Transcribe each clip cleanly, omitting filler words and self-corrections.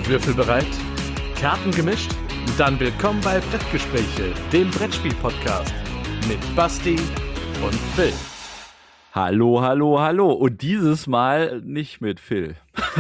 Würfel bereit? Karten gemischt? Dann willkommen bei Brettgespräche, dem Brettspiel-Podcast mit Basti und Phil. Hallo, hallo, hallo. Und dieses Mal nicht mit Phil.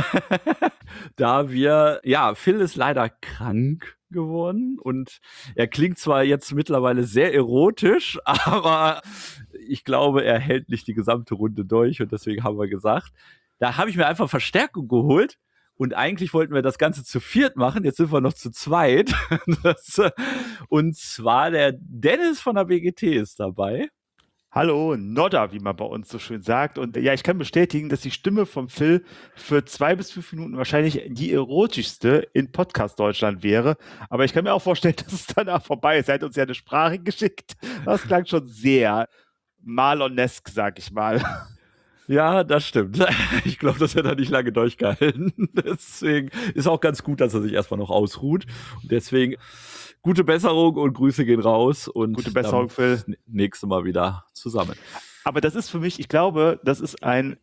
Phil ist leider krank geworden und er klingt zwar jetzt mittlerweile sehr erotisch, aber ich glaube, er hält nicht die gesamte Runde durch und deswegen haben wir gesagt, da habe ich mir einfach Verstärkung geholt. Und eigentlich wollten wir das Ganze zu viert machen, jetzt sind wir noch zu zweit. Und zwar der Dennis von der BGT ist dabei. Hallo, Nodda, wie man bei uns so schön sagt. Und ja, ich kann bestätigen, dass die Stimme vom Phil für 2 bis 5 Minuten wahrscheinlich die erotischste in Podcast Deutschland wäre. Aber ich kann mir auch vorstellen, dass es danach vorbei ist. Er hat uns ja eine Sprache geschickt. Das klang schon sehr Marlonesk, sag ich mal. Ja, das stimmt. Ich glaube, das hat er nicht lange durchgehalten. Deswegen ist auch ganz gut, dass er sich erstmal noch ausruht. Und deswegen gute Besserung und Grüße gehen raus. Und gute Besserung, Phil. Nächste Mal wieder zusammen. Aber das ist für mich, ich glaube, das ist eine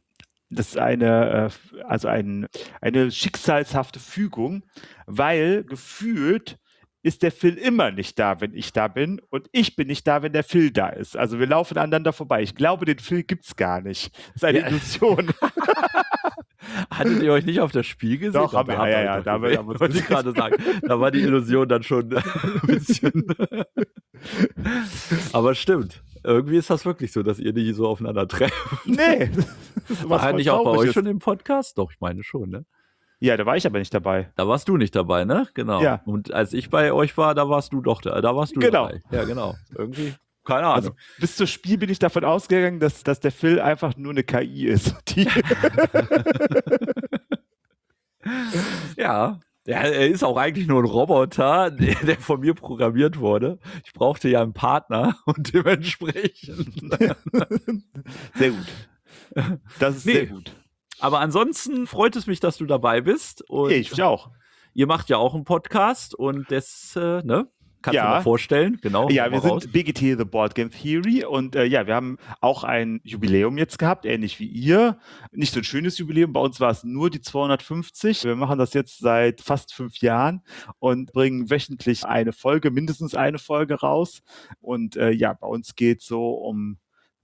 schicksalshafte Fügung, weil gefühlt ist der Phil immer nicht da, wenn ich da bin und ich bin nicht da, wenn der Phil da ist. Also wir laufen aneinander vorbei. Ich glaube, den Phil gibt's gar nicht. Das ist eine Illusion. Hattet ihr euch nicht auf das Spiel gesehen? Doch, haben wir, ja. Da wollte ich gerade sagen, da war die Illusion dann schon ein bisschen. Aber stimmt. Irgendwie ist das wirklich so, dass ihr die so aufeinander trefft. Nee. War nicht auch bei euch schon im Podcast? Doch, ich meine schon, ne? Ja, da war ich aber nicht dabei. Da warst du nicht dabei, ne? Genau. Ja. Und als ich bei euch war, da warst du doch da warst du dabei. Ja, genau. Irgendwie, keine Ahnung. Also, bis zum Spiel bin ich davon ausgegangen, dass der Phil einfach nur eine KI ist. Ja. Er ist auch eigentlich nur ein Roboter, der von mir programmiert wurde. Ich brauchte ja einen Partner und dementsprechend. Sehr gut. Das ist sehr gut. Aber ansonsten freut es mich, dass du dabei bist. Und ich auch. Ihr macht ja auch einen Podcast und das, ne? Kannst du mal vorstellen? Genau. Ja, wir sind BGT, The Board Game Theory und wir haben auch ein Jubiläum jetzt gehabt, ähnlich wie ihr. Nicht so ein schönes Jubiläum, bei uns war es nur die 250. Wir machen das jetzt seit fast 5 Jahren und bringen wöchentlich mindestens eine Folge raus. Und bei uns geht es so um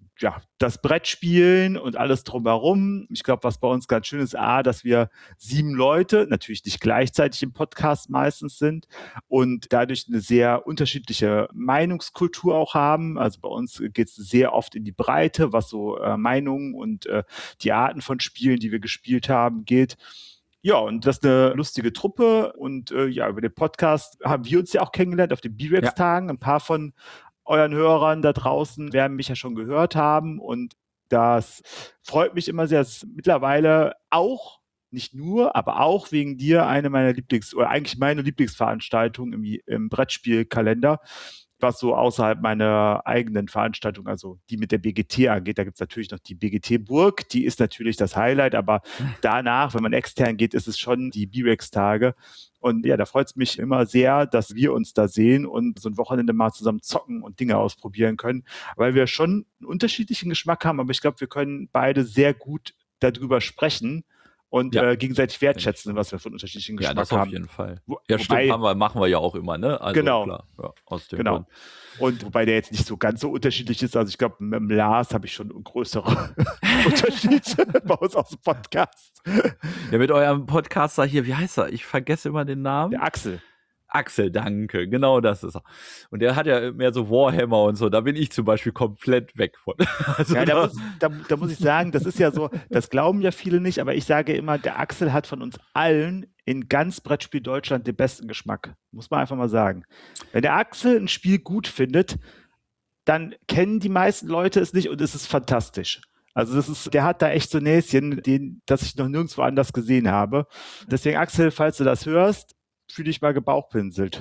das Brettspielen und alles drumherum. Ich glaube, was bei uns ganz schön ist, dass wir 7 Leute, natürlich nicht gleichzeitig im Podcast meistens sind und dadurch eine sehr unterschiedliche Meinungskultur auch haben. Also bei uns geht es sehr oft in die Breite, was so Meinungen und die Arten von Spielen, die wir gespielt haben, geht. Ja, und das ist eine lustige Truppe und über den Podcast haben wir uns ja auch kennengelernt auf den B-Rex-Tagen. Ein paar von euren Hörern da draußen werden mich ja schon gehört haben und das freut mich immer sehr, dass mittlerweile auch, nicht nur, aber auch wegen dir eine meiner meine Lieblingsveranstaltung im Brettspielkalender, was so außerhalb meiner eigenen Veranstaltung, also die mit der BGT angeht. Da gibt es natürlich noch die BGT-Burg, die ist natürlich das Highlight, aber danach, wenn man extern geht, ist es schon die B-Rex-Tage. Und ja, da freut es mich immer sehr, dass wir uns da sehen und so ein Wochenende mal zusammen zocken und Dinge ausprobieren können, weil wir schon einen unterschiedlichen Geschmack haben, aber ich glaube, wir können beide sehr gut darüber sprechen und gegenseitig wertschätzen, was wir von unterschiedlichen Geschmack haben. Ja, das auf jeden Fall. Stimmt, machen wir ja auch immer, ne? Also, genau. Klar, aus dem Grund. Und wobei der jetzt nicht so ganz so unterschiedlich ist, also ich glaube, mit dem Lars habe ich schon einen größeren Unterschied bei uns aus dem Podcast. Ja, mit eurem Podcaster hier, wie heißt er? Ich vergesse immer den Namen. Der Axel. Axel, danke, genau das ist er. Und der hat ja mehr so Warhammer und so, da bin ich zum Beispiel komplett weg von. Also da muss ich sagen, das ist ja so, das glauben ja viele nicht, aber ich sage immer, der Axel hat von uns allen in ganz Brettspiel Deutschland den besten Geschmack. Muss man einfach mal sagen. Wenn der Axel ein Spiel gut findet, dann kennen die meisten Leute es nicht und es ist fantastisch. Also der hat da echt so Näschen, das ich noch nirgendwo anders gesehen habe. Deswegen, Axel, falls du das hörst, fühl dich mal gebauchpinselt.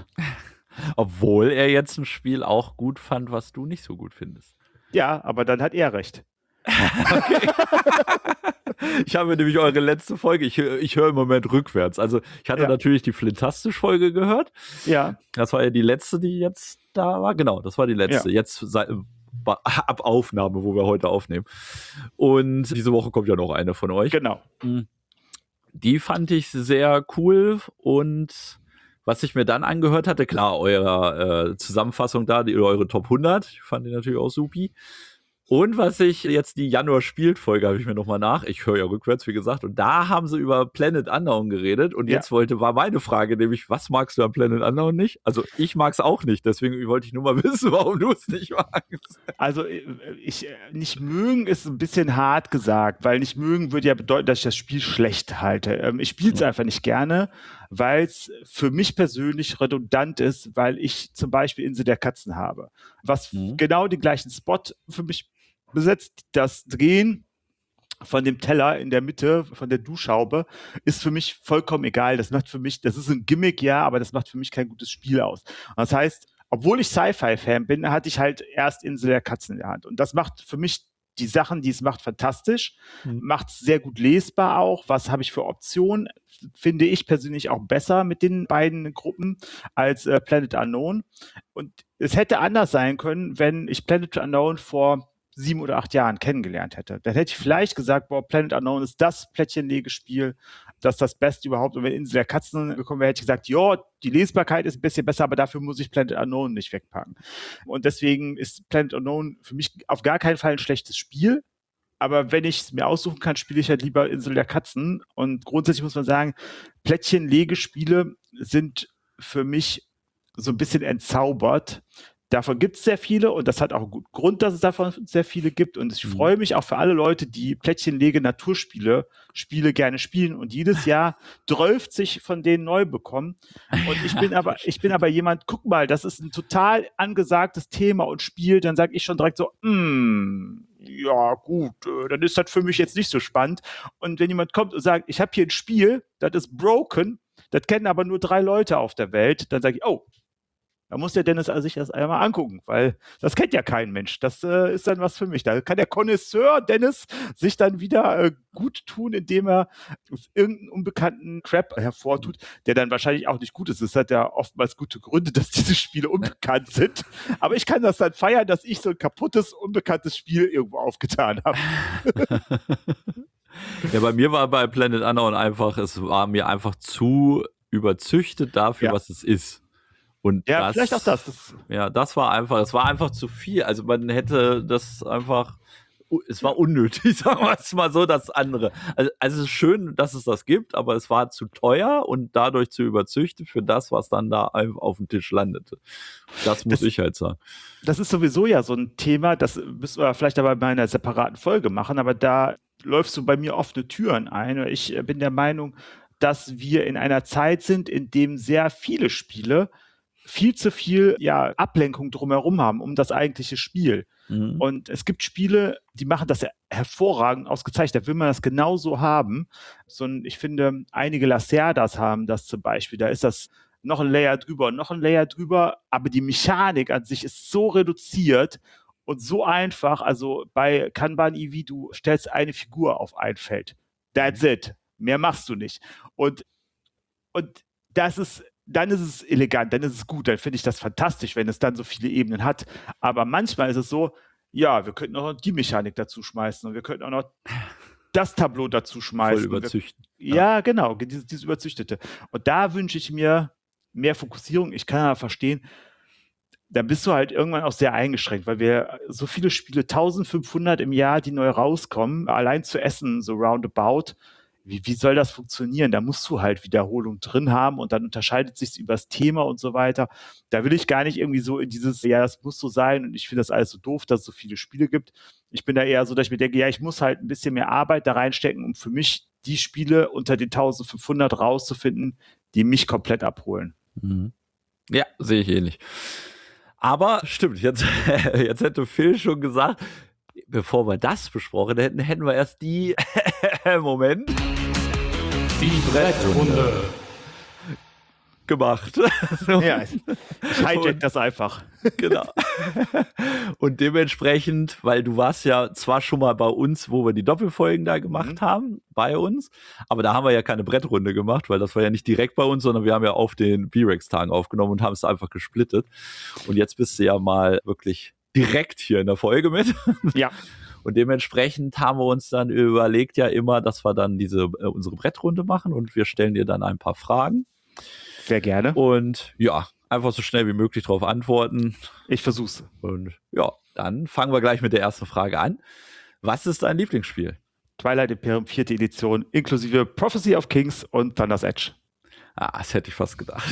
Obwohl er jetzt ein Spiel auch gut fand, was du nicht so gut findest. Ja, aber dann hat er recht. Okay. Ich habe nämlich eure letzte Folge, ich höre im Moment rückwärts. Also ich hatte natürlich die Flintastisch-Folge gehört. Ja. Das war ja die letzte, die jetzt da war. Genau, das war die letzte. Ja. Jetzt ab Aufnahme, wo wir heute aufnehmen. Und diese Woche kommt ja noch eine von euch. Genau. Die fand ich sehr cool und was ich mir dann angehört hatte, klar, eure Zusammenfassung da, eure Top 100, ich fand die natürlich auch supi. Und was ich jetzt die Januar-Spielt-Folge habe ich mir nochmal ich höre ja rückwärts, wie gesagt, und da haben sie über Planet Unknown geredet und jetzt war meine Frage nämlich, was magst du an Planet Unknown nicht? Also ich mag es auch nicht, deswegen wollte ich nur mal wissen, warum du es nicht magst. Also nicht mögen ist ein bisschen hart gesagt, weil nicht mögen würde ja bedeuten, dass ich das Spiel schlecht halte. Ich spiele es einfach nicht gerne, weil es für mich persönlich redundant ist, weil ich zum Beispiel Insel der Katzen habe, was genau den gleichen Spot für mich besetzt. Das Drehen von dem Teller in der Mitte, von der Duschhaube, ist für mich vollkommen egal. Das ist ein Gimmick, ja, aber das macht für mich kein gutes Spiel aus. Und das heißt, obwohl ich Sci-Fi-Fan bin, hatte ich halt erst Insel der Katzen in der Hand. Und das macht für mich die Sachen, die es macht, fantastisch. Macht es sehr gut lesbar auch. Was habe ich für Optionen? Finde ich persönlich auch besser mit den beiden Gruppen als Planet Unknown. Und es hätte anders sein können, wenn ich Planet Unknown vor 7 oder 8 Jahren kennengelernt hätte. Dann hätte ich vielleicht gesagt, boah, Planet Unknown ist das Plättchenlegespiel, das ist das Beste überhaupt. Und wenn Insel der Katzen gekommen wäre, hätte ich gesagt, ja, die Lesbarkeit ist ein bisschen besser, aber dafür muss ich Planet Unknown nicht wegpacken. Und deswegen ist Planet Unknown für mich auf gar keinen Fall ein schlechtes Spiel. Aber wenn ich es mir aussuchen kann, spiele ich halt lieber Insel der Katzen. Und grundsätzlich muss man sagen, Plättchenlegespiele sind für mich so ein bisschen entzaubert. Davon gibt es sehr viele und das hat auch einen guten Grund, dass es davon sehr viele gibt. Und ich freue mich auch für alle Leute, die Plättchenlege-Naturspiele gerne spielen und jedes Jahr 12 von denen neu bekommen. Und ich bin aber jemand, guck mal, das ist ein total angesagtes Thema und Spiel, dann sage ich schon direkt so, ja gut, dann ist das für mich jetzt nicht so spannend. Und wenn jemand kommt und sagt, ich habe hier ein Spiel, das ist broken, das kennen aber nur 3 Leute auf der Welt, dann sage ich, oh, da muss der Dennis sich das einmal angucken, weil das kennt ja kein Mensch. Das ist dann was für mich. Da kann der Connoisseur Dennis sich dann wieder gut tun, indem er irgendeinen unbekannten Crap hervortut, der dann wahrscheinlich auch nicht gut ist. Es hat ja oftmals gute Gründe, dass diese Spiele unbekannt sind. Aber ich kann das dann feiern, dass ich so ein kaputtes, unbekanntes Spiel irgendwo aufgetan habe. Ja, bei mir war bei Planet Unknown es war mir einfach zu überzüchtet dafür, was es ist. Und ja, vielleicht auch das. Ja, es war einfach zu viel. Also man hätte das einfach, es war unnötig, sagen wir es mal so, das andere. Also es ist schön, dass es das gibt, aber es war zu teuer und dadurch zu überzüchtet für das, was dann da auf dem Tisch landete. Das muss ich halt sagen. Das ist sowieso ja so ein Thema, das müssen wir vielleicht aber bei einer separaten Folge machen, aber da läufst du bei mir offene Türen ein. Ich bin der Meinung, dass wir in einer Zeit sind, in dem sehr viele Spiele viel zu viel Ablenkung drumherum haben, um das eigentliche Spiel. Und es gibt Spiele, die machen das hervorragend ausgezeichnet. Da will man das genauso haben. Ich finde, einige Lacerdas haben das zum Beispiel. Da ist das noch ein Layer drüber, aber die Mechanik an sich ist so reduziert und so einfach. Also bei Kanban EV, du stellst eine Figur auf ein Feld. That's it. Mehr machst du nicht. Und dann ist es elegant, dann ist es gut, dann finde ich das fantastisch, wenn es dann so viele Ebenen hat. Aber manchmal ist es so, ja, wir könnten auch noch die Mechanik dazu schmeißen und wir könnten auch noch das Tableau dazu schmeißen. Voll überzüchten. Ja, genau, dieses Überzüchtete. Und da wünsche ich mir mehr Fokussierung. Ich kann ja verstehen, dann bist du halt irgendwann auch sehr eingeschränkt, weil wir so viele Spiele, 1500 im Jahr, die neu rauskommen, allein zu essen, so roundabout. Wie soll das funktionieren? Da musst du halt Wiederholung drin haben und dann unterscheidet sich über das Thema und so weiter. Da will ich gar nicht irgendwie so in dieses, ja, das muss so sein und ich finde das alles so doof, dass es so viele Spiele gibt. Ich bin da eher so, dass ich mir denke, ja, ich muss halt ein bisschen mehr Arbeit da reinstecken, um für mich die Spiele unter den 1500 rauszufinden, die mich komplett abholen. Ja, sehe ich ähnlich. Aber stimmt, jetzt hätte Phil schon gesagt, bevor wir das besprochen hätten, hätten wir erst die Moment. Die Brettrunde gemacht. Ja, ich hijack das einfach. Genau. Und dementsprechend, weil du warst ja zwar schon mal bei uns, wo wir die Doppelfolgen da gemacht haben, bei uns, aber da haben wir ja keine Brettrunde gemacht, weil das war ja nicht direkt bei uns, sondern wir haben ja auf den B-Rex-Tagen aufgenommen und haben es einfach gesplittet. Und jetzt bist du ja mal wirklich direkt hier in der Folge mit. Ja. Und dementsprechend haben wir uns dann überlegt ja immer, dass wir dann unsere Brettrunde machen und wir stellen dir dann ein paar Fragen. Sehr gerne. Und ja, einfach so schnell wie möglich darauf antworten. Ich versuch's. Und ja, dann fangen wir gleich mit der ersten Frage an. Was ist dein Lieblingsspiel? Twilight Imperium 4. Edition inklusive Prophecy of Kings und Thunder's Edge. Das hätte ich fast gedacht.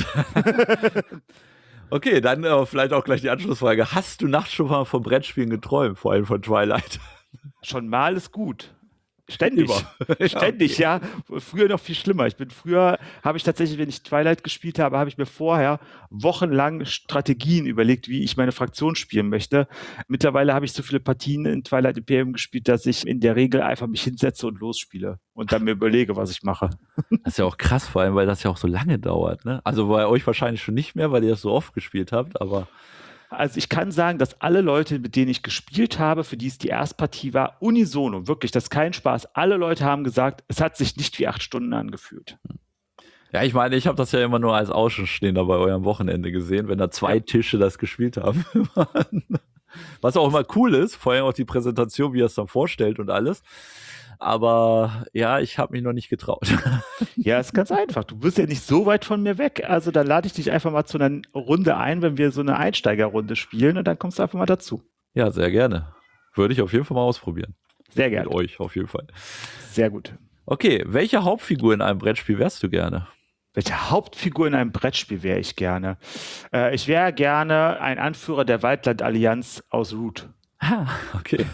Okay, dann vielleicht auch gleich die Anschlussfrage. Hast du nachts schon mal von Brettspielen geträumt, vor allem von Twilight? Schon mal ist gut. Ständig. Ständig, ja. Früher noch viel schlimmer. Habe ich tatsächlich, wenn ich Twilight gespielt habe, habe ich mir vorher wochenlang Strategien überlegt, wie ich meine Fraktion spielen möchte. Mittlerweile habe ich so viele Partien in Twilight Imperium gespielt, dass ich in der Regel einfach mich hinsetze und losspiele und dann mir überlege, was ich mache. Das ist ja auch krass, vor allem, weil das ja auch so lange dauert, ne? Also bei euch wahrscheinlich schon nicht mehr, weil ihr das so oft gespielt habt, aber... Also ich kann sagen, dass alle Leute, mit denen ich gespielt habe, für die es die Erstpartie war, unisono, wirklich, das ist kein Spaß. Alle Leute haben gesagt, es hat sich nicht wie 8 Stunden angefühlt. Ja, ich meine, ich habe das ja immer nur als Außenstehender bei eurem Wochenende gesehen, wenn da 2 Tische das gespielt haben. Was auch immer cool ist, vor allem auch die Präsentation, wie er es dann vorstellt und alles. Aber ja, ich habe mich noch nicht getraut. Ja, ist ganz einfach. Du bist ja nicht so weit von mir weg. Also dann lade ich dich einfach mal zu einer Runde ein, wenn wir so eine Einsteigerrunde spielen und dann kommst du einfach mal dazu. Ja, sehr gerne. Würde ich auf jeden Fall mal ausprobieren. Sehr gerne. Mit euch auf jeden Fall. Sehr gut. Okay, welche Hauptfigur in einem Brettspiel wärst du gerne? Welche Hauptfigur in einem Brettspiel wäre ich gerne? Ich wäre gerne ein Anführer der Waldland-Allianz aus Root. Okay.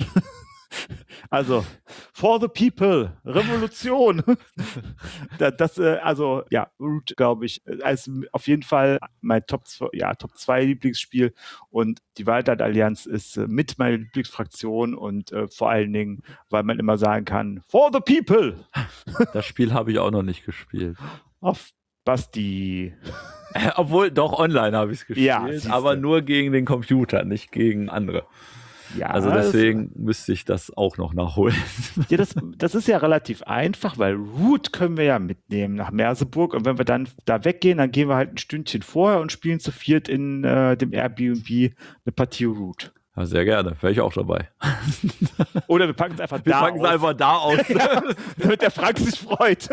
Also, for the people, Revolution. Root, glaube ich, ist auf jeden Fall mein Top 2 Lieblingsspiel und die Waldland-Allianz ist mit meine Lieblingsfraktion und vor allen Dingen, weil man immer sagen kann, for the people. Das Spiel habe ich auch noch nicht gespielt. Auf Basti. Obwohl, doch online habe ich es gespielt, Ja, aber nur gegen den Computer, nicht gegen andere. Ja, also deswegen müsste ich das auch noch nachholen. Ja, das ist ja relativ einfach, weil Root können wir ja mitnehmen nach Merseburg und wenn wir dann da weggehen, dann gehen wir halt ein Stündchen vorher und spielen zu viert in dem Airbnb eine Partie Root. Ja, sehr gerne, wäre ich auch dabei. Oder wir packen es einfach da aus. Ja, damit der Frank sich freut.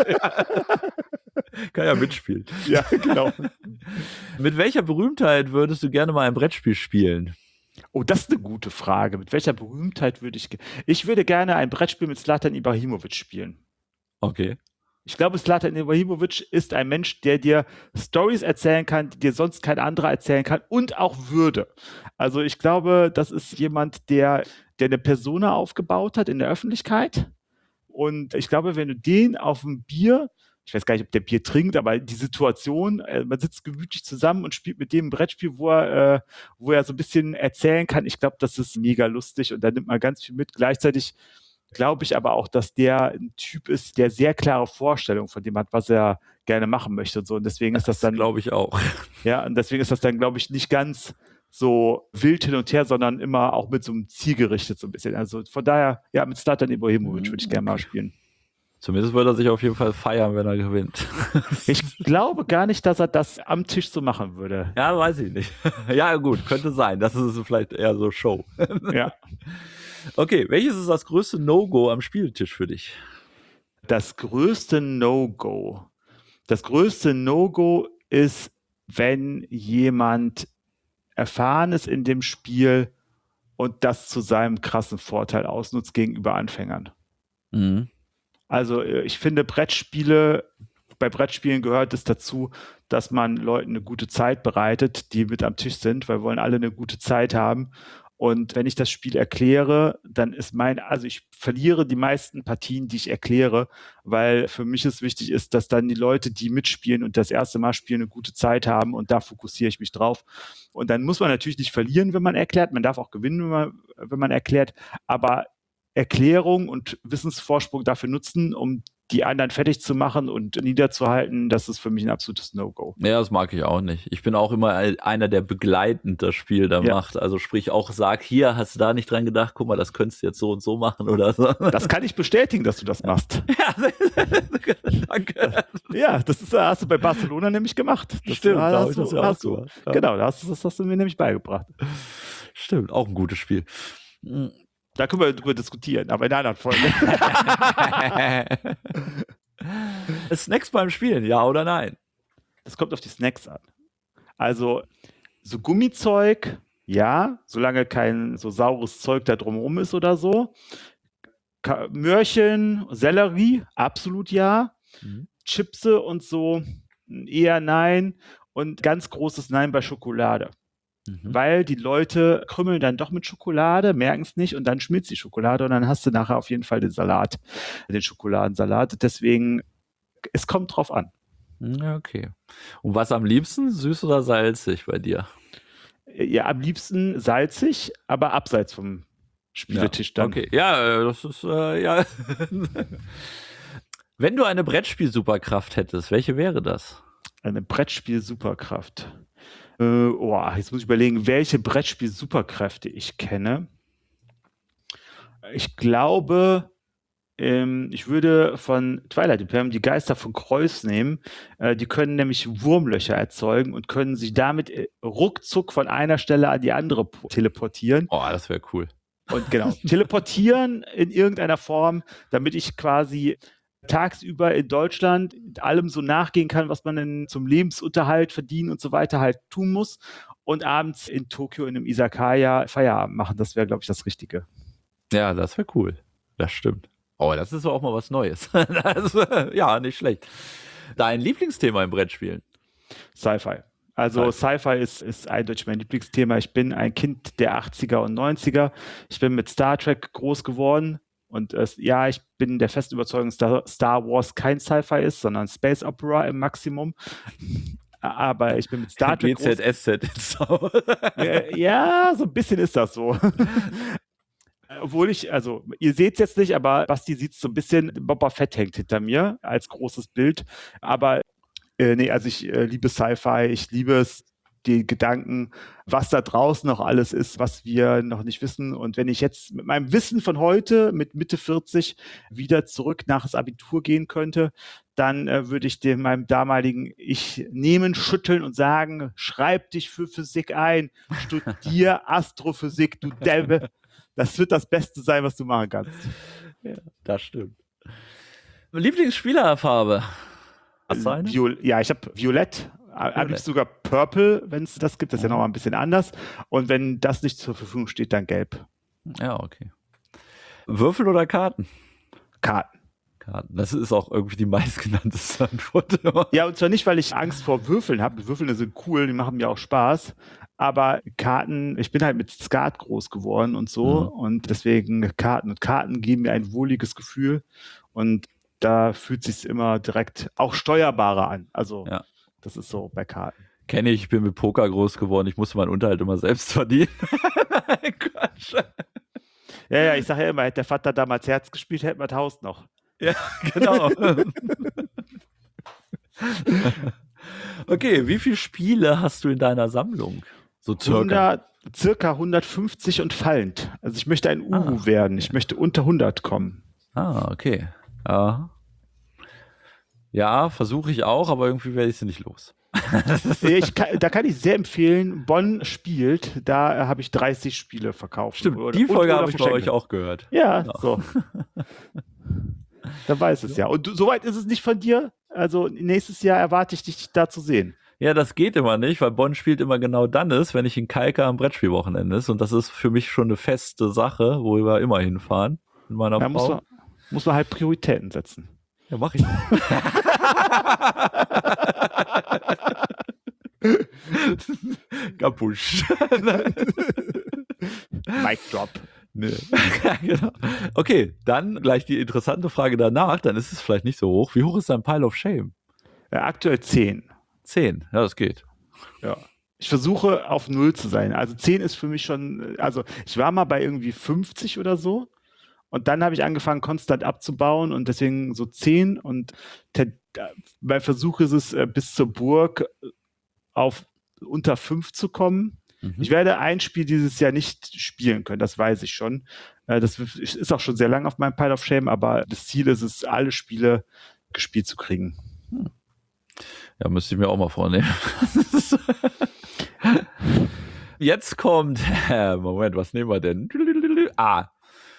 Kann ja mitspielen. Ja, genau. Mit welcher Berühmtheit würdest du gerne mal ein Brettspiel spielen? Oh, das ist eine gute Frage. Mit welcher Berühmtheit würde ich... Ich würde gerne ein Brettspiel mit Zlatan Ibrahimovic spielen. Okay. Ich glaube, Zlatan Ibrahimovic ist ein Mensch, der dir Stories erzählen kann, die dir sonst kein anderer erzählen kann und auch würde. Also ich glaube, das ist jemand, der eine Persona aufgebaut hat in der Öffentlichkeit. Und ich glaube, wenn du den auf dem Bier... Ich weiß gar nicht, ob der Bier trinkt, aber die Situation, man sitzt gemütlich zusammen und spielt mit dem ein Brettspiel, wo er so ein bisschen erzählen kann. Ich glaube, das ist mega lustig und da nimmt man ganz viel mit. Gleichzeitig glaube ich aber auch, dass der ein Typ ist, der sehr klare Vorstellungen von dem hat, was er gerne machen möchte und so. Und deswegen ist das dann... glaube ich auch. Ja, und deswegen ist das dann, glaube ich, nicht ganz so wild hin und her, sondern immer auch mit so einem Ziel gerichtet so ein bisschen. Also von daher, ja, mit Zlatan Ibrahimovic würde ich gerne mal spielen. Zumindest würde er sich auf jeden Fall feiern, wenn er gewinnt. Ich glaube gar nicht, dass er das am Tisch so machen würde. Ja, weiß ich nicht. Ja, gut, könnte sein. Das ist vielleicht eher so Show. Ja. Okay, welches ist das größte No-Go am Spieltisch für dich? Das größte No-Go. Das größte No-Go ist, wenn jemand erfahren ist in dem Spiel und das zu seinem krassen Vorteil ausnutzt gegenüber Anfängern. Mhm. Also ich finde bei Brettspielen gehört es dazu, dass man Leuten eine gute Zeit bereitet, die mit am Tisch sind, weil wir wollen alle eine gute Zeit haben. Und wenn ich das Spiel erkläre, dann ist ich verliere die meisten Partien, die ich erkläre, weil für mich es wichtig ist, dass dann die Leute, die mitspielen und das erste Mal spielen, eine gute Zeit haben und da fokussiere ich mich drauf. Und dann muss man natürlich nicht verlieren, wenn man erklärt. Man darf auch gewinnen, wenn man erklärt. Aber Erklärung und Wissensvorsprung dafür nutzen, um die anderen fertig zu machen und niederzuhalten, das ist für mich ein absolutes No-Go. Ja, das mag ich auch nicht. Ich bin auch immer einer, der begleitend das Spiel da macht. Also sprich auch sagt, hier, hast du da nicht dran gedacht, guck mal, das könntest du jetzt so und so machen oder so. Das kann ich bestätigen, dass du das machst. Ja, danke. Ja, hast du bei Barcelona nämlich gemacht. Stimmt, da habe ich das ja auch gemacht. Ja. Genau, das hast du mir nämlich beigebracht. Stimmt, auch ein gutes Spiel. Da können wir drüber diskutieren, aber in einer anderen Folge. Snacks beim Spielen, ja oder nein? Das kommt auf die Snacks an. Also so Gummizeug, ja, solange kein so saures Zeug da drumherum ist oder so. Möhrchen, Sellerie, absolut ja. Chipse und so, eher nein. Und ganz großes Nein bei Schokolade. Weil die Leute krümmeln dann doch mit Schokolade, merken es nicht und dann schmilzt die Schokolade und dann hast du nachher auf jeden Fall den Salat, den Schokoladensalat. Deswegen, es kommt drauf an. Ja, okay. Und was am liebsten, süß oder salzig bei dir? Ja, am liebsten salzig, aber abseits vom Spieletisch dann. Okay, ja, das ist, ja. Wenn du eine Brettspiel-Superkraft hättest, welche wäre das? Eine Brettspiel-Superkraft. Jetzt muss ich überlegen, welche Brettspiel-Superkräfte ich kenne. Ich glaube, ich würde von Twilight Imperium die Geister von Kreuz nehmen. Die können nämlich Wurmlöcher erzeugen und können sich damit ruckzuck von einer Stelle an die andere teleportieren. Oh, das wäre cool. Und genau, teleportieren in irgendeiner Form, damit ich quasi tagsüber in Deutschland allem so nachgehen kann, was man denn zum Lebensunterhalt verdienen und so weiter halt tun muss. Und abends in Tokio in einem Izakaya Feierabend machen. Das wäre, glaube ich, das Richtige. Ja, das wäre cool. Das stimmt. Oh, das ist auch mal was Neues. Ja, nicht schlecht. Dein Lieblingsthema im Brettspielen? Sci-Fi. Also Sci-Fi ist eindeutig mein Lieblingsthema. Ich bin ein Kind der 80er und 90er. Ich bin mit Star Trek groß geworden. Und ich bin der festen Überzeugung, dass Star Wars kein Sci-Fi ist, sondern Space Opera im Maximum. Aber ich bin mit Star Trek GZSZ. Ja, so ein bisschen ist das so. Obwohl ihr seht es jetzt nicht, aber Basti sieht es so ein bisschen, Boba Fett hängt hinter mir als großes Bild. Aber ich liebe Sci-Fi, ich liebe es, die Gedanken, was da draußen noch alles ist, was wir noch nicht wissen. Und wenn ich jetzt mit meinem Wissen von heute, mit Mitte 40, wieder zurück nach das Abitur gehen könnte, dann würde ich meinem damaligen Ich nehmen, schütteln und sagen, schreib dich für Physik ein, studier Astrophysik, du Deppe. Das wird das Beste sein, was du machen kannst. Ja, das stimmt. Lieblingsspielerfarbe? Ich habe Violett. Am liebsten sogar Purple, wenn es das gibt. Das ist ja nochmal ein bisschen anders. Und wenn das nicht zur Verfügung steht, dann Gelb. Ja, okay. Würfel oder Karten? Karten. Das ist auch irgendwie die meistgenannteste Antwort. Ja, und zwar nicht, weil ich Angst vor Würfeln habe. Würfeln sind cool, die machen mir auch Spaß. Aber Karten, ich bin halt mit Skat groß geworden und so. Und deswegen Karten. Und Karten geben mir ein wohliges Gefühl. Und da fühlt es sich immer direkt auch steuerbarer an. Also das ist so bei Karten. Kenne ich bin mit Poker groß geworden. Ich musste meinen Unterhalt immer selbst verdienen. Quatsch. Ja, ich sage ja immer, hätte der Vater damals Herz gespielt, hätten wir das Haus noch. Ja, genau. Okay, wie viele Spiele hast du in deiner Sammlung? So circa 150 und fallend. Also ich möchte ein Uhu werden. Ich möchte unter 100 kommen. Okay. Ja, versuche ich auch, aber irgendwie werde ich sie nicht los. Da kann ich sehr empfehlen, Bonn spielt, da habe ich 30 Spiele verkauft. Stimmt, die Folge habe ich bei euch auch gehört. Ja, so. Da weiß es ja. Und soweit ist es nicht von dir? Also nächstes Jahr erwarte ich dich da zu sehen. Ja, das geht immer nicht, weil Bonn spielt immer genau dann ist, wenn ich in Kalka am Brettspielwochenende ist. Und das ist für mich schon eine feste Sache, wo wir immer hinfahren. Mit meiner Frau. Muss man halt Prioritäten setzen. Ja, mach ich. Kapusch. Mic drop. Nee. Genau. Okay, dann gleich die interessante Frage danach. Dann ist es vielleicht nicht so hoch. Wie hoch ist dein Pile of Shame? Aktuell 10. 10, ja, das geht. Ja. Ich versuche auf 0 zu sein. Also 10 ist für mich schon, also ich war mal bei irgendwie 50 oder so. Und dann habe ich angefangen, konstant abzubauen und deswegen so 10. Und mein Versuch ist es, bis zur Burg auf unter 5 zu kommen. Ich werde ein Spiel dieses Jahr nicht spielen können, das weiß ich schon. Das ist auch schon sehr lang auf meinem Pile of Shame, aber das Ziel ist es, alle Spiele gespielt zu kriegen. Ja, müsste ich mir auch mal vornehmen. Jetzt kommt, Moment, was nehmen wir denn?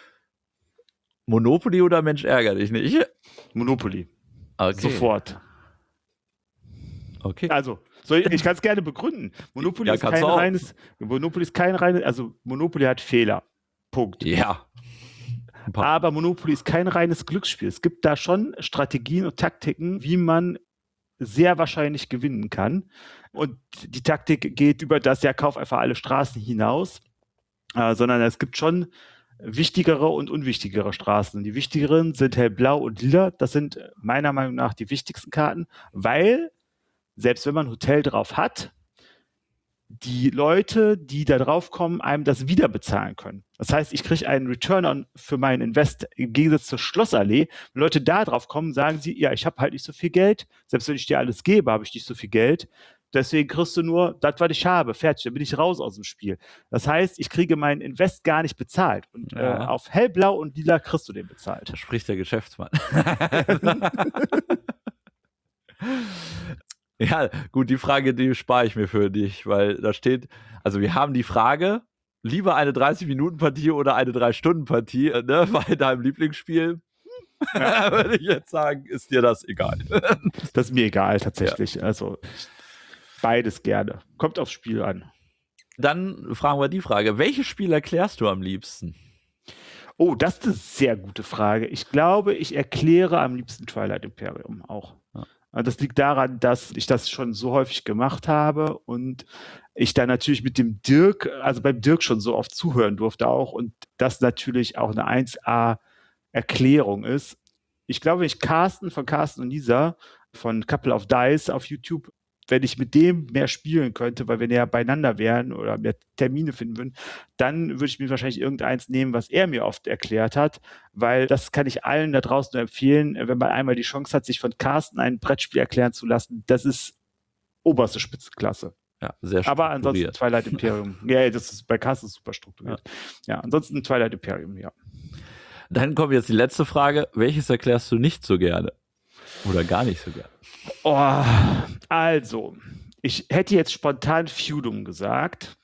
Monopoly oder Mensch ärgere dich nicht? Monopoly. Okay. Sofort. Okay. Also, ich kann es gerne begründen. Monopoly Ja, ist kannst kein du auch. reines, also Monopoly hat Fehler. Punkt. Ja. Ein paar. Aber Monopoly ist kein reines Glücksspiel. Es gibt da schon Strategien und Taktiken, wie man sehr wahrscheinlich gewinnen kann. Und die Taktik geht über das, ja, kauf einfach alle Straßen hinaus, sondern es gibt schon wichtigere und unwichtigere Straßen. Und die wichtigeren sind hellblau und lila. Das sind meiner Meinung nach die wichtigsten Karten, weil selbst wenn man ein Hotel drauf hat, die Leute, die da drauf kommen, einem das wieder bezahlen können. Das heißt, ich kriege einen Return für meinen Invest im Gegensatz zur Schlossallee. Wenn Leute da drauf kommen, sagen sie, ja, ich habe halt nicht so viel Geld. Selbst wenn ich dir alles gebe, habe ich nicht so viel Geld. Deswegen kriegst du nur das, was ich habe. Fertig, dann bin ich raus aus dem Spiel. Das heißt, ich kriege meinen Invest gar nicht bezahlt. Und auf hellblau und lila kriegst du den bezahlt. Da spricht der Geschäftsmann. Ja, gut, die Frage, die spare ich mir für dich, weil da steht, also wir haben die Frage, lieber eine 30-Minuten-Partie oder eine 3-Stunden-Partie, ne, bei deinem Lieblingsspiel, würde ich jetzt sagen, ist dir das egal. Das ist mir egal, tatsächlich. Ja. Also beides gerne. Kommt aufs Spiel an. Dann fragen wir die Frage, welches Spiel erklärst du am liebsten? Oh, das ist eine sehr gute Frage. Ich glaube, ich erkläre am liebsten Twilight Imperium auch. Ja. Das liegt daran, dass ich das schon so häufig gemacht habe und ich da natürlich mit dem Dirk, also beim Dirk schon so oft zuhören durfte auch und das natürlich auch eine 1A-Erklärung ist. Ich glaube, wenn ich Carsten und Lisa von Couple of Dice auf YouTube, wenn ich mit dem mehr spielen könnte, weil wir näher beieinander wären oder mehr Termine finden würden, dann würde ich mir wahrscheinlich irgendeins nehmen, was er mir oft erklärt hat, weil das kann ich allen da draußen nur empfehlen, wenn man einmal die Chance hat, sich von Carsten ein Brettspiel erklären zu lassen, das ist oberste Spitzenklasse. Ja, sehr strukturiert. Aber ansonsten Twilight Imperium. Ja, das ist bei Carsten super strukturiert. Ja, ansonsten Twilight Imperium, ja. Dann kommt jetzt die letzte Frage, welches erklärst du nicht so gerne? Oder gar nicht so gerne? Oh, also, ich hätte jetzt spontan Feudum gesagt,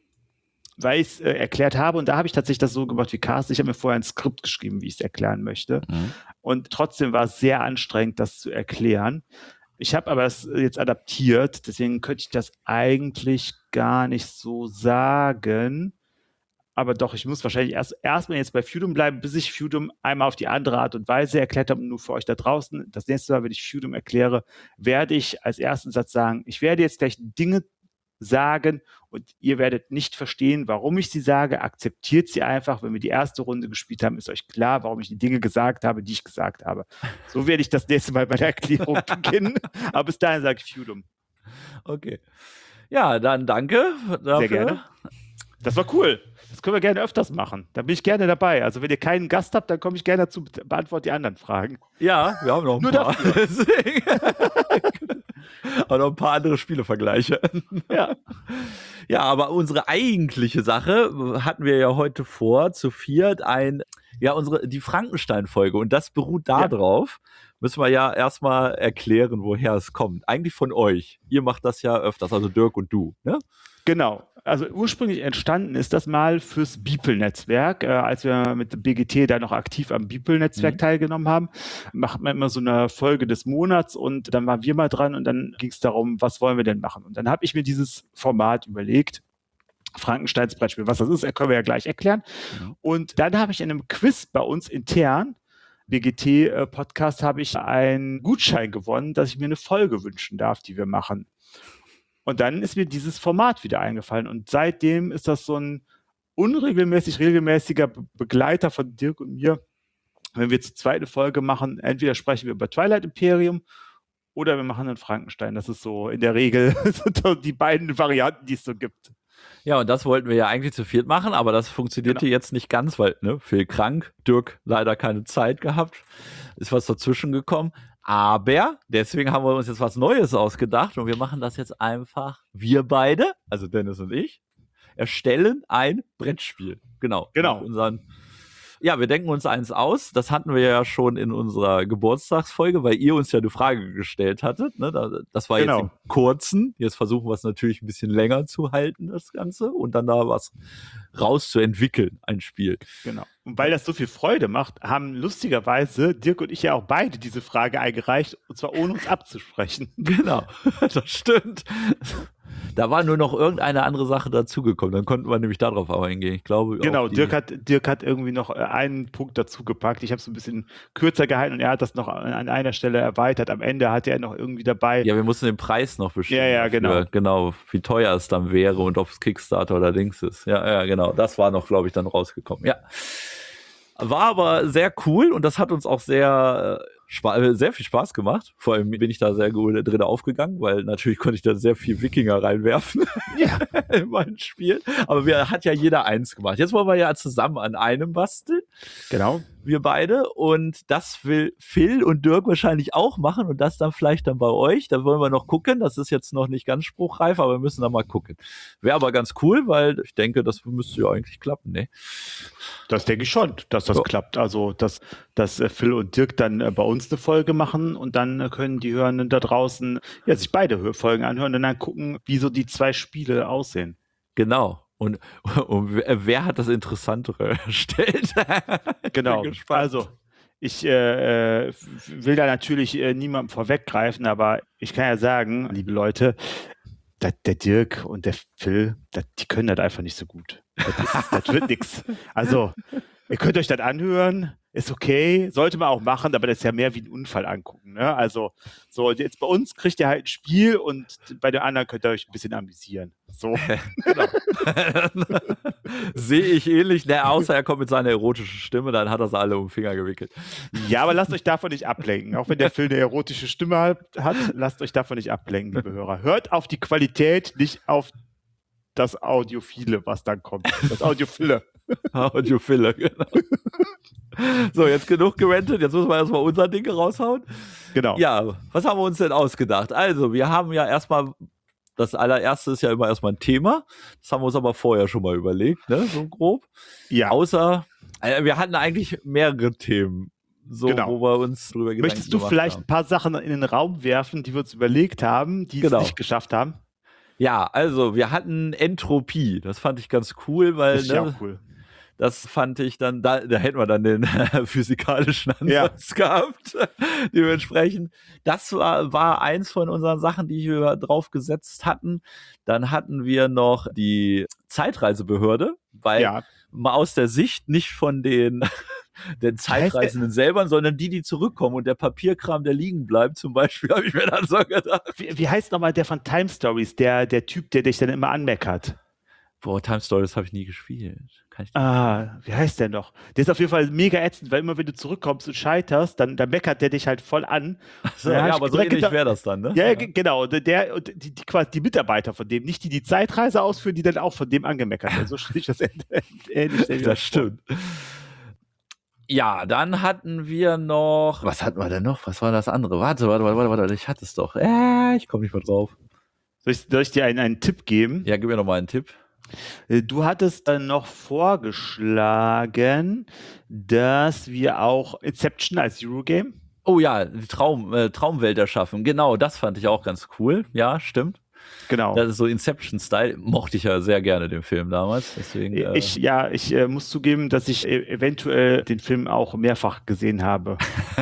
weil ich es erklärt habe und da habe ich tatsächlich das so gemacht wie Carsten. Ich habe mir vorher ein Skript geschrieben, wie ich es erklären möchte und trotzdem war es sehr anstrengend, das zu erklären. Ich habe aber das jetzt adaptiert, deswegen könnte ich das eigentlich gar nicht so sagen. Aber doch, ich muss wahrscheinlich erstmal jetzt bei Feudum bleiben, bis ich Feudum einmal auf die andere Art und Weise erklärt habe, nur für euch da draußen. Das nächste Mal, wenn ich Feudum erkläre, werde ich als ersten Satz sagen, ich werde jetzt gleich Dinge sagen und ihr werdet nicht verstehen, warum ich sie sage. Akzeptiert sie einfach. Wenn wir die erste Runde gespielt haben, ist euch klar, warum ich die Dinge gesagt habe, die ich gesagt habe. So werde ich das nächste Mal bei der Erklärung beginnen. Aber bis dahin sage ich Feudum. Okay. Ja, dann danke dafür. Sehr gerne. Das war cool. Das können wir gerne öfters machen. Da bin ich gerne dabei. Also wenn ihr keinen Gast habt, dann komme ich gerne dazu, beantworte die anderen Fragen. Ja, wir haben noch ein paar. Aber noch ein paar andere Spielevergleiche. Ja. Ja, aber unsere eigentliche Sache hatten wir ja heute vor, zu viert die Frankenstein-Folge. Und das beruht darauf, müssen wir ja erstmal erklären, woher es kommt. Eigentlich von euch. Ihr macht das ja öfters, also Dirk und du, ne? Genau. Also ursprünglich entstanden ist das mal fürs Beeple-Netzwerk. Als wir mit dem BGT da noch aktiv am Beeple-Netzwerk teilgenommen haben, macht man immer so eine Folge des Monats und dann waren wir mal dran und dann ging es darum, was wollen wir denn machen? Und dann habe ich mir dieses Format überlegt, Frankensteins Brettspiel. Was das ist, können wir ja gleich erklären. Und dann habe ich in einem Quiz bei uns intern, BGT-Podcast, habe ich einen Gutschein gewonnen, dass ich mir eine Folge wünschen darf, die wir machen. Und dann ist mir dieses Format wieder eingefallen. Und seitdem ist das so ein regelmäßiger Begleiter von Dirk und mir. Wenn wir zur zweiten Folge machen, entweder sprechen wir über Twilight Imperium oder wir machen einen Frankenstein. Das ist so in der Regel die beiden Varianten, die es so gibt. Ja, und das wollten wir ja eigentlich zu viert machen, aber das funktionierte jetzt nicht ganz, weil Phil krank, Dirk leider keine Zeit gehabt, ist was dazwischen gekommen. Aber deswegen haben wir uns jetzt was Neues ausgedacht und wir machen das jetzt einfach. Wir beide, also Dennis und ich, erstellen ein Brettspiel. Genau. Mit unseren Ja, wir denken uns eins aus. Das hatten wir ja schon in unserer Geburtstagsfolge, weil ihr uns ja eine Frage gestellt hattet. Ne? Das war jetzt im Kurzen. Jetzt versuchen wir es natürlich ein bisschen länger zu halten, das Ganze, und dann da was rauszuentwickeln, ein Spiel. Genau. Und weil das so viel Freude macht, haben lustigerweise Dirk und ich ja auch beide diese Frage eingereicht, und zwar ohne uns abzusprechen. Genau, das stimmt. Da war nur noch irgendeine andere Sache dazugekommen. Dann konnten wir nämlich darauf auch eingehen. Ich glaube, genau, Dirk hat irgendwie noch einen Punkt dazugepackt. Ich habe es ein bisschen kürzer gehalten und er hat das noch an einer Stelle erweitert. Am Ende hatte er noch irgendwie dabei. Ja, wir mussten den Preis noch bestimmen. Ja, genau. Genau, wie teuer es dann wäre und ob es Kickstarter oder Dings ist. Ja, genau. Das war noch, glaube ich, dann rausgekommen. Ja. War aber sehr cool und das hat uns auch sehr viel Spaß gemacht. Vor allem bin ich da sehr gut drin aufgegangen, weil natürlich konnte ich da sehr viel Wikinger reinwerfen in mein Spiel. Aber hat ja jeder eins gemacht. Jetzt wollen wir ja zusammen an einem basteln. Genau. Wir beide. Und das will Phil und Dirk wahrscheinlich auch machen und das dann vielleicht dann bei euch. Da wollen wir noch gucken. Das ist jetzt noch nicht ganz spruchreif, aber wir müssen da mal gucken. Wäre aber ganz cool, weil ich denke, das müsste ja eigentlich klappen, ne? Das denke ich schon, dass das klappt. Also, dass Phil und Dirk dann bei uns eine Folge machen und dann können die Hörenden da draußen sich beide Folgen anhören und dann gucken, wie so die zwei Spiele aussehen. Genau. Und wer hat das Interessantere erstellt? Genau. Also, ich will da natürlich niemandem vorweggreifen, aber ich kann ja sagen, liebe Leute, der Dirk und der Phil, die können das einfach nicht so gut. Das wird nichts. Also, ihr könnt euch das anhören, ist okay, sollte man auch machen, aber das ist ja mehr wie ein Unfall angucken. Ne? Also, so, jetzt bei uns kriegt ihr halt ein Spiel und bei den anderen könnt ihr euch ein bisschen amüsieren. So. Genau. Sehe ich ähnlich, außer er kommt mit seiner erotischen Stimme, dann hat er sie alle um den Finger gewickelt. Ja, aber lasst euch davon nicht ablenken. Auch wenn der Phil eine erotische Stimme hat, lasst euch davon nicht ablenken, liebe Hörer. Hört auf die Qualität, nicht auf das Audiophile, was dann kommt. Das Audiophile. Audiophile, genau. So, jetzt genug gerentet. Jetzt müssen wir erstmal unser Ding raushauen. Genau. Ja, was haben wir uns denn ausgedacht? Also, wir haben ja erstmal, das allererste ist ja immer erstmal ein Thema. Das haben wir uns aber vorher schon mal überlegt, ne? So grob. Ja. Wir hatten eigentlich mehrere Themen. So, genau. Wo wir uns drüber Gedanken Möchtest du vielleicht ein paar Sachen in den Raum werfen, die wir uns überlegt haben, die es nicht geschafft haben? Ja, also wir hatten Entropie. Das fand ich ganz cool, weil das ist ja auch cool. Das fand ich dann, da hätten wir dann den physikalischen Ansatz gehabt, dementsprechend. Das war eins von unseren Sachen, die wir drauf gesetzt hatten. Dann hatten wir noch die Zeitreisebehörde, weil mal aus der Sicht nicht von den Zeitreisenden selber, sondern die zurückkommen und der Papierkram, der liegen bleibt, zum Beispiel, habe ich mir dann so gedacht. Wie heißt nochmal der von Time Stories, der Typ, der dich dann immer anmeckert? Boah, Time Stories habe ich nie gespielt. Wie heißt der noch? Der ist auf jeden Fall mega ätzend, weil immer wenn du zurückkommst und scheiterst, dann meckert der dich halt voll an. So, ja, aber so ähnlich wäre das dann, ne? Ja, genau. Quasi die Mitarbeiter von dem, nicht die Zeitreise ausführen, die dann auch von dem angemeckert werden. So stelle ich das ähnlich. Das stimmt. Ja, dann hatten wir noch, was hatten wir denn noch? Was war das andere? Warte, ich hatte es doch. Ich komme nicht mehr drauf. Soll ich dir einen Tipp geben? Ja, gib mir noch mal einen Tipp. Du hattest dann noch vorgeschlagen, dass wir auch Inception als Eurogame. Oh ja, die Traumwelt erschaffen. Genau, das fand ich auch ganz cool. Ja, stimmt. Genau. Das ist so Inception-Style. Mochte ich ja sehr gerne, den Film damals. Deswegen, ich muss zugeben, dass ich eventuell den Film auch mehrfach gesehen habe.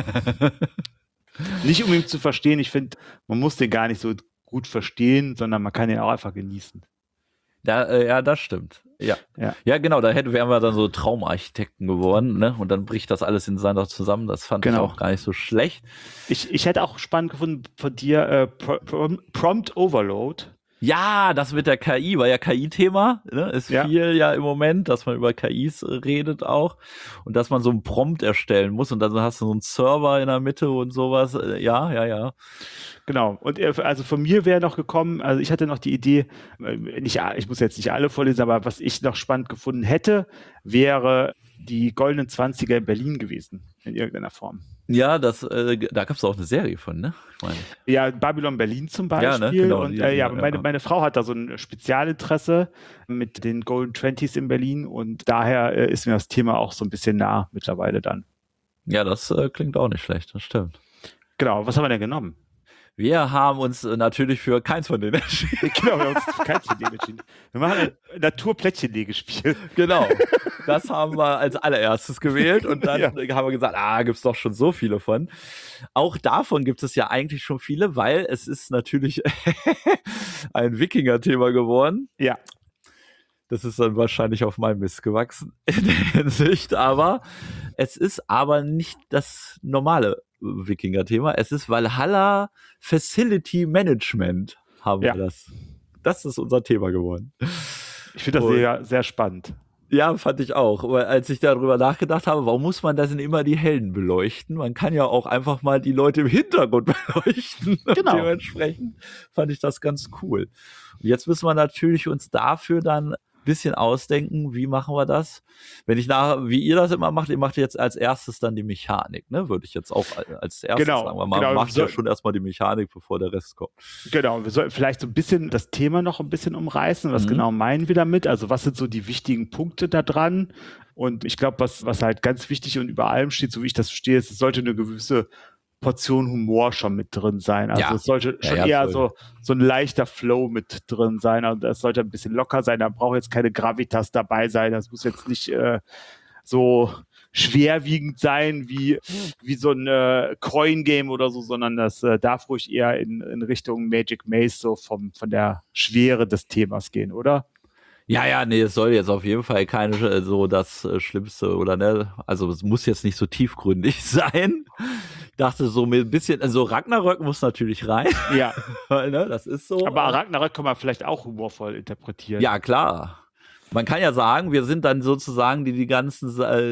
Nicht um ihn zu verstehen. Ich finde, man muss den gar nicht so gut verstehen, sondern man kann ihn auch einfach genießen. Ja, das stimmt. Ja, genau, wären wir dann so Traumarchitekten geworden, ne? Und dann bricht das alles in seiner zusammen. Das fand ich auch gar nicht so schlecht. Ich hätte auch spannend gefunden von dir Prompt Overload. Ja, das mit der KI war ja KI-Thema, ne? Ist viel ja im Moment, dass man über KIs redet auch und dass man so einen Prompt erstellen muss und dann hast du so einen Server in der Mitte und sowas. Ja. Genau. Und also von mir wäre noch gekommen, also ich hatte noch die Idee, ich muss jetzt nicht alle vorlesen, aber was ich noch spannend gefunden hätte, wäre die goldenen 20er in Berlin gewesen, in irgendeiner Form. Ja, da gab es auch eine Serie von, ne? Ich meine. Ja, Babylon Berlin zum Ja, Beispiel. ne? Genau. Und meine Frau hat da so ein Spezialinteresse mit den Golden Twenties in Berlin und daher ist mir das Thema auch so ein bisschen nah mittlerweile dann. Ja, das klingt auch nicht schlecht, das stimmt. Genau, was haben wir denn genommen? Wir haben uns natürlich für keins von denen entschieden. Genau, wir haben uns für keins von denen entschieden. Wir machen ein Naturplättchenlegespiel. Genau. Das haben wir als allererstes gewählt und dann Ja. haben wir gesagt, gibt's doch schon so viele von. Auch davon gibt es ja eigentlich schon viele, weil es ist natürlich ein Wikinger-Thema geworden. Ja. Das ist dann wahrscheinlich auf meinem Mist gewachsen in der Hinsicht, aber es ist aber nicht das normale Wikinger-Thema. Es ist Valhalla Facility Management haben wir das. Das ist unser Thema geworden. Ich finde das sehr, sehr spannend. Ja, fand ich auch. Weil als ich darüber nachgedacht habe, warum muss man das denn immer die Helden beleuchten? Man kann ja auch einfach mal die Leute im Hintergrund beleuchten. Genau. Und dementsprechend fand ich das ganz cool. Und jetzt müssen wir natürlich uns dafür dann bisschen ausdenken, wie machen wir das? Wenn ich wie ihr das immer macht, ihr macht jetzt als erstes dann die Mechanik, ne? Würde ich jetzt auch als erstes sagen. Man macht ja schon erstmal die Mechanik, bevor der Rest kommt. Genau, wir sollten vielleicht so ein bisschen das Thema noch ein bisschen umreißen. Was genau meinen wir damit? Also was sind so die wichtigen Punkte da dran? Und ich glaube, was halt ganz wichtig und über allem steht, so wie ich das verstehe, ist, es sollte eine gewisse Portion Humor schon mit drin sein. Also es sollte schon eher so ein leichter Flow mit drin sein. Also es sollte ein bisschen locker sein. Da braucht jetzt keine Gravitas dabei sein. Das muss jetzt nicht so schwerwiegend sein wie so ein Coin-Game oder so, sondern das darf ruhig eher in Richtung Magic Maze so von der Schwere des Themas gehen, oder? Ja, nee, es soll jetzt auf jeden Fall keine so das Schlimmste oder ne, also es muss jetzt nicht so tiefgründig sein. Dachte so mit ein bisschen, also Ragnarök muss natürlich rein. Ja. Ne, das ist so. Aber Ragnarök kann man vielleicht auch humorvoll interpretieren. Ja, klar. Man kann ja sagen, wir sind dann sozusagen die ganzen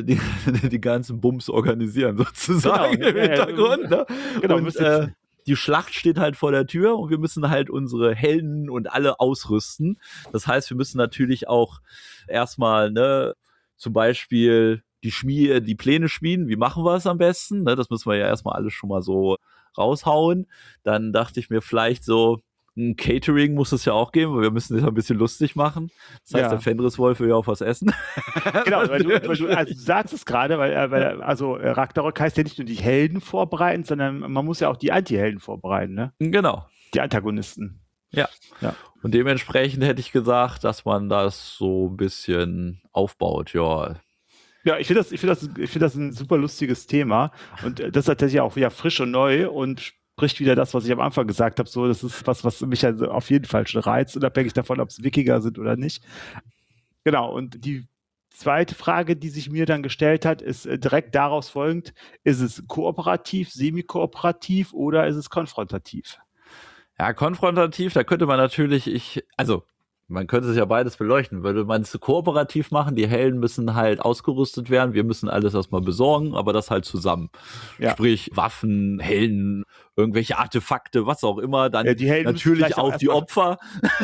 Bums organisieren sozusagen im Hintergrund. Ne? Genau, und die Schlacht steht halt vor der Tür und wir müssen halt unsere Helden und alle ausrüsten. Das heißt, wir müssen natürlich auch erstmal, ne, zum Beispiel die Pläne schmieden. Wie machen wir es am besten? Ne, das müssen wir ja erstmal alles schon mal so raushauen. Dann dachte ich mir vielleicht so, ein Catering muss es ja auch geben, weil wir müssen es ein bisschen lustig machen. Das heißt, der Fenriswolf will ja auch was essen. Genau, weil du sagst es gerade, weil Ragnarök heißt ja nicht nur die Helden vorbereiten, sondern man muss ja auch die Anti-Helden vorbereiten, ne? Genau. Die Antagonisten. Ja. Und dementsprechend hätte ich gesagt, dass man das so ein bisschen aufbaut, ja. Ja, ich finde das ein super lustiges Thema und das ist tatsächlich auch wieder frisch und neu und spricht wieder das, was ich am Anfang gesagt habe, so, das ist was mich also auf jeden Fall schon reizt, unabhängig davon, ob es Wikinger sind oder nicht. Genau, und die zweite Frage, die sich mir dann gestellt hat, ist direkt daraus folgend, ist es kooperativ, semi-kooperativ oder ist es konfrontativ? Ja, konfrontativ, da könnte man natürlich, man könnte es ja beides beleuchten. Würde man es kooperativ machen, die Helden müssen halt ausgerüstet werden, wir müssen alles erstmal besorgen, aber das halt zusammen. Ja. Sprich, Waffen, Helden, irgendwelche Artefakte, was auch immer, dann natürlich auch die Opfer.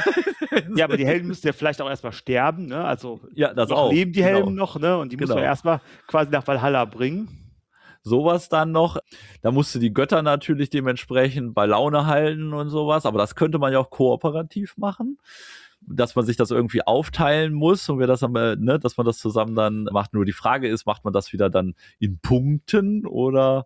Ja, aber die Helden müssen ja vielleicht auch erstmal sterben, ne? Also das auch. Leben die Helden noch, ne? Und die müssen wir erstmal quasi nach Valhalla bringen. Sowas dann noch. Da musst du die Götter natürlich dementsprechend bei Laune halten und sowas, aber das könnte man ja auch kooperativ machen, dass man sich das irgendwie aufteilen muss und wir das dann, ne, dass man das zusammen dann macht. Nur die Frage ist, macht man das wieder dann in Punkten oder?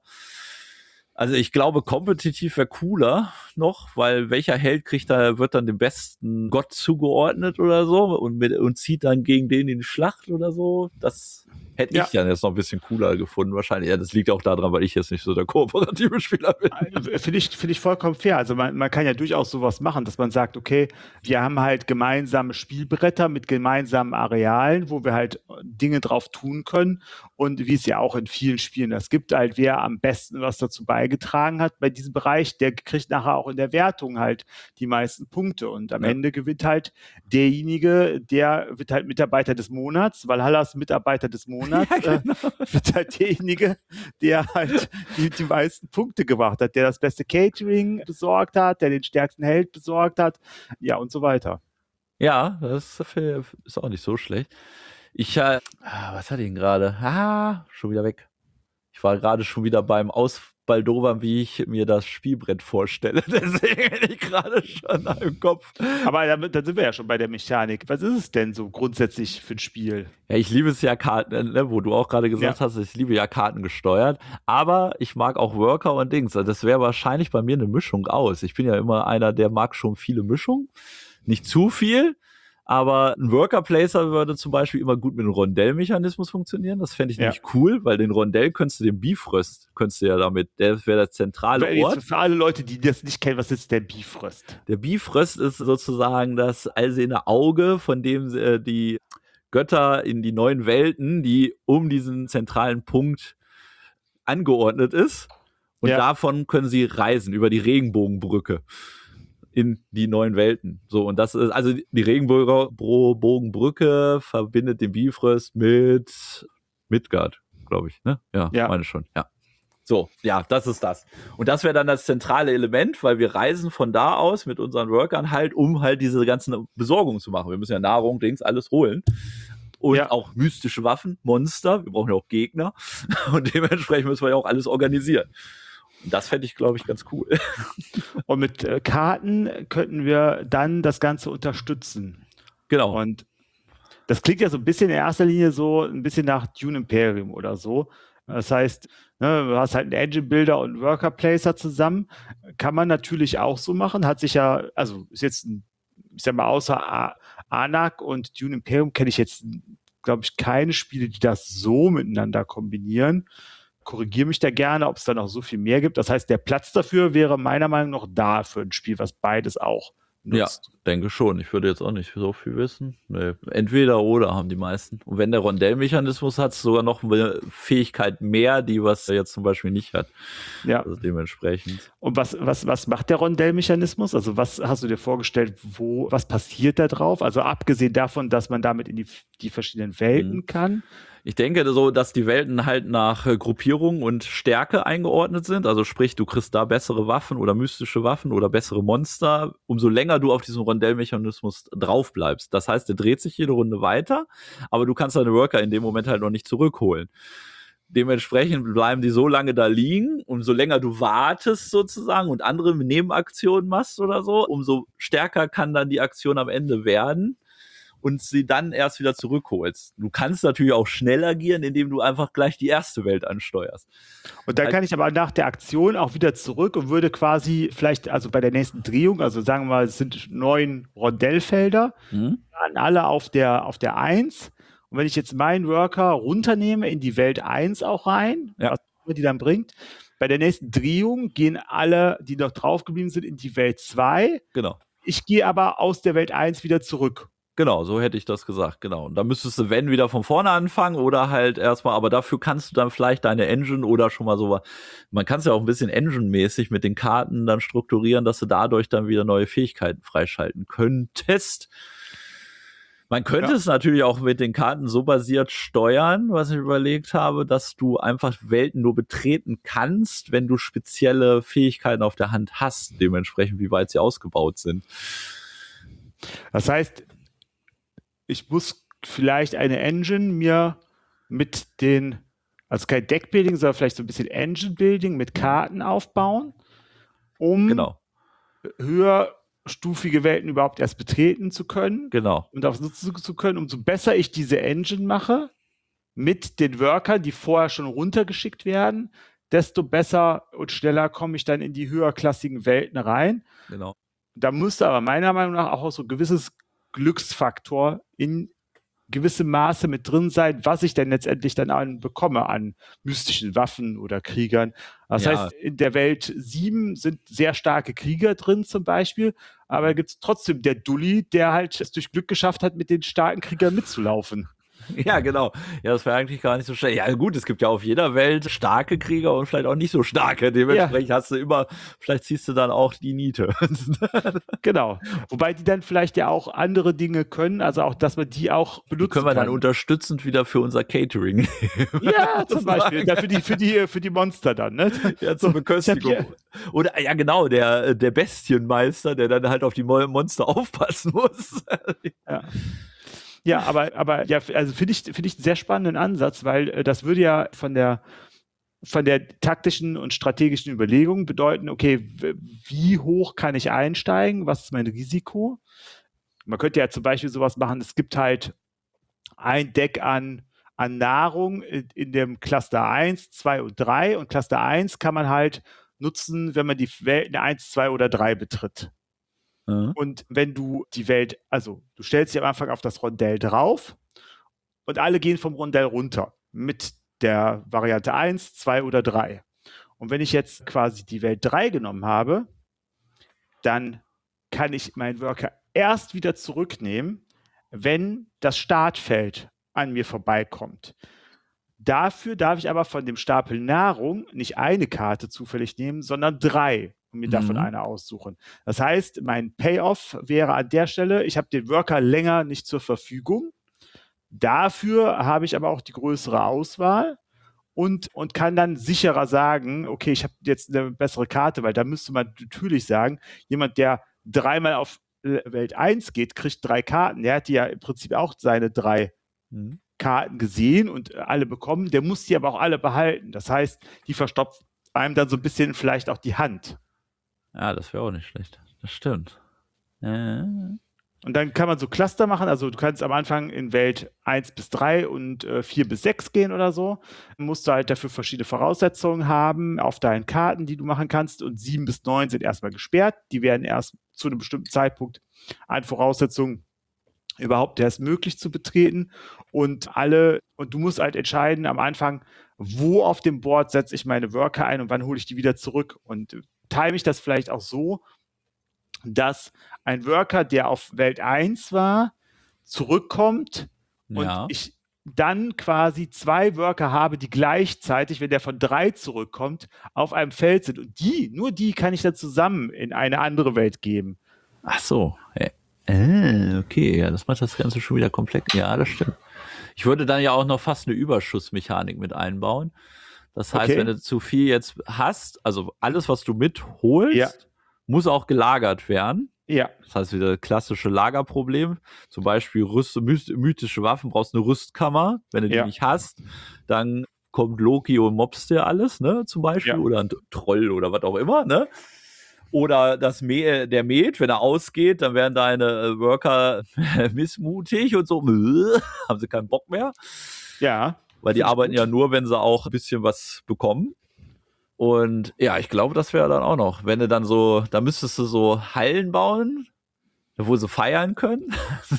Also ich glaube, kompetitiv wäre cooler noch, weil welcher Held wird dann dem besten Gott zugeordnet oder so und zieht dann gegen den in die Schlacht oder so. Das hätte ich dann jetzt noch ein bisschen cooler gefunden wahrscheinlich. Ja, das liegt auch daran, weil ich jetzt nicht so der kooperative Spieler bin. Finde ich vollkommen fair. Also man kann ja durchaus sowas machen, dass man sagt, okay, wir haben halt gemeinsame Spielbretter mit gemeinsamen Arealen, wo wir halt Dinge drauf tun können und wie es ja auch in vielen Spielen das gibt, halt wer am besten was dazu beigetragen hat bei diesem Bereich, der kriegt nachher auch in der Wertung halt die meisten Punkte und am Ende gewinnt halt derjenige, der wird halt Mitarbeiter des Monats, Valhallas Mitarbeiter des Monats, wird halt derjenige, der halt die meisten Punkte gemacht hat, der das beste Catering besorgt hat, der den stärksten Held besorgt hat, ja und so weiter. Ja, das ist auch nicht so schlecht. Was hatte ich denn gerade? Schon wieder weg. Ich war gerade schon wieder beim Ausbaldowern, wie ich mir das Spielbrett vorstelle. Deswegen bin ich gerade schon im Kopf. Aber dann sind wir ja schon bei der Mechanik. Was ist es denn so grundsätzlich für ein Spiel? Ja, ich liebe es ja Karten, ne, wo du auch gerade gesagt hast, ich liebe ja Karten gesteuert. Aber ich mag auch Worker und Dings. Also das wäre wahrscheinlich bei mir eine Mischung aus. Ich bin ja immer einer, der mag schon viele Mischungen. Nicht zu viel. Aber ein Worker-Placer würde zum Beispiel immer gut mit einem Rondell-Mechanismus funktionieren. Das fände ich nämlich cool, weil den Rondell könntest du ja damit, der wäre der zentrale Ort. Für alle Leute, die das nicht kennen, was ist der Bifröst? Der Bifröst ist sozusagen das allsehende Auge, von dem die Götter in die 9 Welten, die um diesen zentralen Punkt angeordnet ist. Und davon können sie reisen über die Regenbogenbrücke in die 9 Welten. So, und das ist, also die Regenbogenbrücke verbindet den Bifröst mit Midgard, glaube ich, ne? Ja, meine schon, ja. So, ja, das ist das. Und das wäre dann das zentrale Element, weil wir reisen von da aus mit unseren Workern halt, um halt diese ganzen Besorgungen zu machen. Wir müssen ja Nahrung, Dings, alles holen. Und auch mystische Waffen, Monster, wir brauchen ja auch Gegner. Und dementsprechend müssen wir ja auch alles organisieren. Und das fände ich, glaube ich, ganz cool. Und mit Karten könnten wir dann das Ganze unterstützen. Genau. Und das klingt ja so ein bisschen in erster Linie so ein bisschen nach Dune Imperium oder so. Das heißt, ne, du hast halt einen Engine Builder und einen Worker Placer zusammen. Kann man natürlich auch so machen. Hat sich ja, also ist jetzt, ich sag mal, außer Anak und Dune Imperium kenne ich jetzt, glaube ich, keine Spiele, die das so miteinander kombinieren. Korrigiere mich da gerne, ob es da noch so viel mehr gibt. Das heißt, der Platz dafür wäre meiner Meinung nach da für ein Spiel, was beides auch nutzt. Ja, denke schon. Ich würde jetzt auch nicht so viel wissen. Nee. Entweder oder haben die meisten. Und wenn der Rondell-Mechanismus hat, sogar noch eine Fähigkeit mehr, die was er jetzt zum Beispiel nicht hat. Ja. Also dementsprechend. Und was macht der Rondell-Mechanismus? Also was hast du dir vorgestellt, was passiert da drauf? Also abgesehen davon, dass man damit in die verschiedenen Welten kann. Ich denke so, dass die Welten halt nach Gruppierung und Stärke eingeordnet sind. Also sprich, du kriegst da bessere Waffen oder mystische Waffen oder bessere Monster, umso länger du auf diesem Rondell-Mechanismus drauf bleibst. Das heißt, der dreht sich jede Runde weiter, aber du kannst deine Worker in dem Moment halt noch nicht zurückholen. Dementsprechend bleiben die so lange da liegen, umso länger du wartest sozusagen und andere Nebenaktionen machst oder so, umso stärker kann dann die Aktion am Ende werden und sie dann erst wieder zurückholst. Du kannst natürlich auch schnell agieren, indem du einfach gleich die erste Welt ansteuerst. Und dann kann ich aber nach der Aktion auch wieder zurück und würde quasi vielleicht, also bei der nächsten Drehung, also sagen wir mal, es sind 9 Rondellfelder, dann alle auf der 1. Und wenn ich jetzt meinen Worker runternehme in die Welt 1 auch rein, was die dann bringt, bei der nächsten Drehung gehen alle, die noch drauf geblieben sind, in die Welt 2. Genau. Ich gehe aber aus der Welt 1 wieder zurück. Genau, so hätte ich das gesagt, genau. Und da müsstest du, wenn, wieder von vorne anfangen oder halt erstmal, aber dafür kannst du dann vielleicht deine Engine oder schon mal so, man kann es ja auch ein bisschen Engine-mäßig mit den Karten dann strukturieren, dass du dadurch dann wieder neue Fähigkeiten freischalten könntest. Man könnte es natürlich auch mit den Karten so basiert steuern, was ich überlegt habe, dass du einfach Welten nur betreten kannst, wenn du spezielle Fähigkeiten auf der Hand hast, dementsprechend wie weit sie ausgebaut sind. Das heißt, ich muss vielleicht eine Engine mir mit also kein Deckbuilding, sondern vielleicht so ein bisschen Engine-Building mit Karten aufbauen, um höherstufige Welten überhaupt erst betreten zu können. Genau. Und auch nutzen zu können. Umso besser ich diese Engine mache, mit den Workern, die vorher schon runtergeschickt werden, desto besser und schneller komme ich dann in die höherklassigen Welten rein. Genau. Da müsste aber meiner Meinung nach auch so ein gewisses Glücksfaktor in gewissem Maße mit drin sein, was ich denn letztendlich dann bekomme an mystischen Waffen oder Kriegern. Das heißt, in der Welt 7 sind sehr starke Krieger drin zum Beispiel, aber da gibt es trotzdem der Dulli, der halt es durch Glück geschafft hat, mit den starken Kriegern mitzulaufen. Ja, genau. Ja, das wäre eigentlich gar nicht so schlecht. Ja, gut, es gibt ja auf jeder Welt starke Krieger und vielleicht auch nicht so starke. Dementsprechend hast du immer, vielleicht ziehst du dann auch die Niete. Genau. Wobei die dann vielleicht ja auch andere Dinge können, also auch, dass man die auch benutzen kann. Die können wir dann unterstützend wieder für unser Catering nehmen. Ja, zum Beispiel. Ja, für die Monster dann, ne? Ja, zur Beköstigung. Oder, ja, genau, der Bestienmeister, der dann halt auf die Monster aufpassen muss. Ja. Ja, aber ja, also finde ich einen sehr spannenden Ansatz, weil das würde ja von der von der taktischen und strategischen Überlegung bedeuten, okay, wie hoch kann ich einsteigen? Was ist mein Risiko? Man könnte ja zum Beispiel sowas machen, es gibt halt ein Deck an Nahrung in dem Cluster 1, 2 und 3 und Cluster 1 kann man halt nutzen, wenn man die Welten 1, 2 oder 3 betritt. Und wenn du die Welt, also du stellst dich am Anfang auf das Rondell drauf und alle gehen vom Rondell runter mit der Variante 1, 2 oder 3. Und wenn ich jetzt quasi die Welt 3 genommen habe, dann kann ich meinen Worker erst wieder zurücknehmen, wenn das Startfeld an mir vorbeikommt. Dafür darf ich aber von dem Stapel Nahrung nicht eine Karte zufällig nehmen, sondern 3 und mir davon eine aussuchen. Das heißt, mein Payoff wäre an der Stelle, ich habe den Worker länger nicht zur Verfügung. Dafür habe ich aber auch die größere Auswahl und kann dann sicherer sagen, okay, ich habe jetzt eine bessere Karte, weil da müsste man natürlich sagen, jemand, der 3-mal auf Welt 1 geht, kriegt 3 Karten. Der hat ja im Prinzip auch seine 3 Karten gesehen und alle bekommen. Der muss die aber auch alle behalten. Das heißt, die verstopft einem dann so ein bisschen vielleicht auch die Hand. Ja, das wäre auch nicht schlecht. Das stimmt. Und dann kann man so Cluster machen, also du kannst am Anfang in Welt 1 bis 3 und 4 bis 6 gehen oder so. Dann musst du halt dafür verschiedene Voraussetzungen haben auf deinen Karten, die du machen kannst und 7 bis 9 sind erstmal gesperrt. Die werden erst zu einem bestimmten Zeitpunkt an Voraussetzungen überhaupt erst möglich zu betreten und du musst halt entscheiden am Anfang, wo auf dem Board setze ich meine Worker ein und wann hole ich die wieder zurück und time ich das vielleicht auch so, dass ein Worker, der auf Welt 1 war, zurückkommt und ich dann quasi 2 Worker habe, die gleichzeitig, wenn der von 3 zurückkommt, auf einem Feld sind. Und nur die kann ich dann zusammen in eine andere Welt geben. Ach so. Okay, ja, das macht das Ganze schon wieder komplex. Ja, das stimmt. Ich würde dann ja auch noch fast eine Überschussmechanik mit einbauen. Das heißt, wenn du zu viel jetzt hast, also alles, was du mitholst, muss auch gelagert werden. Ja. Das heißt, wieder klassische Lagerproblem. Zum Beispiel mythische Waffen, brauchst eine Rüstkammer. Wenn du die nicht hast, dann kommt Loki und mobst dir alles, ne, zum Beispiel. Oder ein Troll oder was auch immer, ne. Oder der Met, wenn er ausgeht, dann werden deine Worker missmutig und so, haben sie keinen Bock mehr. Ja. Weil die arbeiten ja nur, wenn sie auch ein bisschen was bekommen. Und ja, ich glaube, das wäre dann auch noch, wenn du dann so, da müsstest du so Hallen bauen, wo sie feiern können.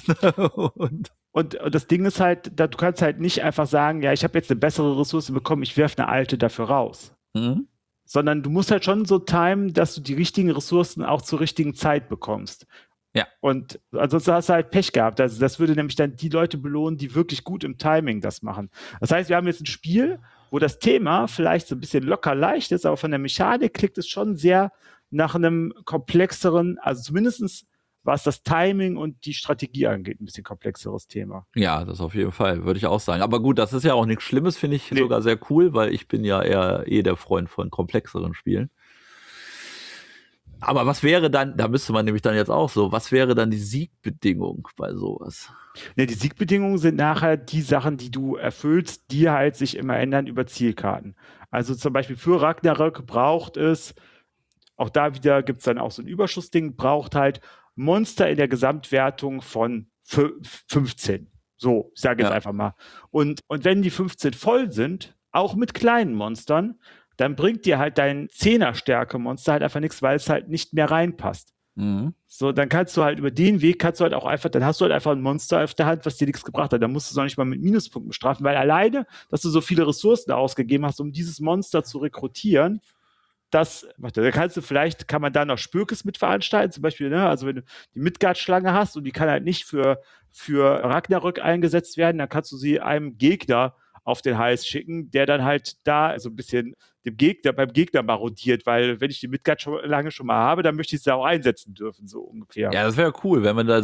Und das Ding ist halt, du kannst halt nicht einfach sagen, ja, ich habe jetzt eine bessere Ressource bekommen, ich werfe eine alte dafür raus. Sondern du musst halt schon so timen, dass du die richtigen Ressourcen auch zur richtigen Zeit bekommst. Ja. Und ansonsten hast du halt Pech gehabt. Also das würde nämlich dann die Leute belohnen, die wirklich gut im Timing das machen. Das heißt, wir haben jetzt ein Spiel, wo das Thema vielleicht so ein bisschen locker leicht ist, aber von der Mechanik klingt es schon sehr nach einem komplexeren, also zumindest was das Timing und die Strategie angeht, ein bisschen komplexeres Thema. Ja, das auf jeden Fall, würde ich auch sagen. Aber gut, das ist ja auch nichts Schlimmes, finde ich sogar sehr cool, weil ich bin ja eher der Freund von komplexeren Spielen. Aber was wäre dann, da müsste man nämlich dann jetzt auch so, was wäre dann die Siegbedingung bei sowas? Ne, die Siegbedingungen sind nachher die Sachen, die du erfüllst, die halt sich immer ändern über Zielkarten. Also zum Beispiel für Ragnarök braucht es, auch da wieder gibt es dann auch so ein Überschussding, braucht halt Monster in der Gesamtwertung von 15. So, ich sage jetzt einfach mal. Und wenn die 15 voll sind, auch mit kleinen Monstern, dann bringt dir halt dein 10er-Stärke-Monster halt einfach nichts, weil es halt nicht mehr reinpasst. So, dann kannst du halt über den Weg, dann hast du halt einfach ein Monster auf der Hand, was dir nichts gebracht hat. Dann musst du es auch nicht mal mit Minuspunkten bestrafen, weil alleine, dass du so viele Ressourcen ausgegeben hast, um dieses Monster zu rekrutieren, da kann man da noch Spürkes mit veranstalten, zum Beispiel, ne, also wenn du die Midgard-Schlange hast und die kann halt nicht für Ragnarök eingesetzt werden, dann kannst du sie einem Gegner auf den Hals schicken, der dann halt da so ein bisschen beim Gegner marodiert, weil wenn ich die Midgard-Schlange schon mal habe, dann möchte ich sie auch einsetzen dürfen, so ungefähr. Ja, das wäre cool, wenn man da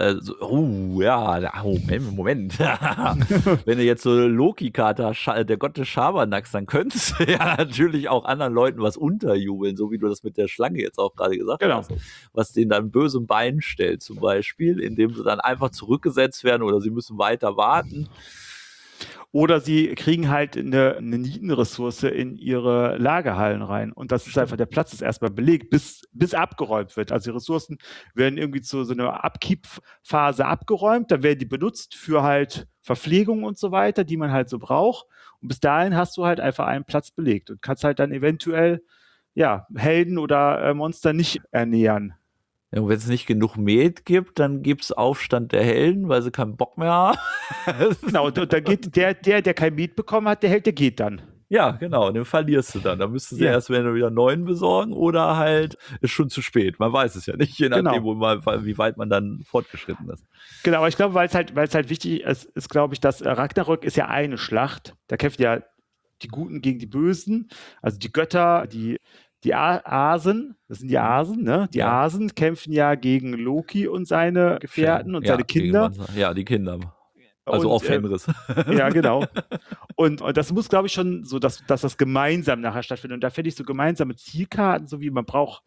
Moment. Wenn du jetzt so Loki-Karte, der Gott des Schabernacks, dann könntest du ja natürlich auch anderen Leuten was unterjubeln, so wie du das mit der Schlange jetzt auch gerade gesagt hast. Was denen dann bösem Bein stellt zum Beispiel, indem sie dann einfach zurückgesetzt werden oder sie müssen weiter warten. Oder sie kriegen halt eine Nietenressource in ihre Lagerhallen rein. Und das ist einfach, der Platz ist erstmal belegt, bis abgeräumt wird. Also die Ressourcen werden irgendwie zu so einer Upkeep-Phase abgeräumt, dann werden die benutzt für halt Verpflegung und so weiter, die man halt so braucht. Und bis dahin hast du halt einfach einen Platz belegt und kannst halt dann eventuell Helden oder Monster nicht ernähren. Ja, und wenn es nicht genug Met gibt, dann gibt es Aufstand der Helden, weil sie keinen Bock mehr haben. Genau, und dann geht der kein Met bekommen hat, der Held, der geht dann. Ja, genau, den verlierst du dann. Da müsstest du erst wieder neuen besorgen oder halt ist schon zu spät. Man weiß es ja nicht, je nachdem, wie weit man dann fortgeschritten ist. Genau, aber ich glaube, weil es halt wichtig ist, glaube ich, dass Ragnarök ist ja eine Schlacht. Da kämpfen ja die Guten gegen die Bösen, also die Götter, die Asen, das sind die Asen, ne? Die Asen kämpfen ja gegen Loki und seine Gefährten und seine Kinder. Ja, die Kinder. Also auch Fenris. Ja, genau. Und das muss, glaube ich, schon so, dass das gemeinsam nachher stattfindet. Und da finde ich so gemeinsame Zielkarten, so wie man braucht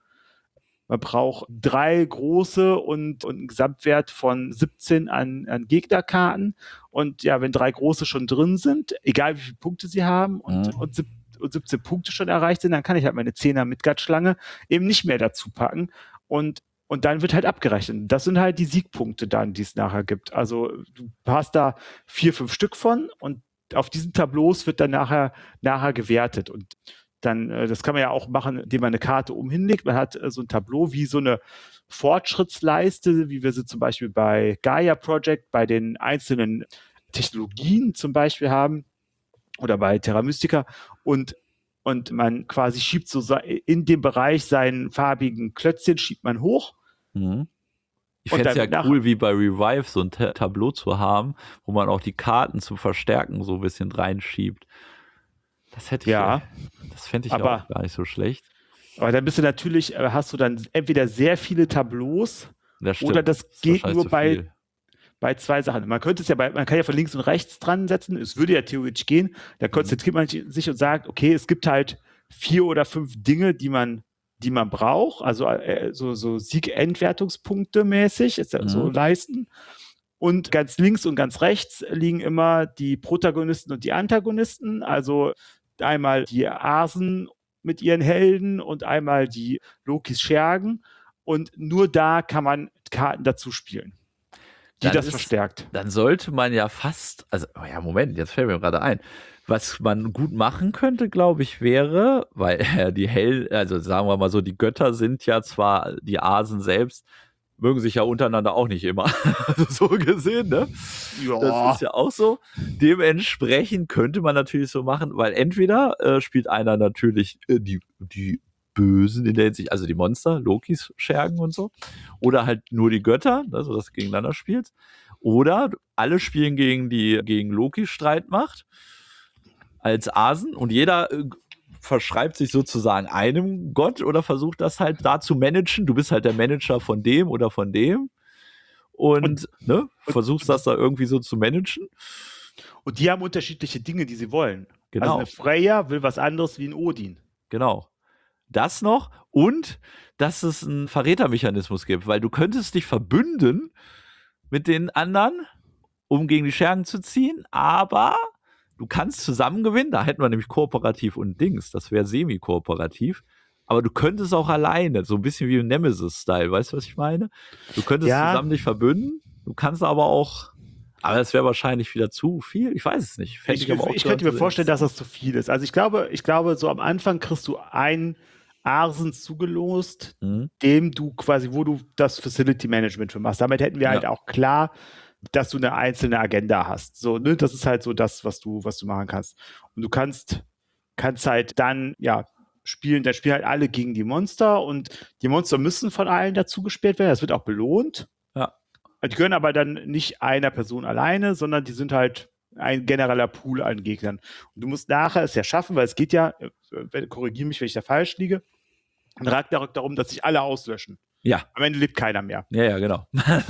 3 große und einen Gesamtwert von 17 an Gegnerkarten. Und ja, wenn 3 große schon drin sind, egal wie viele Punkte sie haben und 17 Punkte schon erreicht sind, dann kann ich halt meine 10er Midgard-Schlange eben nicht mehr dazu packen. Und dann wird halt abgerechnet. Das sind halt die Siegpunkte dann, die es nachher gibt. Also du hast da 4, 5 Stück von und auf diesen Tableaus wird dann nachher gewertet. Und dann, das kann man ja auch machen, indem man eine Karte hinlegt. Man hat so ein Tableau wie so eine Fortschrittsleiste, wie wir sie zum Beispiel bei Gaia Project, bei den einzelnen Technologien zum Beispiel haben oder bei Terra Mystica und man quasi schiebt so in dem Bereich seinen farbigen Klötzchen, schiebt man hoch. Mhm. Ich fände es ja cool, wie bei Revive so ein Tableau zu haben, wo man auch die Karten zum Verstärken so ein bisschen reinschiebt. Das hätte ich das fände ich auch gar nicht so schlecht. Aber dann hast du dann entweder sehr viele Tableaus oder das geht nur bei 2 Sachen. Man kann ja von links und rechts dran setzen, es würde ja theoretisch gehen, da konzentriert man sich und sagt, okay, es gibt halt 4 oder 5 Dinge, die man braucht, also so Sieg-Endwertungspunkte mäßig, so leisten. Und ganz links und ganz rechts liegen immer die Protagonisten und die Antagonisten, also einmal die Asen mit ihren Helden und einmal die Lokis Schergen. Und nur da kann man Karten dazu spielen, die das verstärkt. Dann sollte man ja fast, Moment, jetzt fällt mir gerade ein, was man gut machen könnte, glaube ich, wäre, weil also sagen wir mal so, die Götter sind ja zwar, die Asen selbst, mögen sich ja untereinander auch nicht immer, so gesehen, ne? Ja. Das ist ja auch so. Dementsprechend könnte man natürlich so machen, weil entweder spielt einer natürlich die Bösen in der Hinsicht, also die Monster, Lokis, Schergen und so, oder halt nur die Götter, also das gegeneinander spielt, oder alle spielen gegen Lokis Streitmacht als Asen und jeder verschreibt sich sozusagen einem Gott oder versucht das halt da zu managen. Du bist halt der Manager von dem oder von dem und versuchst das da irgendwie so zu managen. Und die haben unterschiedliche Dinge, die sie wollen. Genau. Also eine Freya will was anderes wie ein Odin. Genau. Das noch und dass es einen Verrätermechanismus gibt, weil du könntest dich verbünden mit den anderen, um gegen die Schergen zu ziehen, aber du kannst zusammen gewinnen, da hätten wir nämlich kooperativ und Dings, das wäre semi-kooperativ, aber du könntest auch alleine, so ein bisschen wie im Nemesis-Style, weißt du, was ich meine? Du könntest zusammen dich verbünden, du kannst aber das wäre wahrscheinlich wieder zu viel, ich weiß es nicht. Ich könnte mir vorstellen, dass das zu viel ist. Also ich glaube, so am Anfang kriegst du einen Arsen zugelost, dem du quasi, wo du das Facility Management für machst. Damit hätten wir halt auch klar, dass du eine einzelne Agenda hast. So, ne? Das ist halt so das, was du machen kannst. Und du kannst halt dann, spielen halt alle gegen die Monster und die Monster müssen von allen dazu gespielt werden. Das wird auch belohnt. Ja. Die gehören aber dann nicht einer Person alleine, sondern die sind halt ein genereller Pool an Gegnern. Und du musst nachher es ja schaffen, weil es geht ja, korrigiere mich, wenn ich da falsch liege, in Ragnarök darum, dass sich alle auslöschen. Ja. Am Ende lebt keiner mehr. Ja, genau.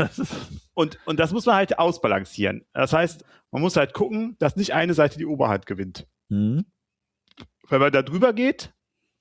Und das muss man halt ausbalancieren. Das heißt, man muss halt gucken, dass nicht eine Seite die Oberhand gewinnt. Wenn man da drüber geht,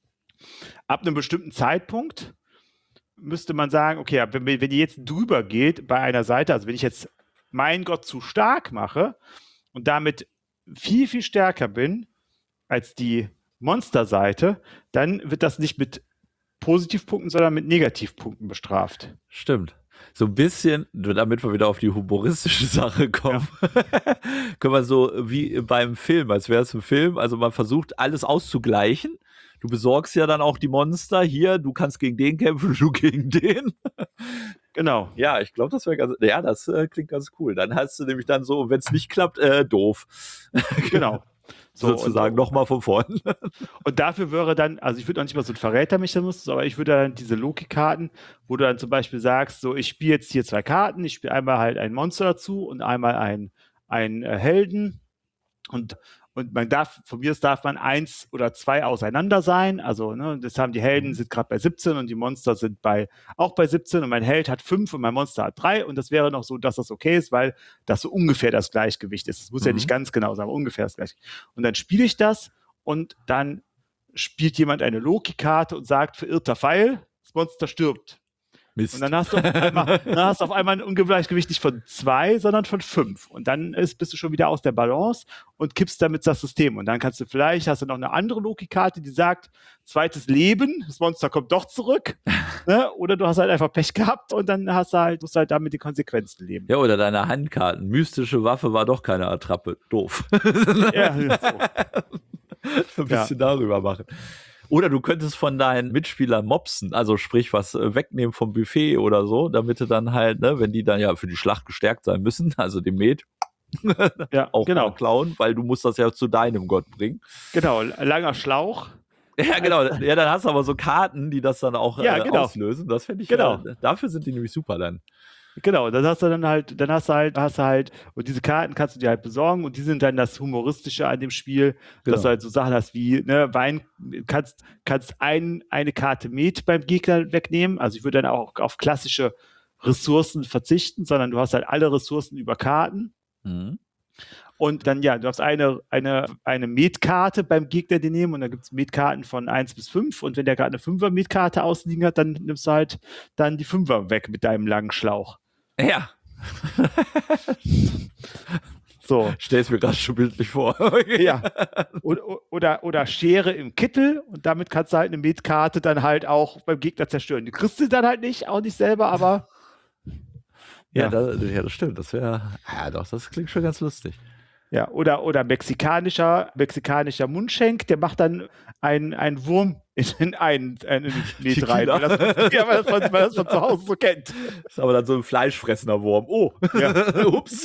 ab einem bestimmten Zeitpunkt, müsste man sagen, okay, wenn die jetzt drüber geht bei einer Seite, also wenn ich jetzt meinen Gott zu stark mache und damit viel, viel stärker bin als die Monsterseite, dann wird das nicht mit Positivpunkten, sondern mit Negativpunkten bestraft. Stimmt. So ein bisschen, damit wir wieder auf die humoristische Sache kommen, können wir so wie beim Film, als wäre es ein Film, also man versucht alles auszugleichen. Du besorgst ja dann auch die Monster hier, du kannst gegen den kämpfen, du gegen den. Genau. Ja, ich glaube, das wäre ganz, ja, das klingt ganz cool. Dann hast du nämlich dann so, wenn es nicht klappt, doof. Genau. So, sozusagen nochmal von vorn. Und dafür wäre dann, also ich würde noch nicht mal so ein Verrätermechanismus, aber ich würde dann diese Logikkarten, wo du dann zum Beispiel sagst, so ich spiele jetzt hier 2 Karten, ich spiele einmal halt ein Monster dazu und einmal einen Helden und man darf, von mir aus darf man 1 oder 2 auseinander sein, also ne, das haben die Helden sind gerade bei 17 und die Monster sind auch bei 17 und mein Held hat 5 und mein Monster hat 3 und das wäre noch so, dass das okay ist, weil das so ungefähr das Gleichgewicht ist. Es muss ja nicht ganz genau sein, aber ungefähr das Gleichgewicht. Und dann spiele ich das und dann spielt jemand eine Logikarte und sagt, verirrter Pfeil, das Monster stirbt. Mist. Und dann hast du auf einmal ein Ungleichgewicht nicht von 2, sondern von 5. Und dann bist du schon wieder aus der Balance und kippst damit das System. Und dann hast du noch eine andere Logikkarte, die sagt, zweites Leben, das Monster kommt doch zurück. Ne? Oder du hast halt einfach Pech gehabt und dann musst du halt damit die Konsequenzen leben. Ja, oder deine Handkarten. Mystische Waffe war doch keine Attrappe. Doof. Ja, so. Ein bisschen darüber machen. Oder du könntest von deinen Mitspielern mopsen, also sprich was wegnehmen vom Buffet oder so, damit du dann halt, ne, wenn die dann ja für die Schlacht gestärkt sein müssen, also dem Met, auch mal klauen, weil du musst das ja zu deinem Gott bringen. Genau, langer Schlauch. Ja, genau. Ja, dann hast du aber so Karten, die das dann auch auslösen. Das fände ich, dafür sind die nämlich super dann. Genau, dann hast du halt, und diese Karten kannst du dir halt besorgen und die sind dann das Humoristische an dem Spiel, dass du halt so Sachen hast wie, ne, kannst eine Karte Met beim Gegner wegnehmen, also ich würde dann auch auf klassische Ressourcen verzichten, sondern du hast halt alle Ressourcen über Karten. Und dann, du hast eine Met-Karte beim Gegner die nehmen und dann gibt es Met-Karten von 1 bis 5 und wenn der gerade eine 5er-Met-Karte ausliegen hat, dann nimmst du halt dann die 5er weg mit deinem langen Schlauch. Ja. So. Stell's mir gerade schon bildlich vor. Ja. Oder Schere im Kittel und damit kannst du halt eine Met-Karte dann halt auch beim Gegner zerstören. Die kriegst du dann halt auch nicht selber, aber ja, das stimmt. Das wäre, das klingt schon ganz lustig. Ja, oder mexikanischer Mundschenk, der macht dann einen Wurm in einen Met rein, weil man das von zu Hause so kennt. Das ist aber dann so ein fleischfressender Wurm. Oh, ja. Ups.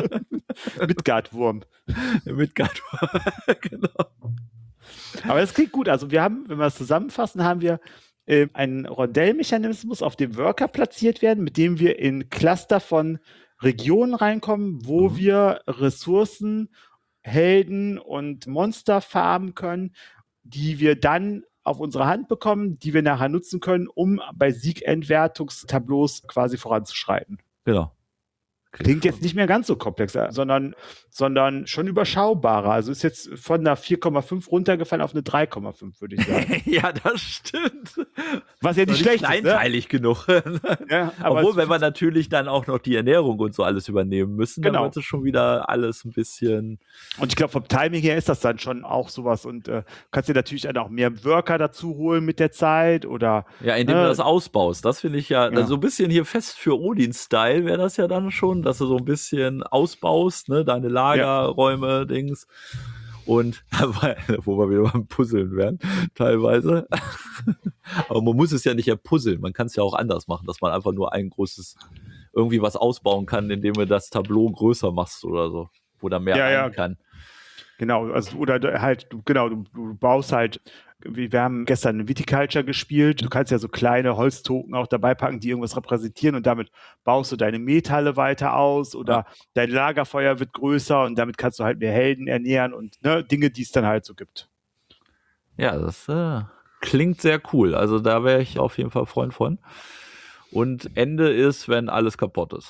Midgard-Wurm. Midgard-Wurm, genau. Aber das klingt gut. Also wenn wir es zusammenfassen, haben wir einen Rondellmechanismus, auf dem Worker platziert werden, mit dem wir in Cluster von Regionen reinkommen, wo wir Ressourcen, Helden und Monster farmen können, die wir dann auf unsere Hand bekommen, die wir nachher nutzen können, um bei Siegentwertungstableaus quasi voranzuschreiten. Genau. Klingt jetzt nicht mehr ganz so komplex, sondern schon überschaubarer. Also ist jetzt von einer 4,5 runtergefallen auf eine 3,5, würde ich sagen. Ja, das stimmt. Was ja nicht schlecht ist. Kleinteilig genug. Ja, aber obwohl, wenn wir natürlich dann auch noch die Ernährung und so alles übernehmen müssen, dann wird es schon wieder alles ein bisschen. Und ich glaube, vom Timing her ist das dann schon auch sowas. Und kannst dir natürlich dann auch mehr Worker dazu holen mit der Zeit oder. Ja, indem du das ausbaust. Das finde ich ja. So ein bisschen hier fest für Odin-Style wäre das ja dann schon, dass du so ein bisschen ausbaust, ne, deine Lagerräume, Dings. Und wo wir wieder beim Puzzeln wären, teilweise. Aber man muss es ja nicht erpuzzeln, man kann es ja auch anders machen, dass man einfach nur ein großes, irgendwie was ausbauen kann, indem du das Tableau größer machst oder so, wo da mehr rein kann. Genau, also oder halt, du baust halt, wir haben gestern Viticulture gespielt, du kannst ja so kleine Holztoken auch dabei packen, die irgendwas repräsentieren und damit baust du deine Metalle weiter aus oder dein Lagerfeuer wird größer und damit kannst du halt mehr Helden ernähren und Dinge, die es dann halt so gibt. Ja, das klingt sehr cool, also da wäre ich auf jeden Fall Freund von. Und Ende ist, wenn alles kaputt ist.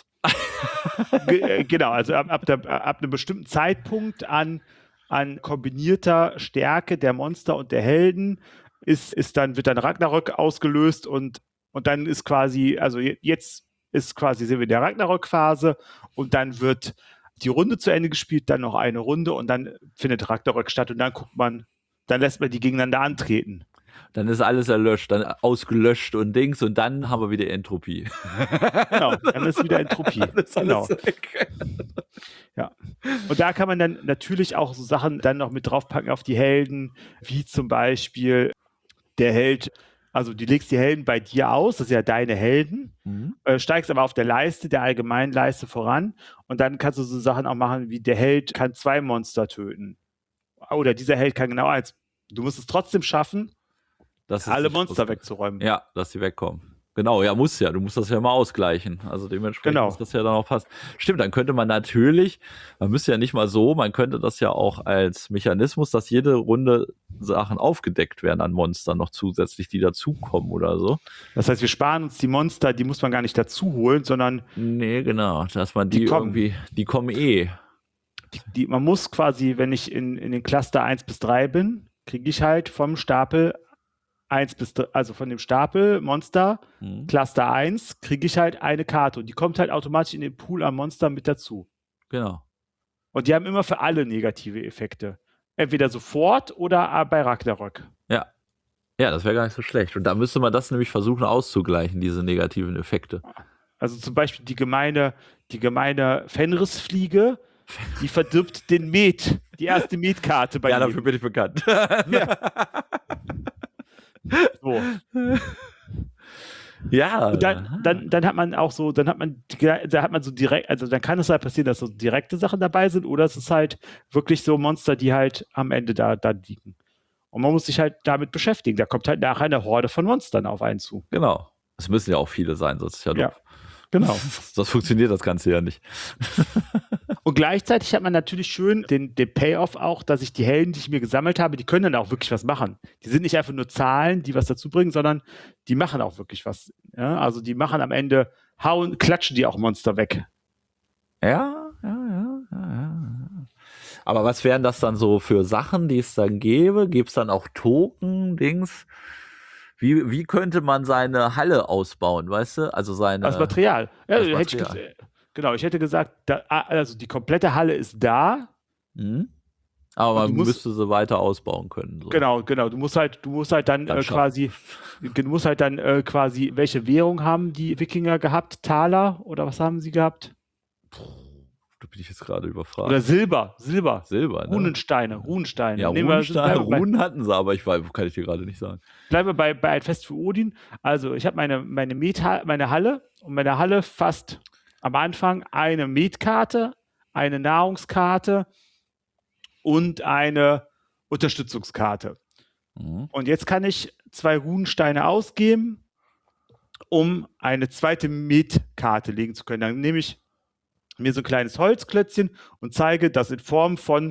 Genau, also ab einem bestimmten Zeitpunkt an kombinierter Stärke der Monster und der Helden wird dann Ragnarök ausgelöst und dann ist quasi, also jetzt ist quasi, sind wir in der Ragnarök-Phase und dann wird die Runde zu Ende gespielt, dann noch eine Runde und dann findet Ragnarök statt und dann lässt man die gegeneinander antreten. Dann ist alles erlöscht, dann ausgelöscht und Dings und dann haben wir wieder Entropie. Genau, dann ist wieder Entropie. Dann ist alles Genau. weg. Ja. Und da kann man dann natürlich auch so Sachen dann noch mit draufpacken auf die Helden, wie zum Beispiel der Held, also du legst die Helden bei dir aus, das sind ja deine Helden, steigst aber auf der Leiste, der allgemeinen Leiste voran und dann kannst du so Sachen auch machen, wie der Held kann 2 Monster töten. Oder dieser Held kann genau 1. Du musst es trotzdem schaffen, alle Monster wegzuräumen. Ja, dass die wegkommen. Genau, ja, muss ja. Du musst das ja mal ausgleichen. Also dementsprechend muss das ja dann auch passen. Stimmt, dann könnte man natürlich, man müsste ja nicht mal so, man könnte das ja auch als Mechanismus, dass jede Runde Sachen aufgedeckt werden an Monstern noch zusätzlich, die dazukommen oder so. Das heißt, wir sparen uns die Monster, die muss man gar nicht dazu holen, sondern nee, genau, dass man die kommen. irgendwie, die kommen eh. Man muss quasi, wenn ich in den Cluster 1 bis 3 bin, kriege ich halt vom Stapel 1 bis 3, also von dem Stapel Monster, Cluster 1, kriege ich halt eine Karte und die kommt halt automatisch in den Pool an Monster mit dazu. Genau. Und die haben immer für alle negative Effekte. Entweder sofort oder bei Ragnarök. Ja. Ja, das wäre gar nicht so schlecht. Und da müsste man das nämlich versuchen auszugleichen, diese negativen Effekte. Also zum Beispiel die gemeine Fenrisfliege, die verdirbt den Met, die erste Metkarte bei ja, jedem. dafür bin ich bekannt. Ja. So. Ja. Und dann hat man auch so, da hat man so direkt, also dann kann es halt passieren, dass so direkte Sachen dabei sind oder es ist halt wirklich so Monster, die halt am Ende da liegen. Und man muss sich halt damit beschäftigen. Da kommt halt nachher eine Horde von Monstern auf einen zu. Genau. Es müssen ja auch viele sein, sonst ist ja doof. Ja, genau. Das funktioniert das Ganze ja nicht. Und gleichzeitig hat man natürlich schön den Payoff auch, dass ich die Helden, die ich mir gesammelt habe, die können dann auch wirklich was machen. Die sind nicht einfach nur Zahlen, die was dazu bringen, sondern die machen auch wirklich was. Ja? Also die machen am Ende, klatschen die auch Monster weg. Ja. Aber was wären das dann so für Sachen, die es dann gäbe? Gibt es dann auch Token, Dings? Wie könnte man seine Halle ausbauen, weißt du? Also Als Material. Ja, als Material. Ich hätte gesagt, also die komplette Halle ist da. Aber man müsste sie weiter ausbauen können. So. Genau. Du musst halt dann quasi, welche Währung haben die Wikinger gehabt? Taler oder was haben sie gehabt? Da bin ich jetzt gerade überfragt. Oder Silber. Ne? Runensteine. Ja, Runen hatten sie, aber kann ich dir gerade nicht sagen. Bleiben wir bei ein Fest für Odin. Also ich habe meine Halle und meine Halle fasst am Anfang eine Metkarte, eine Nahrungskarte und eine Unterstützungskarte. Und jetzt kann ich 2 Runensteine ausgeben, um eine zweite Metkarte legen zu können. Dann nehme ich mir so ein kleines Holzklötzchen und zeige, dass in Form von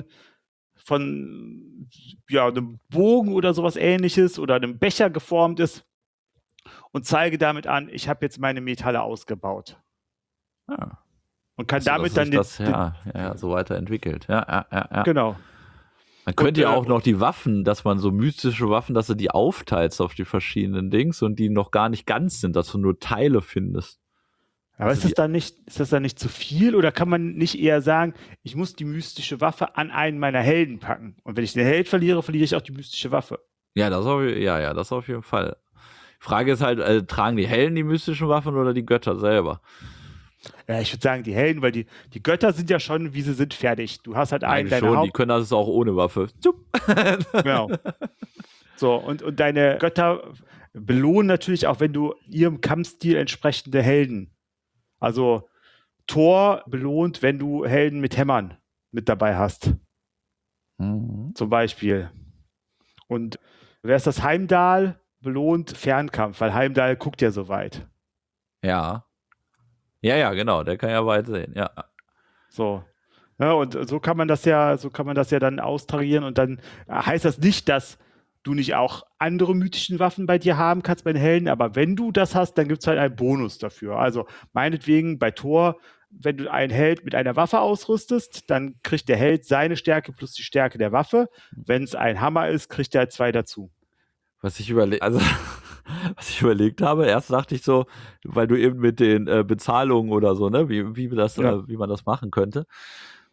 einem Bogen oder sowas Ähnliches oder einem Becher geformt ist und zeige damit an, ich habe jetzt meine Methalle ausgebaut. Ja. Und kann damit dann so weiterentwickelt. Ja. Genau. Man könnte ja auch noch die Waffen, dass man so mystische Waffen, dass du die aufteilst auf die verschiedenen Dings und die noch gar nicht ganz sind, dass du nur Teile findest. Aber ist das dann nicht zu viel oder kann man nicht eher sagen, ich muss die mystische Waffe an einen meiner Helden packen und wenn ich den Held verliere, verliere ich auch die mystische Waffe? Ja, das auf jeden Fall. Die Frage ist halt, tragen die Helden die mystischen Waffen oder die Götter selber? Ja, ich würde sagen die Helden, weil die Götter sind ja schon, wie sie sind, fertig. Du hast halt einen deiner die können das auch ohne Waffe. Genau. So, und deine Götter belohnen natürlich auch, wenn du ihrem Kampfstil entsprechende Helden. Also Thor belohnt, wenn du Helden mit Hämmern mit dabei hast. Zum Beispiel. Und wer ist das? Heimdall belohnt Fernkampf, weil Heimdall guckt ja so weit. Ja. Ja, genau, der kann ja weit sehen, ja. So. Ja, und so kann man das ja dann austarieren und dann heißt das nicht, dass du nicht auch andere mythischen Waffen bei dir haben kannst bei den Helden, aber wenn du das hast, dann gibt es halt einen Bonus dafür. Also meinetwegen bei Thor, wenn du einen Held mit einer Waffe ausrüstest, dann kriegt der Held seine Stärke plus die Stärke der Waffe. Wenn es ein Hammer ist, kriegt er 2 dazu. Was ich überlegt habe, erst dachte ich so, weil du eben mit den Bezahlungen oder so, ne, wie man das machen könnte.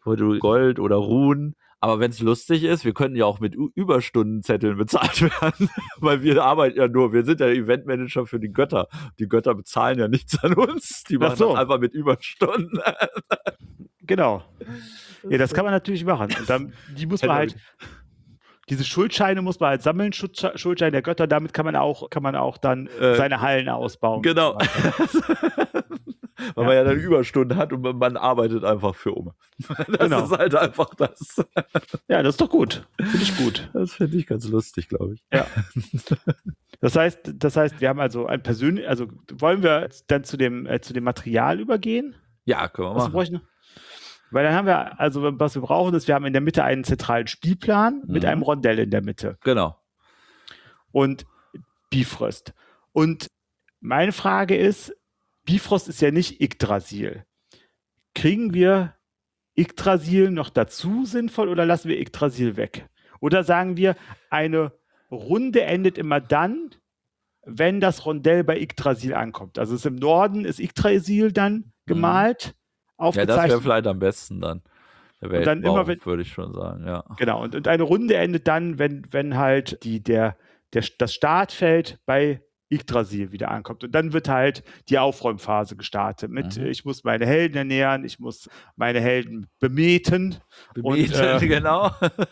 wo du Gold oder Ruhen. Aber wenn es lustig ist, wir könnten ja auch mit Überstundenzetteln bezahlt werden, weil wir arbeiten ja nur, wir sind ja Eventmanager für die Götter. Die Götter bezahlen ja nichts an uns, die machen das einfach mit Überstunden. Genau. Ja, das kann man natürlich machen. Und dann, die muss man halt, diese Schuldscheine muss man halt sammeln, Schuldscheine der Götter, damit kann man auch dann seine Hallen ausbauen. Genau. Weil man ja dann Überstunden hat und man arbeitet einfach für um. Das ist halt einfach das. Ja, das ist doch gut. Finde ich gut. Das finde ich ganz lustig, glaube ich. Ja. Das heißt, wir haben also ein persönlich, also wollen wir dann zu dem Material übergehen? Ja, können wir machen. Weil dann haben wir, also was wir brauchen, ist, wir haben in der Mitte einen zentralen Spielplan mit einem Rondell in der Mitte. Genau. Und Bifrost. Und meine Frage ist, Bifrost ist ja nicht Yggdrasil. Kriegen wir Yggdrasil noch dazu sinnvoll oder lassen wir Yggdrasil weg? Oder sagen wir, eine Runde endet immer dann, wenn das Rondell bei Yggdrasil ankommt. Also im Norden ist Yggdrasil dann gemalt, aufgezeichnet. Ja, das wäre vielleicht am besten dann. Und dann immer, würde ich schon sagen, ja. Genau, und eine Runde endet dann, wenn halt das Startfeld bei Yggdrasil wieder ankommt. Und dann wird halt die Aufräumphase gestartet mit, ich muss meine Helden ernähren, ich muss meine Helden bemeten. Genau.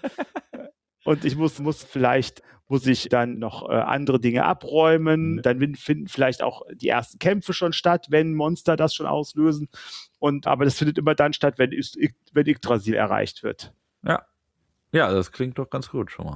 Und ich muss ich dann noch andere Dinge abräumen. Dann finden vielleicht auch die ersten Kämpfe schon statt, wenn Monster das schon auslösen. Aber das findet immer dann statt, wenn Yggdrasil erreicht wird. Ja. Ja, das klingt doch ganz gut schon mal.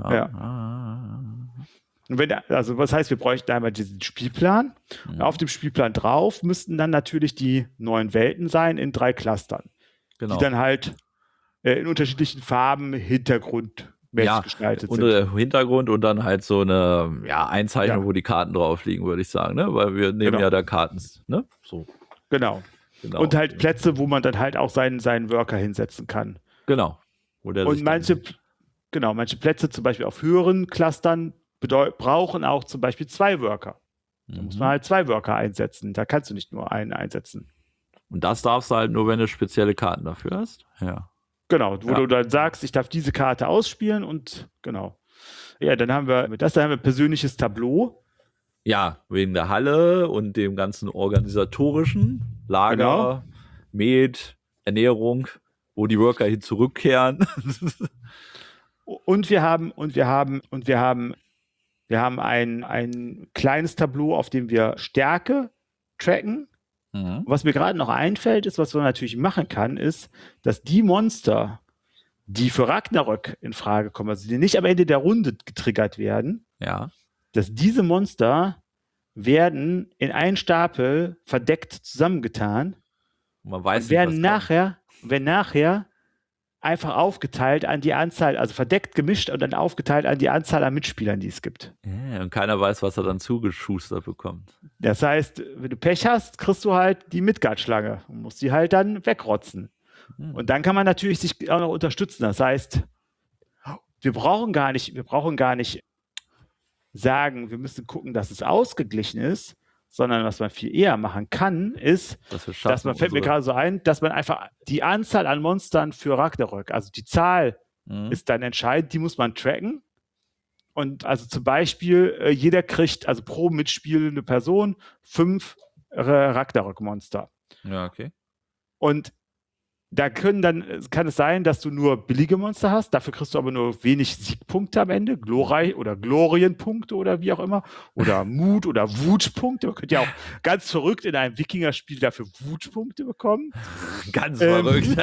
Ja. Und was heißt, wir bräuchten einmal diesen Spielplan. Auf dem Spielplan drauf müssten dann natürlich die 9 Welten sein in 3 Clustern. Genau. Die dann halt in unterschiedlichen Farben hintergrundmäßig gestaltet sind. Und Hintergrund und dann halt so eine Einzeichnung, wo die Karten drauf liegen, würde ich sagen, ne? Weil wir nehmen ja da Karten, ne? So. Genau. Und halt Plätze, wo man dann halt auch seinen Worker hinsetzen kann. Genau. Und manche Plätze, zum Beispiel auf höheren Clustern, brauchen auch zum Beispiel 2 Worker. Da muss man halt 2 Worker einsetzen. Da kannst du nicht nur einen einsetzen. Und das darfst du halt nur, wenn du spezielle Karten dafür hast. Ja. Genau, wo du dann sagst, ich darf diese Karte ausspielen und genau. Ja, dann haben wir persönliches Tableau. Ja, wegen der Halle und dem ganzen organisatorischen Lager, Met, Ernährung, wo die Worker hin zurückkehren. Und wir haben ein kleines Tableau, auf dem wir Stärke tracken. Was mir gerade noch einfällt, ist, was man natürlich machen kann, ist, dass die Monster, die für Ragnarök in Frage kommen, also die nicht am Ende der Runde getriggert werden, dass diese Monster werden in einen Stapel verdeckt zusammengetan und werden nachher einfach aufgeteilt an die Anzahl, also verdeckt gemischt und dann aufgeteilt an die Anzahl an Mitspielern, die es gibt. Ja, und keiner weiß, was er dann zugeschustert bekommt. Das heißt, wenn du Pech hast, kriegst du halt die Midgard-Schlange und musst die halt dann wegrotzen. Und dann kann man natürlich sich auch noch unterstützen. Das heißt, wir brauchen gar nicht sagen, wir müssen gucken, dass es ausgeglichen ist, sondern was man viel eher machen kann, ist, fällt mir gerade so ein, dass man einfach die Anzahl an Monstern für Ragnarök, also die Zahl ist dann entscheidend, die muss man tracken. Und also zum Beispiel, jeder kriegt, also pro mitspielende Person 5 Ragnarök-Monster. Ja, okay. Und da kann es sein, dass du nur billige Monster hast, dafür kriegst du aber nur wenig Siegpunkte am Ende, oder Glorienpunkte oder wie auch immer, oder Mut- oder Wutpunkte. Man könnte ja auch ganz verrückt in einem Wikinger-Spiel dafür Wutpunkte bekommen. Ganz verrückt.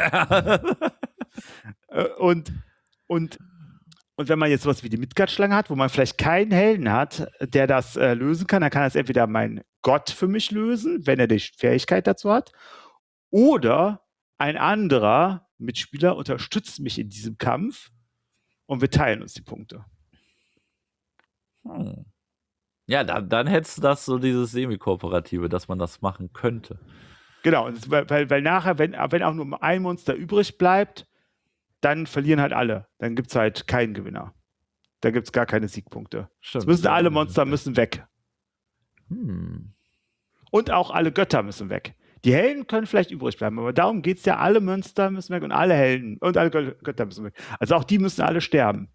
Und wenn man jetzt sowas wie die Midgard-Schlange hat, wo man vielleicht keinen Helden hat, der das lösen kann, dann kann das entweder mein Gott für mich lösen, wenn er die Fähigkeit dazu hat, oder ein anderer Mitspieler unterstützt mich in diesem Kampf und wir teilen uns die Punkte. Ja, dann hättest du das so dieses Semi-Kooperative, dass man das machen könnte. Genau, weil nachher, wenn auch nur ein Monster übrig bleibt, dann verlieren halt alle. Dann gibt es halt keinen Gewinner. Da gibt es gar keine Siegpunkte. Stimmt, alle Monster müssen weg. Und auch alle Götter müssen weg. Die Helden können vielleicht übrig bleiben, aber darum geht es ja, alle Monster müssen weg und alle Helden und alle Götter müssen weg. Also auch die müssen alle sterben.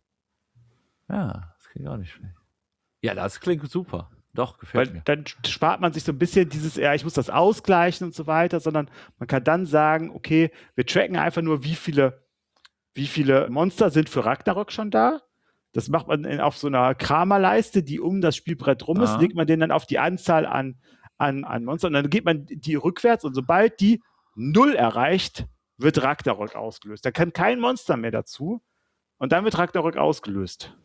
Ja, das klingt auch nicht schlecht. Ja, das klingt super. Doch, gefällt Weil mir. dann spart man sich so ein bisschen dieses, ich muss das ausgleichen und so weiter, sondern man kann dann sagen, okay, wir tracken einfach nur, wie viele Monster sind für Ragnarok schon da. Das macht man auf so einer Kramerleiste, die um das Spielbrett rum ist, legt man den dann auf die Anzahl an Monster und dann geht man die rückwärts und sobald die 0 erreicht, wird Ragnarok ausgelöst. Da kann kein Monster mehr dazu und dann wird Ragnarok ausgelöst.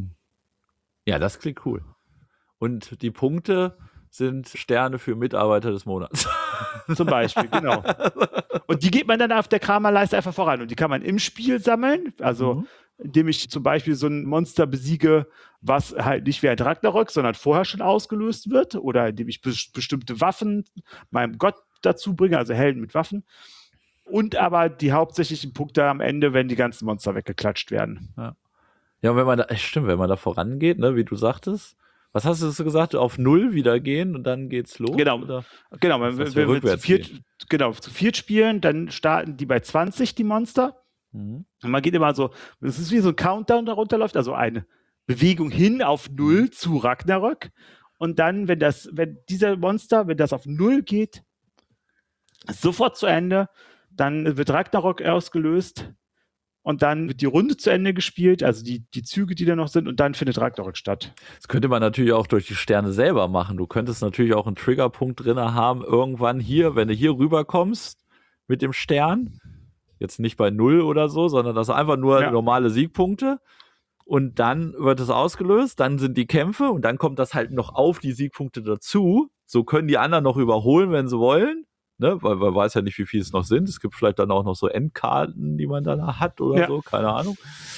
Ja, das klingt cool. Und die Punkte sind Sterne für Mitarbeiter des Monats. Zum Beispiel, genau. Und die geht man dann auf der Kramerleiste einfach voran. Und die kann man im Spiel sammeln, also indem ich zum Beispiel so ein Monster besiege, was halt nicht wie ein Ragnarok, sondern vorher schon ausgelöst wird, oder indem ich bestimmte Waffen meinem Gott dazu bringe, also Helden mit Waffen. Und aber die hauptsächlichen Punkte am Ende, wenn die ganzen Monster weggeklatscht werden. Ja, und wenn man da vorangeht, ne, wie du sagtest, was hast du so gesagt, auf 0 wieder gehen und dann geht's los? Genau, oder? genau. Wenn wir zu viert spielen, dann starten die bei 20, die Monster. Und man geht immer so, es ist wie so ein Countdown, der runterläuft, also eine Bewegung hin auf 0 zu Ragnarök. Und dann, wenn das auf 0 geht, ist sofort zu Ende, dann wird Ragnarok ausgelöst. Und dann wird die Runde zu Ende gespielt, also die Züge, die da noch sind, und dann findet Ragnarök statt. Das könnte man natürlich auch durch die Sterne selber machen. Du könntest natürlich auch einen Triggerpunkt drin haben, irgendwann hier, wenn du hier rüberkommst mit dem Stern, jetzt nicht bei 0 oder so, sondern das sind einfach nur normale Siegpunkte. Und dann wird es ausgelöst, dann sind die Kämpfe und dann kommt das halt noch auf die Siegpunkte dazu. So können die anderen noch überholen, wenn sie wollen. Ne, weil man weiß ja nicht, wie viel es noch sind. Es gibt vielleicht dann auch noch so Endkarten, die man dann hat oder so, keine Ahnung.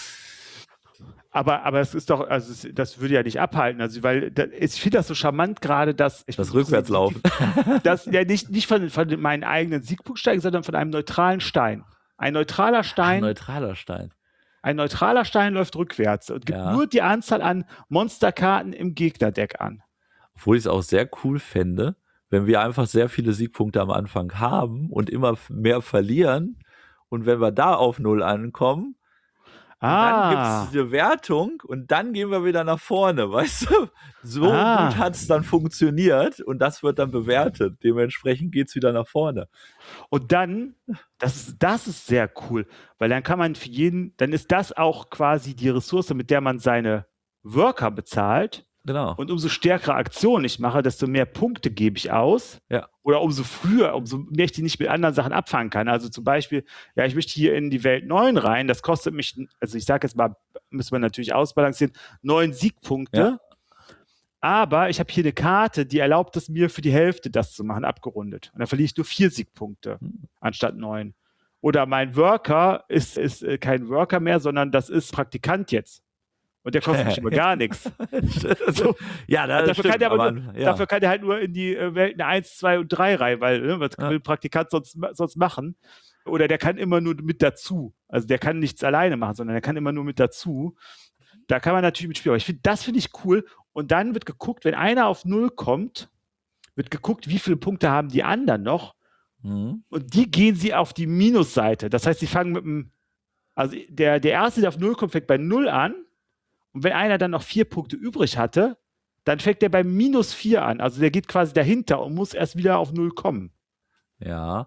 Aber es ist doch, also das würde ja nicht abhalten, also weil ich finde das so charmant gerade, dass das Rückwärtslaufen. Das ja nicht von meinen eigenen Siegpunkt steigen, sondern von einem neutralen Stein. Ein neutraler Stein. Ein neutraler Stein läuft rückwärts und gibt nur die Anzahl an Monsterkarten im Gegnerdeck an. Obwohl ich es auch sehr cool fände, wenn wir einfach sehr viele Siegpunkte am Anfang haben und immer mehr verlieren und wenn wir da auf 0 ankommen, dann gibt es eine Wertung und dann gehen wir wieder nach vorne, weißt du? So gut hat es dann funktioniert und das wird dann bewertet. Dementsprechend geht es wieder nach vorne. Und dann, das ist sehr cool, weil dann kann man für jeden, dann ist das auch quasi die Ressource, mit der man seine Worker bezahlt. Genau. Und umso stärkere Aktionen ich mache, desto mehr Punkte gebe ich aus. Ja. Oder umso früher, umso mehr ich die nicht mit anderen Sachen abfangen kann. Also zum Beispiel, ich möchte hier in die Welt 9 rein, das kostet mich, also ich sage jetzt mal, müssen wir natürlich ausbalancieren, 9 Siegpunkte. Ja. Aber ich habe hier eine Karte, die erlaubt es mir für die Hälfte das zu machen, abgerundet. Und dann verliere ich nur 4 Siegpunkte anstatt 9. Oder mein Worker ist kein Worker mehr, sondern das ist Praktikant jetzt. Und der kostet mich immer gar nichts. So. Ja, dafür kann der halt nur in die Welten 1, 2 und 3 rein, weil was will ein Praktikant sonst machen? Oder der kann immer nur mit dazu. Also der kann nichts alleine machen, sondern der kann immer nur mit dazu. Da kann man natürlich mitspielen. Aber das finde ich cool. Und dann wird geguckt, wenn einer auf 0 kommt, wird geguckt, wie viele Punkte haben die anderen noch. Und die gehen sie auf die Minusseite. Das heißt, sie fangen also der Erste, der auf 0 kommt, fängt bei 0 an. Und wenn einer dann noch 4 Punkte übrig hatte, dann fängt der bei -4 an. Also der geht quasi dahinter und muss erst wieder auf 0 kommen. Ja.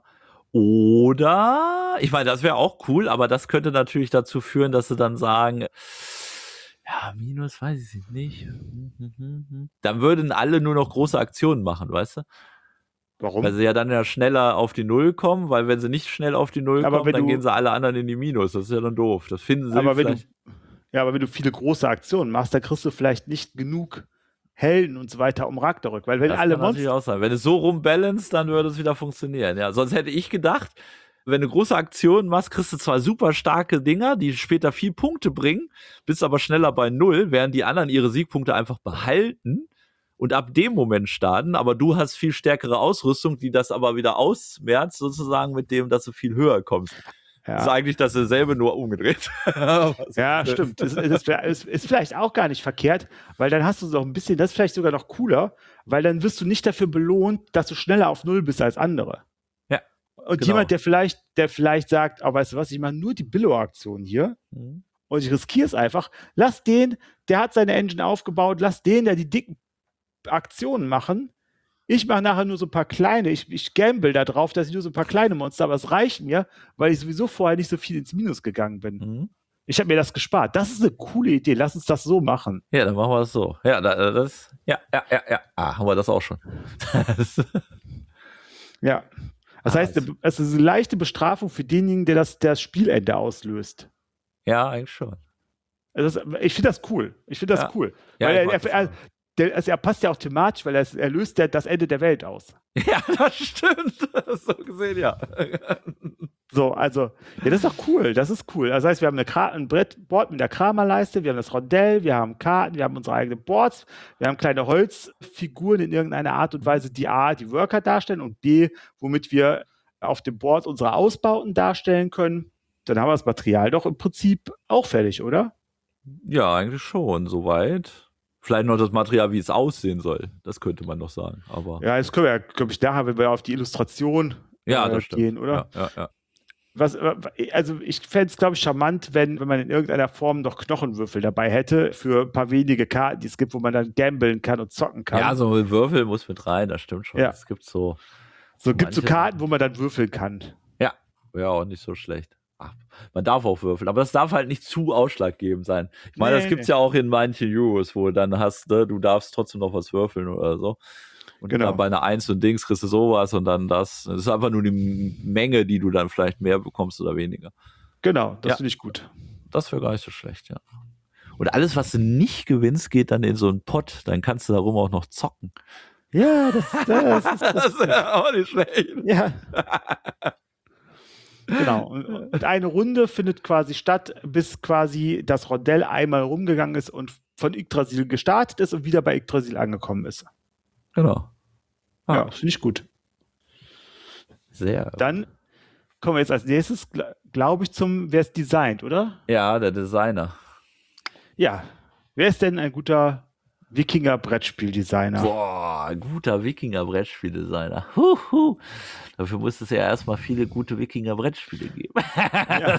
Oder, ich meine, das wäre auch cool, aber das könnte natürlich dazu führen, dass sie dann sagen, minus weiß ich nicht. Dann würden alle nur noch große Aktionen machen, weißt du? Warum? Weil sie ja dann schneller auf die 0 kommen, weil wenn sie nicht schnell auf die 0 kommen, dann gehen sie alle anderen in die Minus. Das ist ja dann doof. Das finden sie vielleicht. Aber wenn du viele große Aktionen machst, dann kriegst du vielleicht nicht genug Helden und so weiter um Ragnarök. Weil wenn das alle kann natürlich auch sein. Wenn es so rumbalanced, dann würde es wieder funktionieren. Ja, sonst hätte ich gedacht, wenn du große Aktionen machst, kriegst du zwar super starke Dinger, die später viel Punkte bringen, bist aber schneller bei 0, während die anderen ihre Siegpunkte einfach behalten und ab dem Moment starten, aber du hast viel stärkere Ausrüstung, die das aber wieder ausmerzt, sozusagen mit dem, dass du viel höher kommst. Ja. Das ist eigentlich dasselbe, nur umgedreht. Ja, stimmt. Das ist vielleicht auch gar nicht verkehrt, weil dann hast du so ein bisschen, das ist vielleicht sogar noch cooler, weil dann wirst du nicht dafür belohnt, dass du schneller auf 0 bist als andere. Und Genau. jemand, der vielleicht sagt, oh, weißt du was, ich mache nur die Billo-Aktion hier und ich riskiere es einfach. Lass den, der hat seine Engine aufgebaut, lass den, der die dicken Aktionen machen. Ich mache nachher nur so ein paar kleine, ich gamble da drauf, dass ich nur so ein paar kleine Monster, aber es reicht mir, weil ich sowieso vorher nicht so viel ins Minus gegangen bin. Mhm. Ich habe mir das gespart. Das ist eine coole Idee. Lass uns das so machen. Ja, dann machen wir das so. Ja, ja. Haben wir das auch schon. Ja. Das heißt, es ist eine leichte Bestrafung für denjenigen, der das Spielende auslöst. Ja, eigentlich schon. Also ich finde das cool. Cool. Ja, Weil er passt ja auch thematisch, weil er löst das Ende der Welt aus. Ja, das stimmt. So gesehen, ja. So, also, ja, das ist doch cool. Das ist cool. Das heißt, wir haben ein Board mit der Kramerleiste, wir haben das Rondell, wir haben Karten, wir haben unsere eigenen Boards, wir haben kleine Holzfiguren in irgendeiner Art und Weise, die A, die Worker darstellen und B, womit wir auf dem Board unsere Ausbauten darstellen können. Dann haben wir das Material doch im Prinzip auch fertig, oder? Ja, eigentlich schon, soweit. Vielleicht noch das Material, wie es aussehen soll. Das könnte man noch sagen. Aber ja, das können wir ja, glaube ich, nachher, wenn wir auf die Illustration das gehen, oder? Ja. Also ich fände es, glaube ich, charmant, wenn man in irgendeiner Form noch Knochenwürfel dabei hätte für ein paar wenige Karten, die es gibt, wo man dann gamblen kann und zocken kann. Ja, so ein Würfel muss mit rein, das stimmt schon. Ja. Es gibt so Karten, wo man dann würfeln kann. Ja, auch nicht so schlecht. Ach, man darf auch würfeln, aber das darf halt nicht zu ausschlaggebend sein. Ich meine, das gibt es ja auch in manchen Euros, wo du dann hast, ne, du darfst trotzdem noch was würfeln oder so. Und dann bei einer 1 und Dings kriegst du sowas und dann das. Das ist einfach nur die Menge, die du dann vielleicht mehr bekommst oder weniger. Genau, das finde ich gut. Das wäre gar nicht so schlecht, ja. Und alles, was du nicht gewinnst, geht dann in so einen Pott. Dann kannst du darum auch noch zocken. Ja, das ist ja auch nicht schlecht. Ja. Genau. Und eine Runde findet quasi statt, bis quasi das Rondell einmal rumgegangen ist und von Yggdrasil gestartet ist und wieder bei Yggdrasil angekommen ist. Genau. Ja, finde ich gut. Sehr. Dann kommen wir jetzt als nächstes, glaube ich, wer es designt, oder? Ja, der Designer. Ja. Wer ist denn ein guter Wikinger-Brettspieldesigner? Boah, ein guter Wikinger-Brettspieldesigner. Dafür muss es ja erstmal viele gute Wikinger-Brettspiele geben. Ja.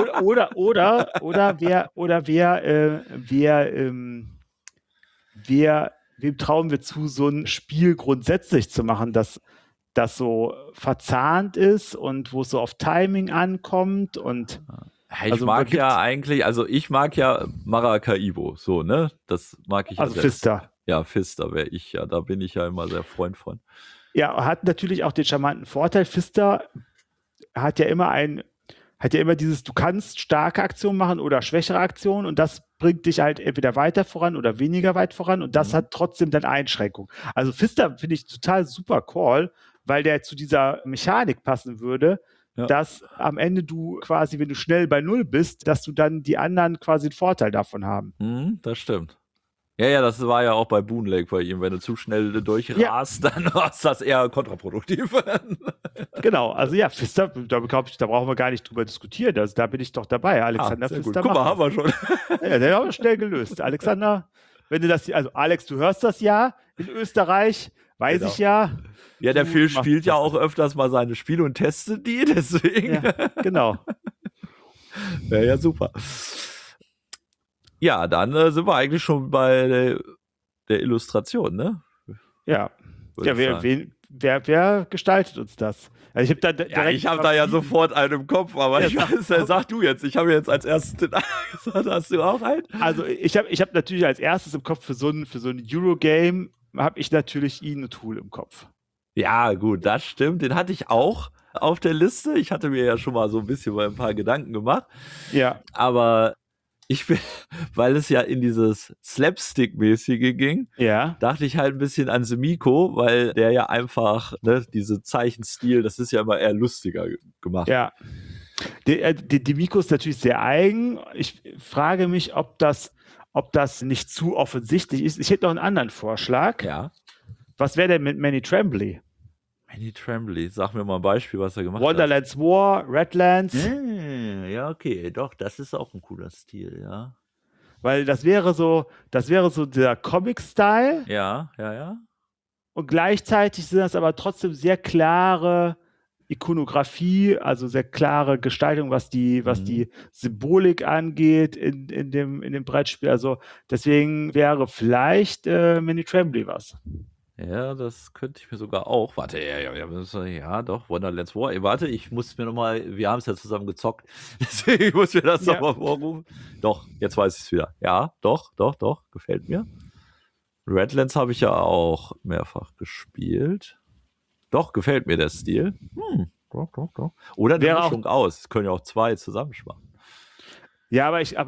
Wem trauen wir zu, so ein Spiel grundsätzlich zu machen, das so verzahnt ist und wo es so auf Timing ankommt und ich mag ja Maracaibo, so, ne? Das mag ich. Also Pfister. Ja, Pfister wäre ich ja, da bin ich ja immer sehr Freund von. Ja, hat natürlich auch den charmanten Vorteil, Pfister hat ja immer dieses, du kannst starke Aktionen machen oder schwächere Aktionen und das bringt dich halt entweder weiter voran oder weniger weit voran und das hat trotzdem dann Einschränkungen. Also Pfister finde ich total super Call, weil der zu dieser Mechanik passen würde, dass am Ende du quasi, wenn du schnell bei Null bist, dass du dann die anderen quasi einen Vorteil davon haben. Das stimmt. Ja, das war ja auch bei Boon Lake bei ihm. Wenn du zu schnell durchrast, dann ist das eher kontraproduktiv. Genau, also ja, Pfister, da brauchen wir gar nicht drüber diskutieren. Also da bin ich doch dabei. Alexander Pfister. Guck mal, haben wir schon. Ja, den haben wir schnell gelöst. Alexander, wenn du das, also Alex, du hörst das ja in Österreich, weiß ich ja. Ja, der Phil spielt ja auch öfters mal seine Spiele und testet die, deswegen. Ja, genau. Ja, super. Ja, dann sind wir eigentlich schon bei der Illustration, ne? Ja. Wer gestaltet uns das? Also ich habe da ja sofort einen im Kopf, aber ich weiß, sag du jetzt. Ich habe jetzt als erstes den gesagt, hast du auch einen? Also ich hab natürlich als erstes im Kopf für so ein Eurogame habe ich natürlich Ino Tool im Kopf. Ja, gut, das stimmt. Den hatte ich auch auf der Liste. Ich hatte mir ja schon mal so ein bisschen ein paar Gedanken gemacht. Ja. Aber weil es ja in dieses Slapstick-mäßige ging, dachte ich halt ein bisschen an Semiko, weil der ja einfach, ne, diese Zeichenstil, das ist ja immer eher lustiger gemacht. Ja. Die Miko ist natürlich sehr eigen. Ich frage mich, ob das nicht zu offensichtlich ist. Ich hätte noch einen anderen Vorschlag. Ja. Was wäre denn mit Manny Tremblay? Manny Tremblay, sag mir mal ein Beispiel, was er gemacht Wonderlands hat. War, Redlands. Ja, okay, doch, das ist auch ein cooler Stil, ja. Weil das wäre so der Comic-Style. Ja. Und gleichzeitig sind das aber trotzdem sehr klare Ikonografie, also sehr klare Gestaltung, was die Symbolik angeht in dem Brettspiel. Also deswegen wäre vielleicht Mini Trembly was. Ja, das könnte ich mir sogar auch. Warte, ja, doch, Wonderlands War. Ey, warte, ich muss mir nochmal, wir haben es ja zusammen gezockt, deswegen muss mir das nochmal vorrufen. Doch, jetzt weiß ich es wieder. Ja, doch, gefällt mir. Redlands habe ich ja auch mehrfach gespielt. Doch, gefällt mir der Stil. Doch. Oder eine Mischung aus. Es können ja auch zwei zusammenschmachen. Ja, aber ich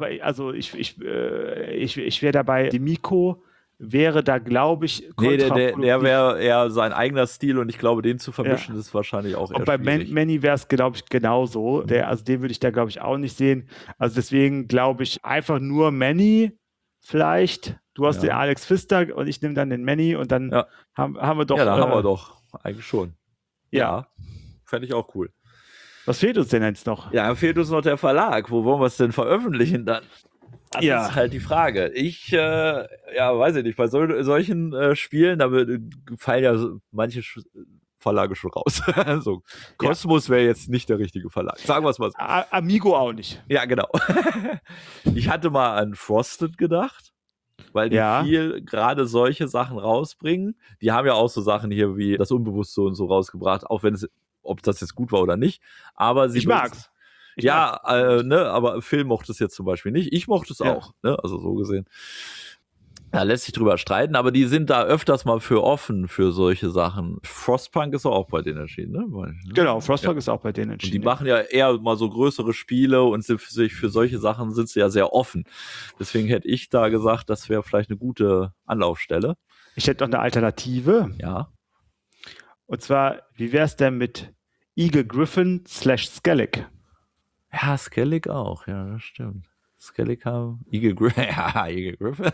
wäre dabei, die Miko wäre da, glaube ich, kontraproduktiv. Der wäre eher sein eigener Stil und ich glaube, den zu vermischen ist wahrscheinlich auch eher schwierig. Und bei Manny wäre es, glaube ich, genauso. Also den würde ich da, glaube ich, auch nicht sehen. Also deswegen glaube ich einfach nur Manny vielleicht. Du hast den Alex Pfister und ich nehme dann den Manny und dann haben wir doch... Ja, da haben wir doch. Eigentlich schon. Ja. Fände ich auch cool. Was fehlt uns denn jetzt noch? Ja, fehlt uns noch der Verlag. Wo wollen wir es denn veröffentlichen dann? Das ist halt die Frage. Ich, weiß ich nicht, bei solchen Spielen, da fallen ja manche Verlage schon raus. So, Kosmos wäre jetzt nicht der richtige Verlag. Sagen wir es mal so. Amigo auch nicht. Ja, genau. Ich hatte mal an Frosted gedacht, weil die viel gerade solche Sachen rausbringen. Die haben ja auch so Sachen hier wie das Unbewusste und so rausgebracht, auch wenn ob das jetzt gut war oder nicht. Aber ich mag's. Aber Phil mochte es jetzt zum Beispiel nicht. Ich mochte es auch, ne? Also so gesehen. Da lässt sich drüber streiten, aber die sind da öfters mal für offen für solche Sachen. Frostpunk ist auch bei denen erschienen, ne? Genau, Frostpunk ist auch bei denen erschienen. Und die machen ja eher mal so größere Spiele und für solche Sachen sind sie ja sehr offen. Deswegen hätte ich da gesagt, das wäre vielleicht eine gute Anlaufstelle. Ich hätte noch eine Alternative. Ja. Und zwar, wie wäre es denn mit Eagle Griffin / Skellig? Ja, Skellig auch, ja, das stimmt. Skellig haben Eagle Griffin.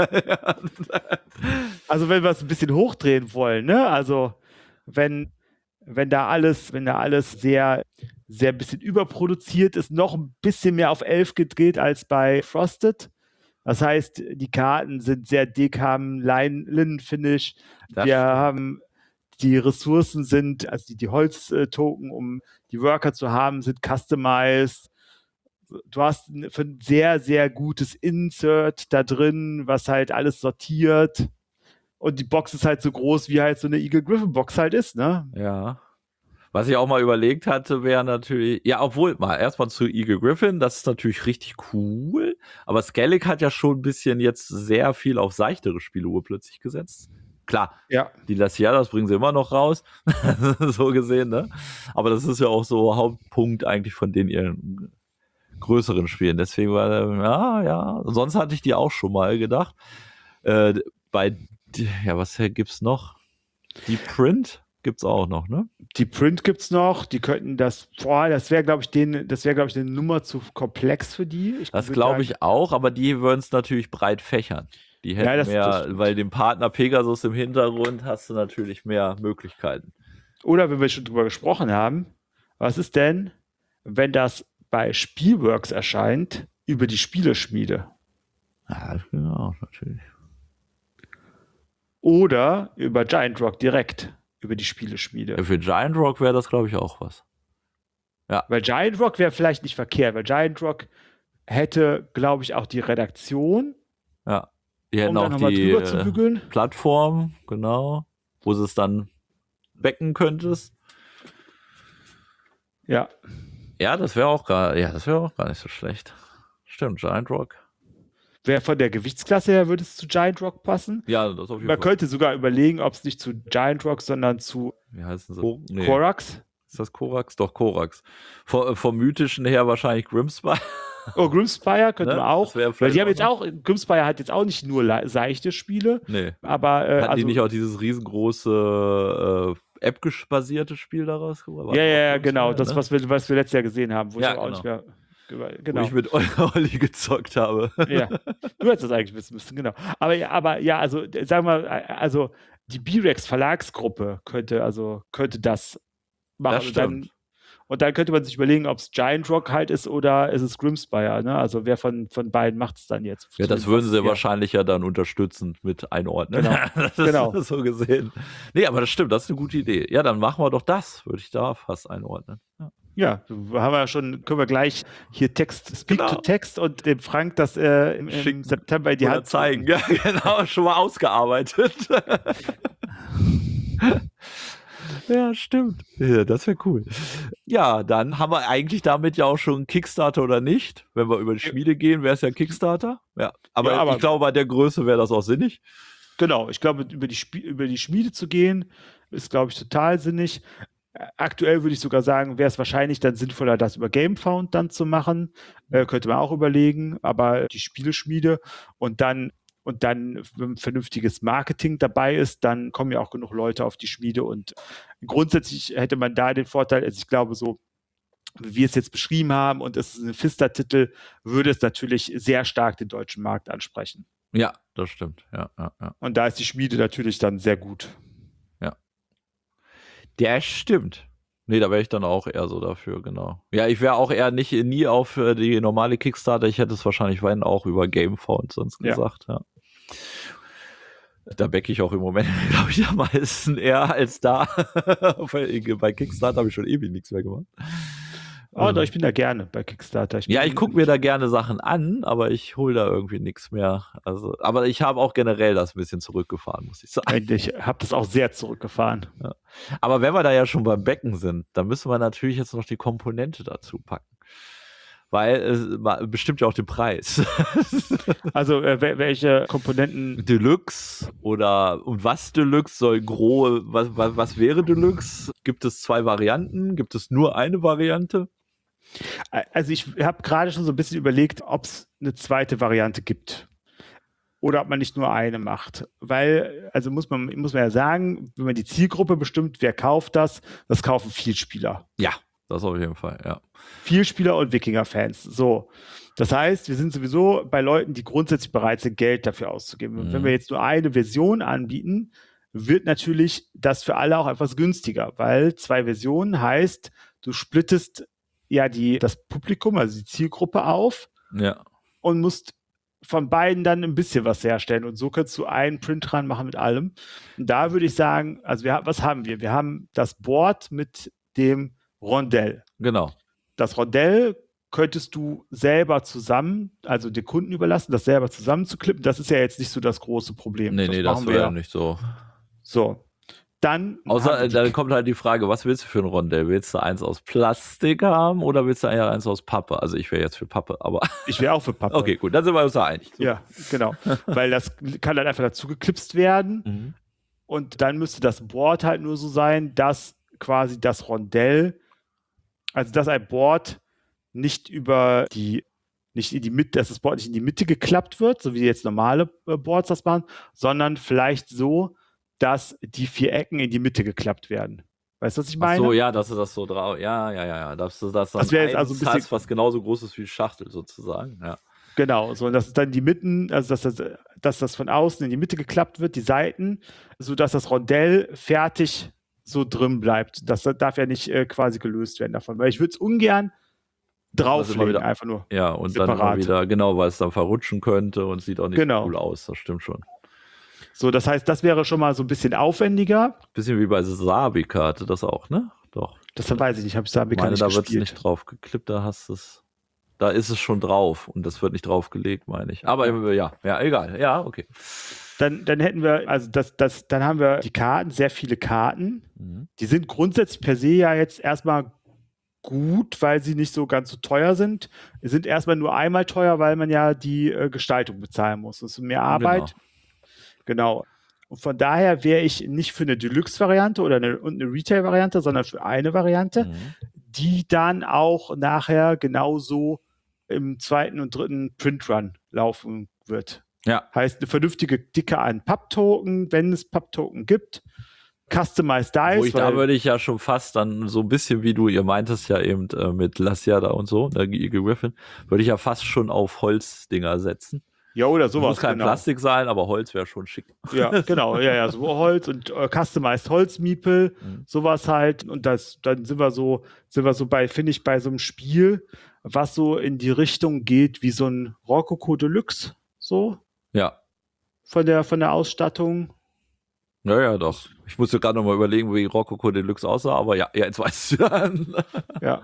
Also wenn wir es ein bisschen hochdrehen wollen, ne? Also wenn da alles sehr, sehr ein bisschen überproduziert ist, noch ein bisschen mehr auf 11 gedreht als bei Frosted. Das heißt, die Karten sind sehr dick, haben Linen-Finish. Wir haben die Ressourcen sind, also die Holztoken, um die Worker zu haben, sind customized. Du hast ein sehr, sehr gutes Insert da drin, was halt alles sortiert. Und die Box ist halt so groß, wie halt so eine Eagle Griffin Box halt ist, ne? Ja. Was ich auch mal überlegt hatte, wäre natürlich, erstmal zu Eagle Griffin, das ist natürlich richtig cool, aber Skellig hat ja schon ein bisschen jetzt sehr viel auf seichtere Spiele urplötzlich gesetzt. Klar, die das bringen sie immer noch raus, so gesehen, ne? Aber das ist ja auch so Hauptpunkt eigentlich von den ihren größeren Spielen. Deswegen war sonst hatte ich die auch schon mal gedacht. Was gibt's noch? Die Print gibt's auch noch, ne? Die Print gibt's noch. Die könnten das wäre, glaube ich, eine Nummer zu komplex für die. Das glaube ich auch, aber die würden es natürlich breit fächern. Die hätten weil dem Partner Pegasus im Hintergrund hast du natürlich mehr Möglichkeiten. Oder wenn wir schon drüber gesprochen haben, was ist denn, wenn das bei Spielworks erscheint, über die Spieleschmiede? Ja, genau, natürlich. Oder über Giant Rock direkt, über die Spieleschmiede. Für Giant Rock wäre das, glaube ich, auch was. Ja. Weil Giant Rock wäre vielleicht nicht verkehrt, weil Giant Rock hätte, glaube ich, auch die Redaktion. Ja. Die hätten auch die Plattform, genau, wo du es dann backen könntest. Ja. Ja, das wäre auch gar nicht so schlecht. Stimmt, Giant Rock. Von der Gewichtsklasse her würde es zu Giant Rock passen. Ja, das auf jeden Fall. Man könnte sogar überlegen, ob es nicht zu Giant Rock, sondern zu Korax. Ist das Korax? Doch, Korax. Vom Mythischen her wahrscheinlich Grimspire. Oh, Grimspire könnte man auch. Weil die haben jetzt auch, Grimspire hat jetzt auch nicht nur seichte Spiele. Nee. Aber, hatten die nicht auch dieses riesengroße App-basierte Spiel daraus gemacht? Ja, genau. Das, was wir letztes Jahr gesehen haben, wo ich auch nicht mehr. Genau. Wo ich mit Olli gezockt habe. Ja, du hättest das eigentlich wissen müssen, genau. Aber also sagen wir, also die B-Rex Verlagsgruppe könnte das machen. Das stimmt. Und dann könnte man sich überlegen, ob es Giant Rock halt ist oder ist es Grimspire, ne? Also wer von beiden macht es dann jetzt? Ja, das würden sie wahrscheinlich ja dann unterstützend mit einordnen. Genau. Das Genau. ist so gesehen. Nee, aber das stimmt, das ist eine gute Idee. Ja, dann machen wir doch das, würde ich da fast einordnen. Ja. Ja, haben wir ja schon, können wir gleich hier Speak to Text und dem Frank das im September in die Hand zeigen. Ja, genau, schon mal ausgearbeitet. Ja, stimmt. Ja, das wäre cool. Ja, dann haben wir eigentlich damit ja auch schon Kickstarter oder nicht. Wenn wir über die Schmiede gehen, wäre es ja Kickstarter. Ja, aber ich glaube, bei der Größe wäre das auch sinnig. Genau, ich glaube, über die Schmiede zu gehen, ist, glaube ich, total sinnig. Aktuell würde ich sogar sagen, wäre es wahrscheinlich dann sinnvoller, das über GameFound dann zu machen. Könnte man auch überlegen, aber die Spieleschmiede und dann, wenn ein vernünftiges Marketing dabei ist, dann kommen ja auch genug Leute auf die Schmiede und grundsätzlich hätte man da den Vorteil, also ich glaube so, wie wir es jetzt beschrieben haben und es ist ein Pfister-Titel, würde es natürlich sehr stark den deutschen Markt ansprechen. Ja, das stimmt. Ja. Und da ist die Schmiede natürlich dann sehr gut. Ja. Der stimmt. Nee, da wäre ich dann auch eher so dafür, genau. Ja, ich wäre auch eher nie auf die normale Kickstarter. Ich hätte es wahrscheinlich auch über GameFound sonst gesagt, ja. Da backe ich auch im Moment, glaube ich, am meisten eher als da. Bei Kickstarter habe ich schon ewig nichts mehr gemacht. Doch, ich bin da gerne bei Kickstarter. Ich gucke mir da gerne Sachen an, aber ich hole da irgendwie nichts mehr. Also, aber ich habe auch generell das ein bisschen zurückgefahren, muss ich sagen. Ich habe das auch sehr zurückgefahren. Ja. Aber wenn wir da ja schon beim Becken sind, dann müssen wir natürlich jetzt noch die Komponente dazu packen. Weil es bestimmt ja auch den Preis. Also welche Komponenten? Deluxe und was Deluxe soll was wäre Deluxe? Gibt es 2 Varianten? Gibt es nur eine Variante? Also ich habe gerade schon so ein bisschen überlegt, ob es eine zweite Variante gibt. Oder ob man nicht nur eine macht. Weil, also muss man ja sagen, wenn man die Zielgruppe bestimmt, wer kauft das kaufen Vielspieler. Ja, das auf jeden Fall, ja. Vielspieler und Wikinger-Fans. So. Das heißt, wir sind sowieso bei Leuten, die grundsätzlich bereit sind, Geld dafür auszugeben. Und wenn wir jetzt nur eine Version anbieten, wird natürlich das für alle auch etwas günstiger, weil 2 Versionen heißt, du splittest ja das Publikum, also die Zielgruppe auf und musst von beiden dann ein bisschen was herstellen. Und so kannst du einen Print dran machen mit allem. Und da würde ich sagen, also was haben wir? Wir haben das Board mit dem Rondell. Genau. Das Rondell könntest du selber also den Kunden überlassen, das selber zusammenzuklippen. Das ist ja jetzt nicht so das große Problem. Nee, das wäre ja nicht so. So. Dann dann kommt halt die Frage, was willst du für ein Rondell? Willst du eins aus Plastik haben oder willst du eins aus Pappe? Also ich wäre jetzt für Pappe, aber... Ich wäre auch für Pappe. Okay, gut, dann sind wir uns da einig. Ja, genau. Weil das kann dann einfach dazu geklipst werden und dann müsste das Board halt nur so sein, dass quasi das Rondell, also dass ein Board nicht in die Mitte, dass das Board nicht in die Mitte geklappt wird, so wie jetzt normale Boards das machen, sondern vielleicht so, dass die 4 Ecken in die Mitte geklappt werden. Weißt du, was ich meine? Ach so, ja, dass du das so drauf. Ja. Dass du das wäre jetzt also ein bisschen, was genauso groß ist wie die Schachtel sozusagen. Ja. Genau, so, und dass es dann die Mitten, also dass das von außen in die Mitte geklappt wird, die Seiten, sodass das Rondell fertig so drin bleibt. Das darf ja nicht quasi gelöst werden davon, weil ich würde es ungern drauflegen, einfach nur. Ja, und separat. Dann immer wieder, genau, weil es dann verrutschen könnte und sieht auch nicht so cool aus, das stimmt schon. So, das heißt, das wäre schon mal so ein bisschen aufwendiger. Bisschen wie bei Sabika hatte das auch, ne? Doch. Das weiß ich nicht, habe ich Sabika nicht gespielt. Da wird es nicht drauf geklippt, da ist es schon drauf und das wird nicht draufgelegt, meine ich. Aber ja, egal. Ja, okay. Dann hätten wir, also dann haben wir die Karten, sehr viele Karten. Die sind grundsätzlich per se ja jetzt erstmal gut, weil sie nicht so ganz so teuer sind. Sie sind erstmal nur einmal teuer, weil man ja die Gestaltung bezahlen muss. Das ist mehr Arbeit. Genau. Und von daher wäre ich nicht für eine Deluxe-Variante oder eine Retail-Variante, sondern für eine Variante, die dann auch nachher genauso im 2. und 3. Print-Run laufen wird. Ja. Heißt, eine vernünftige Dicke an Papptoken, wenn es Papptoken gibt. Customized Dice. Da würde ich ja schon fast dann so ein bisschen, wie ihr meintest ja eben mit Lassiada und so, der Eagle Griffin, würde ich ja fast schon auf Holzdinger setzen. Ja, oder sowas. Muss kein Plastik sein, aber Holz wäre schon schick. Ja, genau. Ja, so Holz und customized Holzmiepel, sowas halt. Und dann sind wir so bei, finde ich, bei so einem Spiel, was so in die Richtung geht wie so ein Rococo Deluxe, so Ja. von der Ausstattung. Ja, doch. Ich musste gerade noch mal überlegen, wie Rococo Deluxe aussah, aber ja, jetzt weißt du dann. Ja.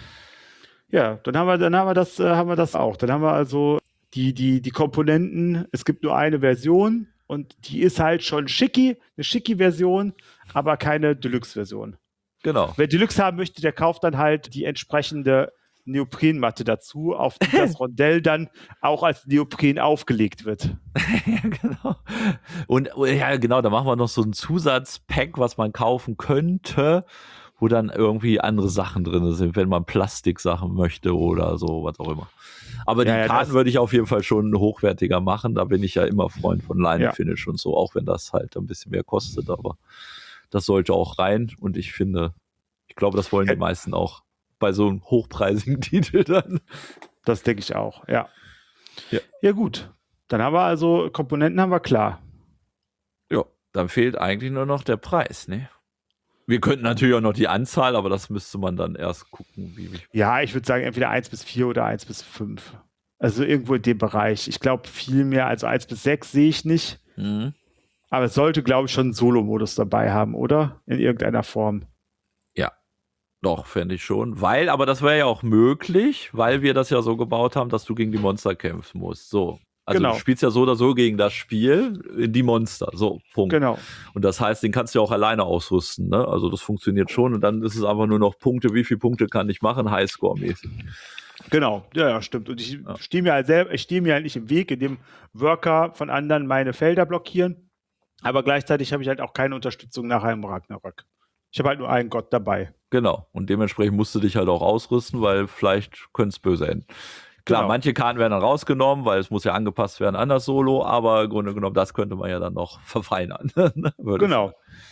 Ja, dann haben wir das auch. Dann haben wir also die Komponenten. Es gibt nur eine Version und die ist halt schon eine schicki Version, aber keine Deluxe-Version. Genau. Wer Deluxe haben möchte, der kauft dann halt die entsprechende Neoprenmatte dazu, auf die das Rondell dann auch als Neopren aufgelegt wird. Ja, genau. Und ja, genau, da machen wir noch so ein Zusatzpack, was man kaufen könnte, wo dann irgendwie andere Sachen drin sind, wenn man Plastiksachen möchte oder so, was auch immer. Aber die Karten würde ich auf jeden Fall schon hochwertiger machen. Da bin ich ja immer Freund von Line-Finish und so, auch wenn das halt ein bisschen mehr kostet. Aber das sollte auch rein. Und ich glaube, das wollen die meisten auch bei so einem hochpreisigen Titel dann. Das denke ich auch, ja. Ja, gut. Dann haben wir also, Komponenten haben wir klar. Ja, dann fehlt eigentlich nur noch der Preis, ne? Wir könnten natürlich auch noch die Anzahl, aber das müsste man dann erst gucken, wie. Ja, ich würde sagen, entweder 1 bis 4 oder 1 bis 5. Also irgendwo in dem Bereich. Ich glaube, viel mehr, also 1 bis 6 sehe ich nicht. Mhm. Aber es sollte, glaube ich, schon einen Solo-Modus dabei haben, oder? In irgendeiner Form. Ja, doch, fände ich schon. Aber das wäre ja auch möglich, weil wir das ja so gebaut haben, dass du gegen die Monster kämpfen musst. So. Also genau. Du spielst ja so oder so gegen das Spiel, die Monster. So, Punkt. Genau. Und das heißt, den kannst du ja auch alleine ausrüsten. Ne? Also das funktioniert schon. Und dann ist es einfach nur noch Punkte. Wie viele Punkte kann ich machen? Highscore-mäßig. Genau, ja, stimmt. Und ich stehe mir halt nicht im Weg, indem Worker von anderen meine Felder blockieren. Aber gleichzeitig habe ich halt auch keine Unterstützung nachher im Ragnarök. Ich habe halt nur einen Gott dabei. Genau. Und dementsprechend musst du dich halt auch ausrüsten, weil vielleicht könnte es böse enden. Klar, manche Karten werden dann rausgenommen, weil es muss ja angepasst werden an das Solo, aber im Grunde genommen, das könnte man ja dann noch verfeinern. Genau.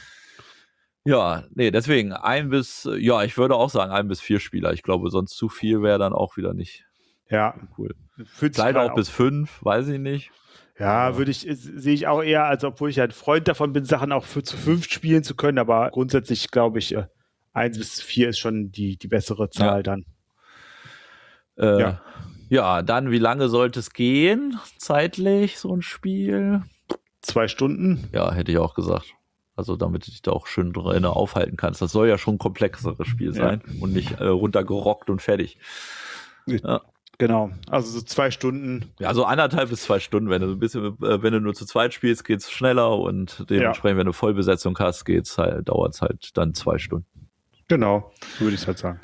Ja, nee, deswegen ich würde auch sagen 1 bis 4 Spieler. Ich glaube, sonst zu viel wäre dann auch wieder nicht cool. Vielleicht auch bis 5, weiß ich nicht. Ja, sehe ich auch eher, als obwohl ich ein Freund davon bin, Sachen auch zu 5 spielen zu können, aber grundsätzlich glaube ich, 1 bis 4 ist schon die bessere Zahl dann. Ja, dann, wie lange sollte es gehen, zeitlich, so ein Spiel? 2 Stunden? Ja, hätte ich auch gesagt. Also, damit du dich da auch schön drin aufhalten kannst. Das soll ja schon ein komplexeres Spiel sein und nicht runtergerockt und fertig. Ja. Genau, also so 2 Stunden. Ja, so 1,5 bis 2 Stunden. Wenn du nur zu zweit spielst, geht's schneller und dementsprechend, wenn du Vollbesetzung hast, dauert es halt dann 2 Stunden. Genau, so würde ich es halt sagen.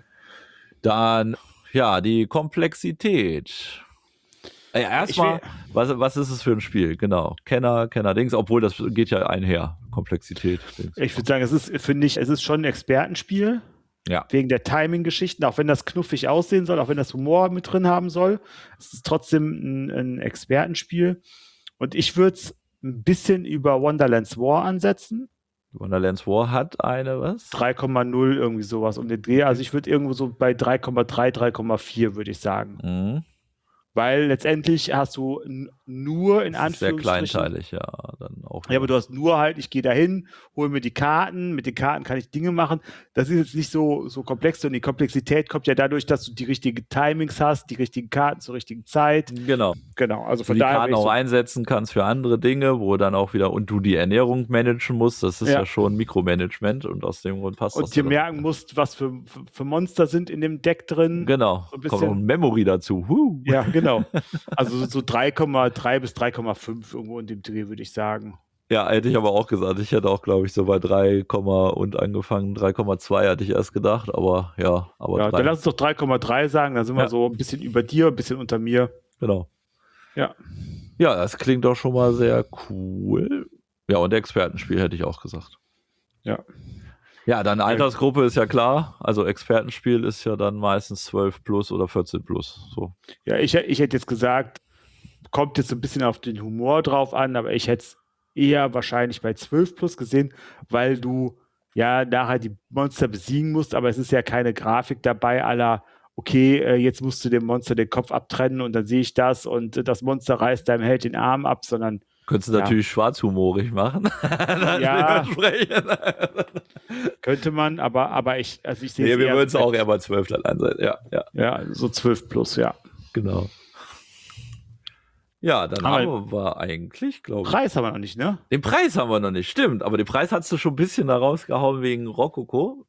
Dann, die Komplexität. Erstmal, was ist es für ein Spiel? Genau, Kenner-Dings, obwohl das geht ja einher, Komplexität. Ich würde sagen, es ist schon ein Expertenspiel. Ja. Wegen der Timing-Geschichten, auch wenn das knuffig aussehen soll, auch wenn das Humor mit drin haben soll. Es ist trotzdem ein Expertenspiel. Und ich würde es ein bisschen über Wonderland's War ansetzen. Wonderland's War hat eine, was? 3,0 irgendwie sowas um den Dreh. Also ich würde irgendwo so bei 3,3, 3,4 würde ich sagen. Mhm. Weil letztendlich hast du nur in Anführungsstrichen... Sehr kleinteilig, dann auch. Ja, aber du hast nur halt, ich gehe dahin, hole mir die Karten, mit den Karten kann ich Dinge machen. Das ist jetzt nicht so komplex, und die Komplexität kommt ja dadurch, dass du die richtigen Timings hast, die richtigen Karten zur richtigen Zeit. Genau, also von du die daher Karten auch einsetzen kannst für andere Dinge, wo dann auch wieder, und du die Ernährung managen musst, das ist ja schon Mikromanagement und aus dem Grund passt das. Und dir merken musst, was für Monster sind in dem Deck drin. Genau, so kommt auch ein Memory dazu. Ja, genau. Also so 3,3 bis 3,5 irgendwo in dem Dreh, würde ich sagen. Ja, hätte ich aber auch gesagt. Ich hätte auch, glaube ich, so bei 3, und angefangen. 3,2 hatte ich erst gedacht, aber ja. Dann lass uns doch 3,3 sagen, dann sind wir so ein bisschen über dir, ein bisschen unter mir. Genau. Ja. Ja, das klingt doch schon mal sehr cool. Ja, und Expertenspiel hätte ich auch gesagt. Ja. Ja, dann Altersgruppe ist ja klar. Also Expertenspiel ist ja dann meistens 12 plus oder 14 plus. So. Ja, ich hätte jetzt gesagt, kommt jetzt so ein bisschen auf den Humor drauf an, aber ich hätte es eher wahrscheinlich bei 12 plus gesehen, weil du ja nachher die Monster besiegen musst, aber es ist ja keine Grafik dabei à la okay, jetzt musst du dem Monster den Kopf abtrennen und dann sehe ich das und das Monster reißt deinem Held den Arm ab, sondern Könntest du natürlich schwarzhumorig machen. Ja. Könnte man, aber ich sehe es wir eher würden es so auch eher bei 12 dann ansehen. Ja, so 12 plus, ja. Genau. Ja, dann Aber haben wir eigentlich, glaube ich. Preis haben wir noch nicht, ne? Den Preis haben wir noch nicht, stimmt. Aber den Preis hast du schon ein bisschen da rausgehauen wegen Rokoko.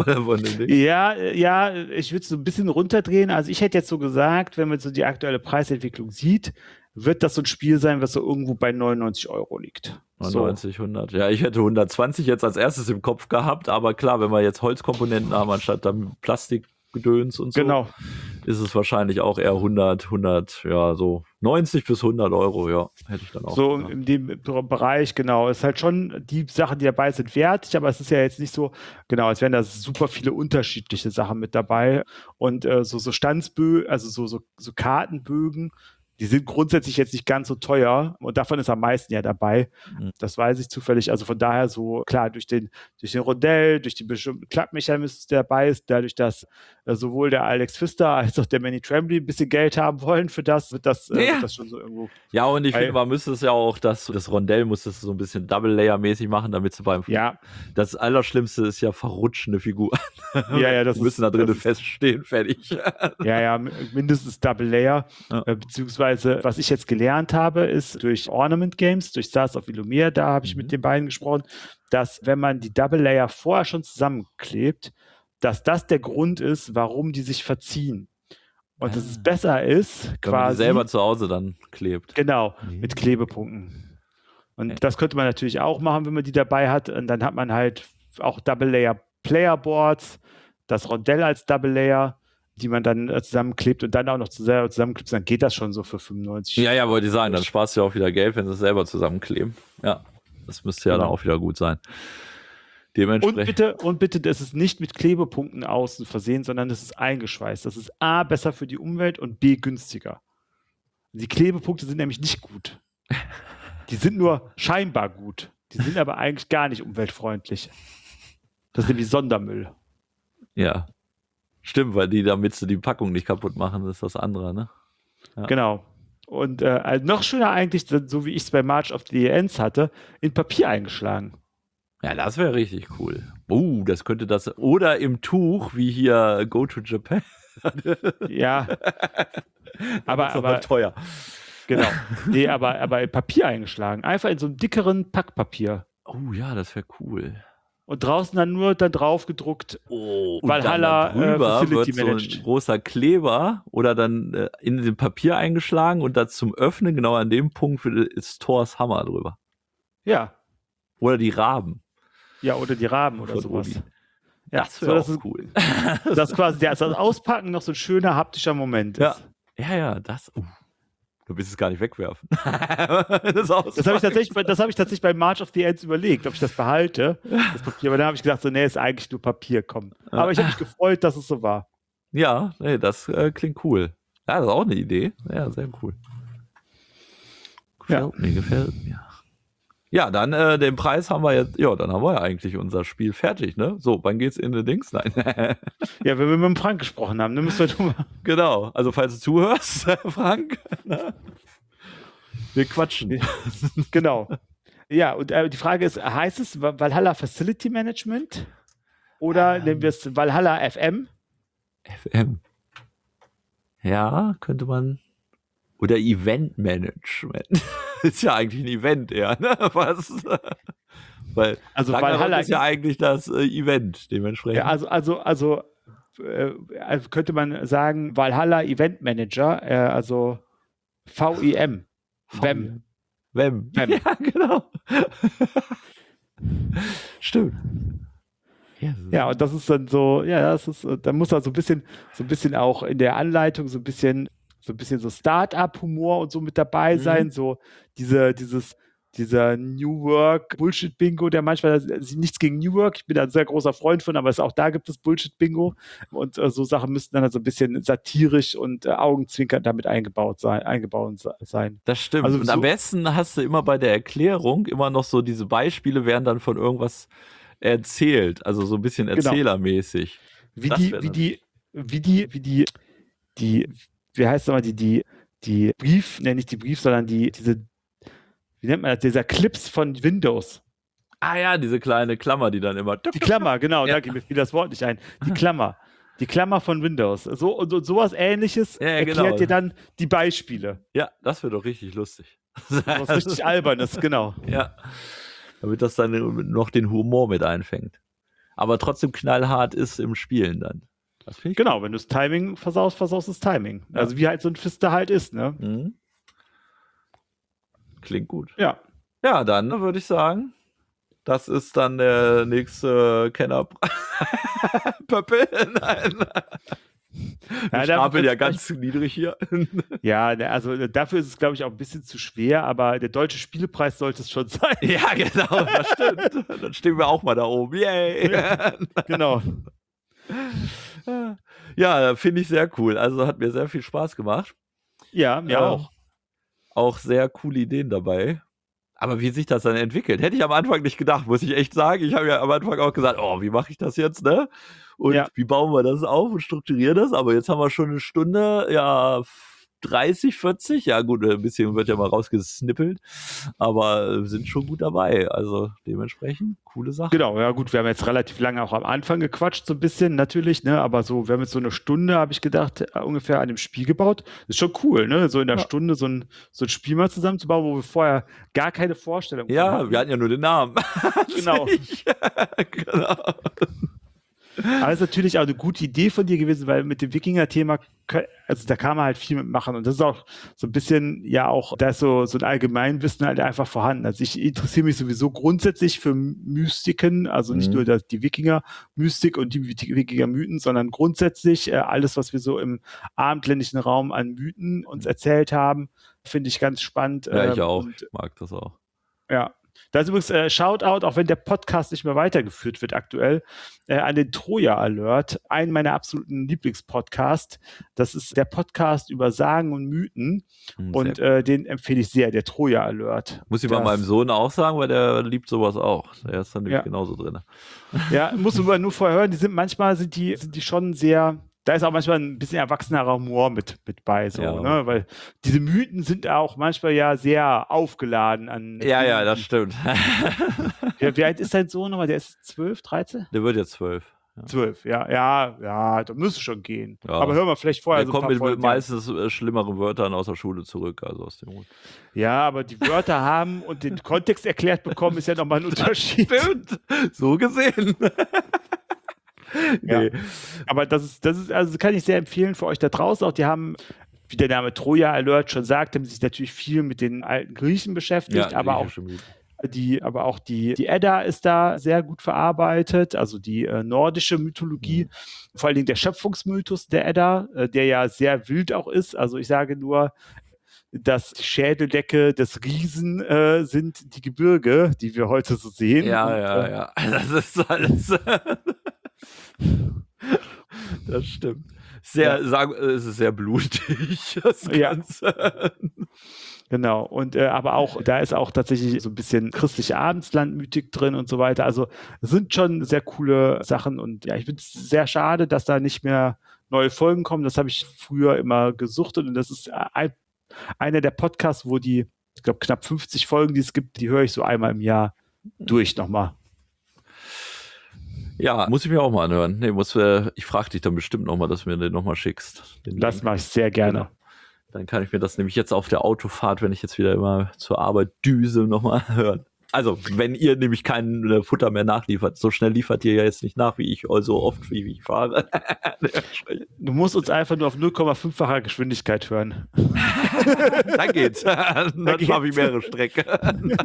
Ja, ich würde es so ein bisschen runterdrehen. Also ich hätte jetzt so gesagt, wenn man so die aktuelle Preisentwicklung sieht, wird das so ein Spiel sein, was so irgendwo bei 99 € liegt. 99, 100. Ja, ich hätte 120 jetzt als erstes im Kopf gehabt, aber klar, wenn wir jetzt Holzkomponenten haben, anstatt dann Plastikgedöns und so, Genau. ist es wahrscheinlich auch eher 100, ja, so 90 bis 100 €, ja, hätte ich dann auch. So in dem Bereich, genau. Es ist halt schon, die Sachen, die dabei sind, wertig, aber es ist ja jetzt nicht so, genau, es wären da super viele unterschiedliche Sachen mit dabei und so Standsbögen, also so Kartenbögen, die sind grundsätzlich jetzt nicht ganz so teuer und davon ist am meisten ja dabei. Das weiß ich zufällig. Also von daher so, klar, durch den Rondell, durch die bestimmten Klappmechanismen, der dabei ist, dadurch, dass sowohl der Alex Pfister als auch der Manny Tremblay ein bisschen Geld haben wollen für das, wird das schon so irgendwo. Ja, und ich finde, man müsste es ja auch, das Rondell muss das so ein bisschen Double-Layer-mäßig machen, damit sie beim. Ja. Das Allerschlimmste ist ja verrutschende Figuren. Ja, das die müssen da drinnen feststehen, fertig. Ja, mindestens Double Layer. Beziehungsweise, was ich jetzt gelernt habe, ist durch Ornament Games, durch Stars of Illumia, da habe ich mit den beiden gesprochen, dass wenn man die Double Layer vorher schon zusammenklebt, dass das der Grund ist, warum die sich verziehen. Und dass es besser ist, wenn quasi. Man die selber zu Hause dann klebt. Genau, mit Klebepunkten. Und das könnte man natürlich auch machen, wenn man die dabei hat. Und dann hat man halt auch Double Layer Playerboards, das Rondell als Double Layer, die man dann zusammenklebt und dann auch noch zusammenklebt, dann geht das schon so für 95. Ja, wollte ich sagen, dann sparst du ja auch wieder Geld, wenn sie es selber zusammenkleben. Ja, das müsste ja dann auch wieder gut sein. Dementsprechend. Und bitte, das ist nicht mit Klebepunkten außen versehen, sondern das ist eingeschweißt. Das ist A, besser für die Umwelt und B, günstiger. Die Klebepunkte sind nämlich nicht gut. Die sind nur scheinbar gut. Die sind aber eigentlich gar nicht umweltfreundlich. Das ist nämlich Sondermüll. Ja, stimmt, weil damit sie die Packung nicht kaputt machen, ist das andere, ne? Ja. Genau. Und noch schöner eigentlich, so wie ich es bei March of the Ends hatte, in Papier eingeschlagen. Ja, das wäre richtig cool. Das könnte das. Oder im Tuch, wie hier Go to Japan. Ja. aber teuer. Genau. Nee, aber in Papier eingeschlagen. Einfach in so einem dickeren Packpapier. Oh ja, das wäre cool. Und draußen dann nur drauf gedruckt, Valhalla Facility wird so ein großer Kleber oder dann in dem Papier eingeschlagen und das zum Öffnen, genau an dem Punkt ist Thors Hammer drüber. Ja. Oder die Raben. Ja, oder die Raben oder sowas. Uli. Ja, das wäre auch cool. Das quasi das Auspacken noch so ein schöner haptischer Moment ist. Ja, das. Du willst es gar nicht wegwerfen. das habe ich tatsächlich bei March of the Ends überlegt, ob ich das behalte, das Papier. Aber dann habe ich gedacht, so, nee, ist eigentlich nur Papier, komm. Aber ich habe mich gefreut, dass es so war. Ja, nee, das klingt cool. Ja, das ist auch eine Idee. Ja, sehr cool. Gefällt mir. Ja, dann den Preis haben wir jetzt, dann haben wir ja eigentlich unser Spiel fertig, ne? So, wann geht's in the Dings? Nein. Ja, wenn wir mit dem Frank gesprochen haben, dann müssen wir Genau, also falls du zuhörst, Frank, wir quatschen. Genau. Ja, und die Frage ist, heißt es Valhalla Facility Management oder nehmen wir es Valhalla FM? FM. Ja, könnte man. Oder Event Management. Ist ja eigentlich ein Event eher, ne? Was? Weil Valhalla ist ja eigentlich das Event, dementsprechend. Ja, also könnte man sagen Valhalla Event Manager, also VEM. WEM. Ja, genau. Stimmt. Ja, und das ist dann so, da muss da so ein bisschen auch in der Anleitung so ein bisschen so Start-up-Humor und so mit dabei sein, so dieser New Work Bullshit-Bingo, der manchmal, nichts gegen New Work, ich bin da ein sehr großer Freund von, aber auch da gibt es Bullshit-Bingo und so Sachen müssten dann halt so ein bisschen satirisch und augenzwinkernd damit eingebaut sein. Das stimmt. Also und am besten hast du immer bei der Erklärung immer noch so, diese Beispiele werden dann von irgendwas erzählt, also so ein bisschen erzählermäßig. Wie wie heißt nochmal, die Brief, nicht die Brief, sondern diese, wie nennt man das, dieser Clips von Windows. Ah ja, diese kleine Klammer, die dann immer... Die Klammer, genau, Ja. da mir fiel das Wort nicht ein. Die Klammer von Windows. Sowas Ähnliches erklärt dir dann die Beispiele. Ja, das wird doch richtig lustig. Was richtig Albernes, genau. Ja, damit das dann noch den Humor mit einfängt. Aber trotzdem knallhart ist im Spielen dann. Das finde ich Genau, wenn du das Timing versaust das Timing. Ja. Also wie halt so ein Fister halt ist, ne? Mhm. Klingt gut. Ja. Ja, dann würde ich sagen, das ist dann der nächste Kenner-Pöppel. Nein. Wir stapeln ja ganz niedrig hier. Ja, also dafür ist es, glaube ich, auch ein bisschen zu schwer, aber der deutsche Spielepreis sollte es schon sein. Ja, genau, das stimmt. Dann stehen wir auch mal da oben. Yay! Genau. Ja, finde ich sehr cool. Also hat mir sehr viel Spaß gemacht. Ja, mir auch. Auch sehr coole Ideen dabei. Aber wie sich das dann entwickelt, hätte ich am Anfang nicht gedacht, muss ich echt sagen. Ich habe ja am Anfang auch gesagt, wie mache ich das jetzt, ne? Und wie bauen wir das auf und strukturieren das? Aber jetzt haben wir schon eine Stunde, 30, 40. Ja gut, ein bisschen wird ja mal rausgesnippelt. Aber sind schon gut dabei. Also dementsprechend, coole Sache. Genau, ja gut, wir haben jetzt relativ lange auch am Anfang gequatscht, so ein bisschen natürlich, ne? Aber so, wir haben jetzt so eine Stunde, habe ich gedacht, ungefähr an dem Spiel gebaut. Das ist schon cool, ne? So in der Stunde so ein Spiel mal zusammenzubauen, wo wir vorher gar keine Vorstellung hatten. Wir hatten ja nur den Namen. Genau. Genau. Aber es ist natürlich auch eine gute Idee von dir gewesen, weil mit dem Wikinger-Thema, also da kann man halt viel mitmachen und das ist auch so ein bisschen, da ist so ein Allgemeinwissen halt einfach vorhanden. Also ich interessiere mich sowieso grundsätzlich für Mystiken, also nicht nur die Wikinger-Mystik und die Wikinger-Mythen, sondern grundsätzlich alles, was wir so im abendländischen Raum an Mythen uns erzählt haben, finde ich ganz spannend. Ja, ich auch. Ich mag das auch. Ja. Da ist übrigens Shoutout, auch wenn der Podcast nicht mehr weitergeführt wird aktuell, an den Troja Alert, einen meiner absoluten Lieblingspodcasts. Das ist der Podcast über Sagen und Mythen und den empfehle ich sehr, der Troja Alert. Muss ich bei meinem Sohn auch sagen, weil der liebt sowas auch. Der ist dann nämlich genauso drin. Ja, muss man nur vorher hören, manchmal sind die schon sehr... Da ist auch manchmal ein bisschen erwachsenerer Humor mit bei, ne? Weil diese Mythen sind auch manchmal sehr aufgeladen an. Ja, das stimmt. Wie alt ist dein Sohn nochmal? Der ist 12, 13? Der wird jetzt 12. Ja. 12, ja, da müsste schon gehen. Ja. Aber hör mal vielleicht vorher der kommt mit meistens schlimmeren Wörtern aus der Schule zurück, also aus dem Mund. Ja, aber die Wörter haben und den Kontext erklärt bekommen, ist ja nochmal ein Unterschied. Stimmt, so gesehen. Nee. Ja. Aber das ist, also kann ich sehr empfehlen für euch da draußen auch. Die haben, wie der Name Troja Alert schon sagt, haben sich natürlich viel mit den alten Griechen beschäftigt, aber auch die Edda ist da sehr gut verarbeitet, also die nordische Mythologie, vor allen Dingen der Schöpfungsmythos der Edda, der ja sehr wild auch ist. Also ich sage nur, dass die Schädeldecke des Riesen sind die Gebirge, die wir heute so sehen. Ja. Das ist alles... Das stimmt. Es ist sehr blutig, das Ganze. Genau. Und aber auch, da ist auch tatsächlich so ein bisschen christliche Abendslandmythik drin und so weiter. Also es sind schon sehr coole Sachen und ich finde es sehr schade, dass da nicht mehr neue Folgen kommen. Das habe ich früher immer gesuchtet und das ist einer der Podcasts, wo ich glaube, knapp 50 Folgen, die es gibt, die höre ich so einmal im Jahr durch nochmal. Ja, muss ich mir auch mal anhören. Nee, ich frage dich dann bestimmt nochmal, dass du mir den nochmal schickst. Das mache ich sehr gerne. Genau. Dann kann ich mir das nämlich jetzt auf der Autofahrt, wenn ich jetzt wieder immer zur Arbeit düse, nochmal hören. Also, wenn ihr nämlich kein Futter mehr nachliefert. So schnell liefert ihr ja jetzt nicht nach, wie ich, so oft, wie ich fahre. Du musst uns einfach nur auf 0,5-facher Geschwindigkeit hören. Dann geht's. Dann schaffe ich mehrere Strecken.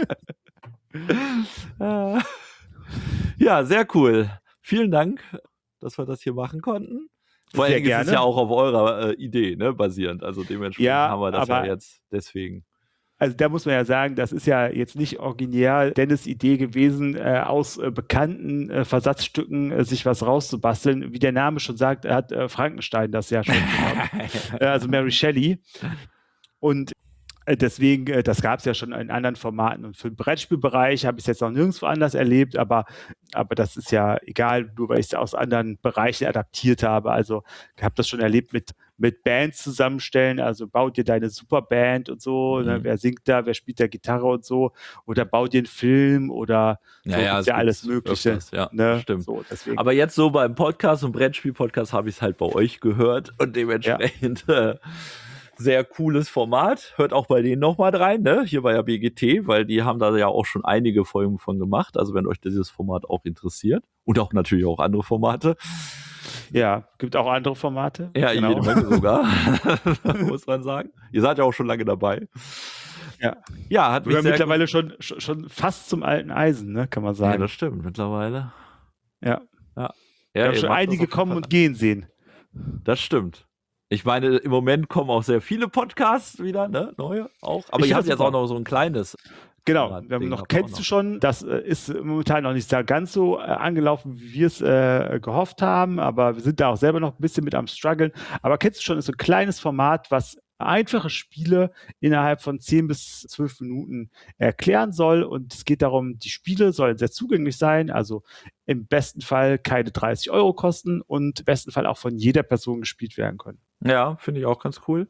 Ja, sehr cool. Vielen Dank, dass wir das hier machen konnten. Vor allem ist es ja auch auf eurer Idee, ne, basierend. Also dementsprechend haben wir das ja jetzt deswegen. Also da muss man ja sagen, das ist ja jetzt nicht originär Dennis' Idee gewesen, aus bekannten Versatzstücken sich was rauszubasteln. Wie der Name schon sagt, hat Frankenstein das ja schon gemacht. Also Mary Shelley. Und Deswegen, das gab es ja schon in anderen Formaten. Und für den Brettspielbereich habe ich es jetzt noch nirgendwo anders erlebt, aber das ist ja egal, nur weil ich es aus anderen Bereichen adaptiert habe. Also ich habe das schon erlebt mit Bands zusammenstellen, also baut dir deine Superband und so, ne? Wer singt da, wer spielt da Gitarre und so, oder baut dir einen Film oder so, ja alles Mögliche. Öfters, ja, ne? Stimmt. So, aber jetzt so beim Podcast und Brettspiel-Podcast habe ich es halt bei euch gehört und dementsprechend sehr cooles Format. Hört auch bei denen nochmal rein, ne? Hier bei der BGT, weil die haben da ja auch schon einige Folgen von gemacht. Also wenn euch dieses Format auch interessiert und auch natürlich auch andere Formate. Ja, gibt auch andere Formate. Ja, genau. Jede Menge sogar, muss man sagen. Ihr seid ja auch schon lange dabei. Ja, hat mich mittlerweile schon fast zum alten Eisen, ne, kann man sagen. Ja, das stimmt, mittlerweile. Ja. Wir haben schon einige kommen und gehen sehen. Das stimmt. Ich meine, im Moment kommen auch sehr viele Podcasts wieder, ne? Neue auch. Aber ihr habt jetzt auch noch so ein kleines. Genau, wir haben noch, kennst du schon, das ist momentan noch nicht ganz so angelaufen, wie wir es gehofft haben, aber wir sind da auch selber noch ein bisschen mit am struggeln. Aber kennst du schon, ist so ein kleines Format, was einfache Spiele innerhalb von 10 bis 12 Minuten erklären soll. Und es geht darum, die Spiele sollen sehr zugänglich sein, also im besten Fall keine 30 € kosten und im besten Fall auch von jeder Person gespielt werden können. Ja, finde ich auch ganz cool.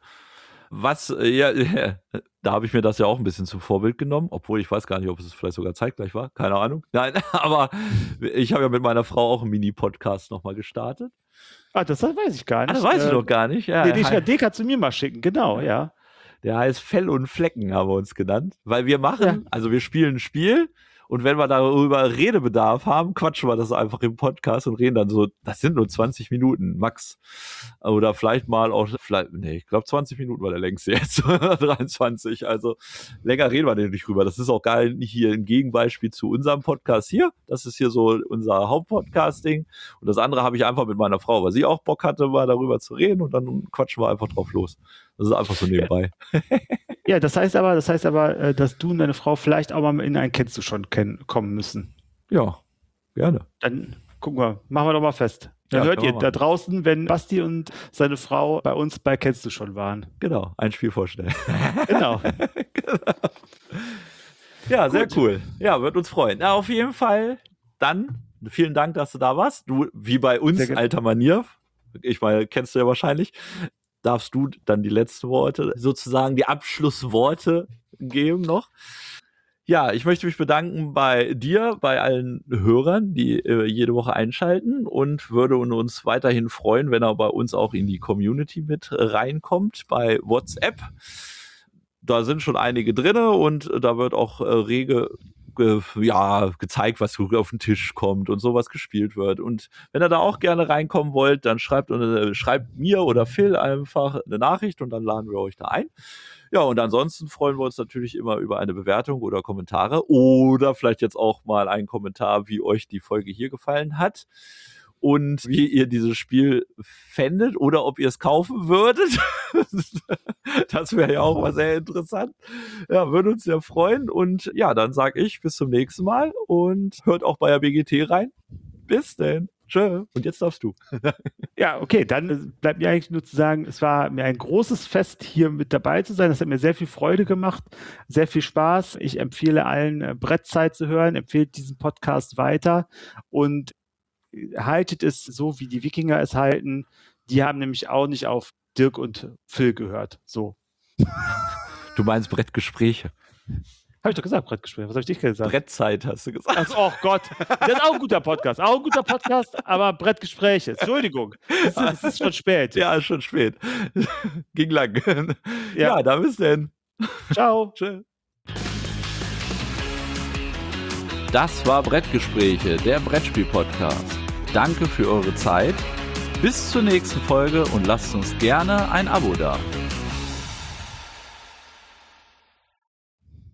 Da habe ich mir das ja auch ein bisschen zum Vorbild genommen, obwohl ich weiß gar nicht, ob es vielleicht sogar zeitgleich war, keine Ahnung. Nein, aber ich habe ja mit meiner Frau auch einen Mini-Podcast nochmal gestartet. Das weiß ich gar nicht. Das weißt du doch gar nicht. Ja, den kannst du mir mal schicken, genau, ja. Der heißt Fell und Flecken, haben wir uns genannt, weil wir also wir spielen ein Spiel. Und wenn wir darüber Redebedarf haben, quatschen wir das einfach im Podcast und reden dann so, das sind nur 20 Minuten, max. Oder vielleicht mal auch, ich glaube 20 Minuten war der längste jetzt, 23. Also länger reden wir nicht drüber. Das ist auch geil, hier ein Gegenbeispiel zu unserem Podcast hier. Das ist hier so unser Hauptpodcast-Ding. Und das andere habe ich einfach mit meiner Frau, weil sie auch Bock hatte, mal darüber zu reden und dann quatschen wir einfach drauf los. Das ist einfach so nebenbei. Ja, das heißt aber, dass du und deine Frau vielleicht auch mal in ein Kennst du schon kommen müssen. Ja, gerne. Dann gucken wir, machen wir doch mal fest. Dann hört ihr da draußen, wenn Basti und seine Frau bei uns bei Kennst du schon waren. Genau, ein Spiel vorstellen. Genau. Ja, sehr cool. Ja, wird uns freuen. Na, auf jeden Fall dann vielen Dank, dass du da warst. Du, wie bei uns, alter Manier, ich meine, kennst du ja wahrscheinlich, darfst du dann die letzten Worte, sozusagen die Abschlussworte geben noch. Ja, ich möchte mich bedanken bei dir, bei allen Hörern, die jede Woche einschalten und würde uns weiterhin freuen, wenn er bei uns auch in die Community mit reinkommt, bei WhatsApp. Da sind schon einige drinne und da wird auch rege gezeigt, was auf den Tisch kommt und sowas gespielt wird. Und wenn ihr da auch gerne reinkommen wollt, dann schreibt mir oder Phil einfach eine Nachricht und dann laden wir euch da ein. Ja, und ansonsten freuen wir uns natürlich immer über eine Bewertung oder Kommentare oder vielleicht jetzt auch mal einen Kommentar, wie euch die Folge hier gefallen hat und wie ihr dieses Spiel fändet oder ob ihr es kaufen würdet. Das wäre ja auch mal sehr interessant. Ja, würde uns sehr freuen. Und ja, dann sage ich bis zum nächsten Mal und hört auch bei der BGT rein. Bis denn. Tschö. Und jetzt darfst du. Ja, okay, dann bleibt mir eigentlich nur zu sagen, es war mir ein großes Fest, hier mit dabei zu sein. Das hat mir sehr viel Freude gemacht, sehr viel Spaß. Ich empfehle allen, Brettzeit zu hören, empfehlt diesen Podcast weiter und haltet es so, wie die Wikinger es halten. Die haben nämlich auch nicht auf Dirk und Phil gehört. So. Du meinst Brettgespräche. Habe ich doch gesagt, Brettgespräche. Was habe ich dich gesagt? Brettzeit hast du gesagt. Oh Gott. Das ist auch ein guter Podcast. Aber Brettgespräche. Entschuldigung. Es ist schon spät. Ja, ist schon spät. Ging lang. Ja, da bis denn. Ciao. Tschö. Das war Brettgespräche, der Brettspiel-Podcast. Danke für eure Zeit. Bis zur nächsten Folge und lasst uns gerne ein Abo da.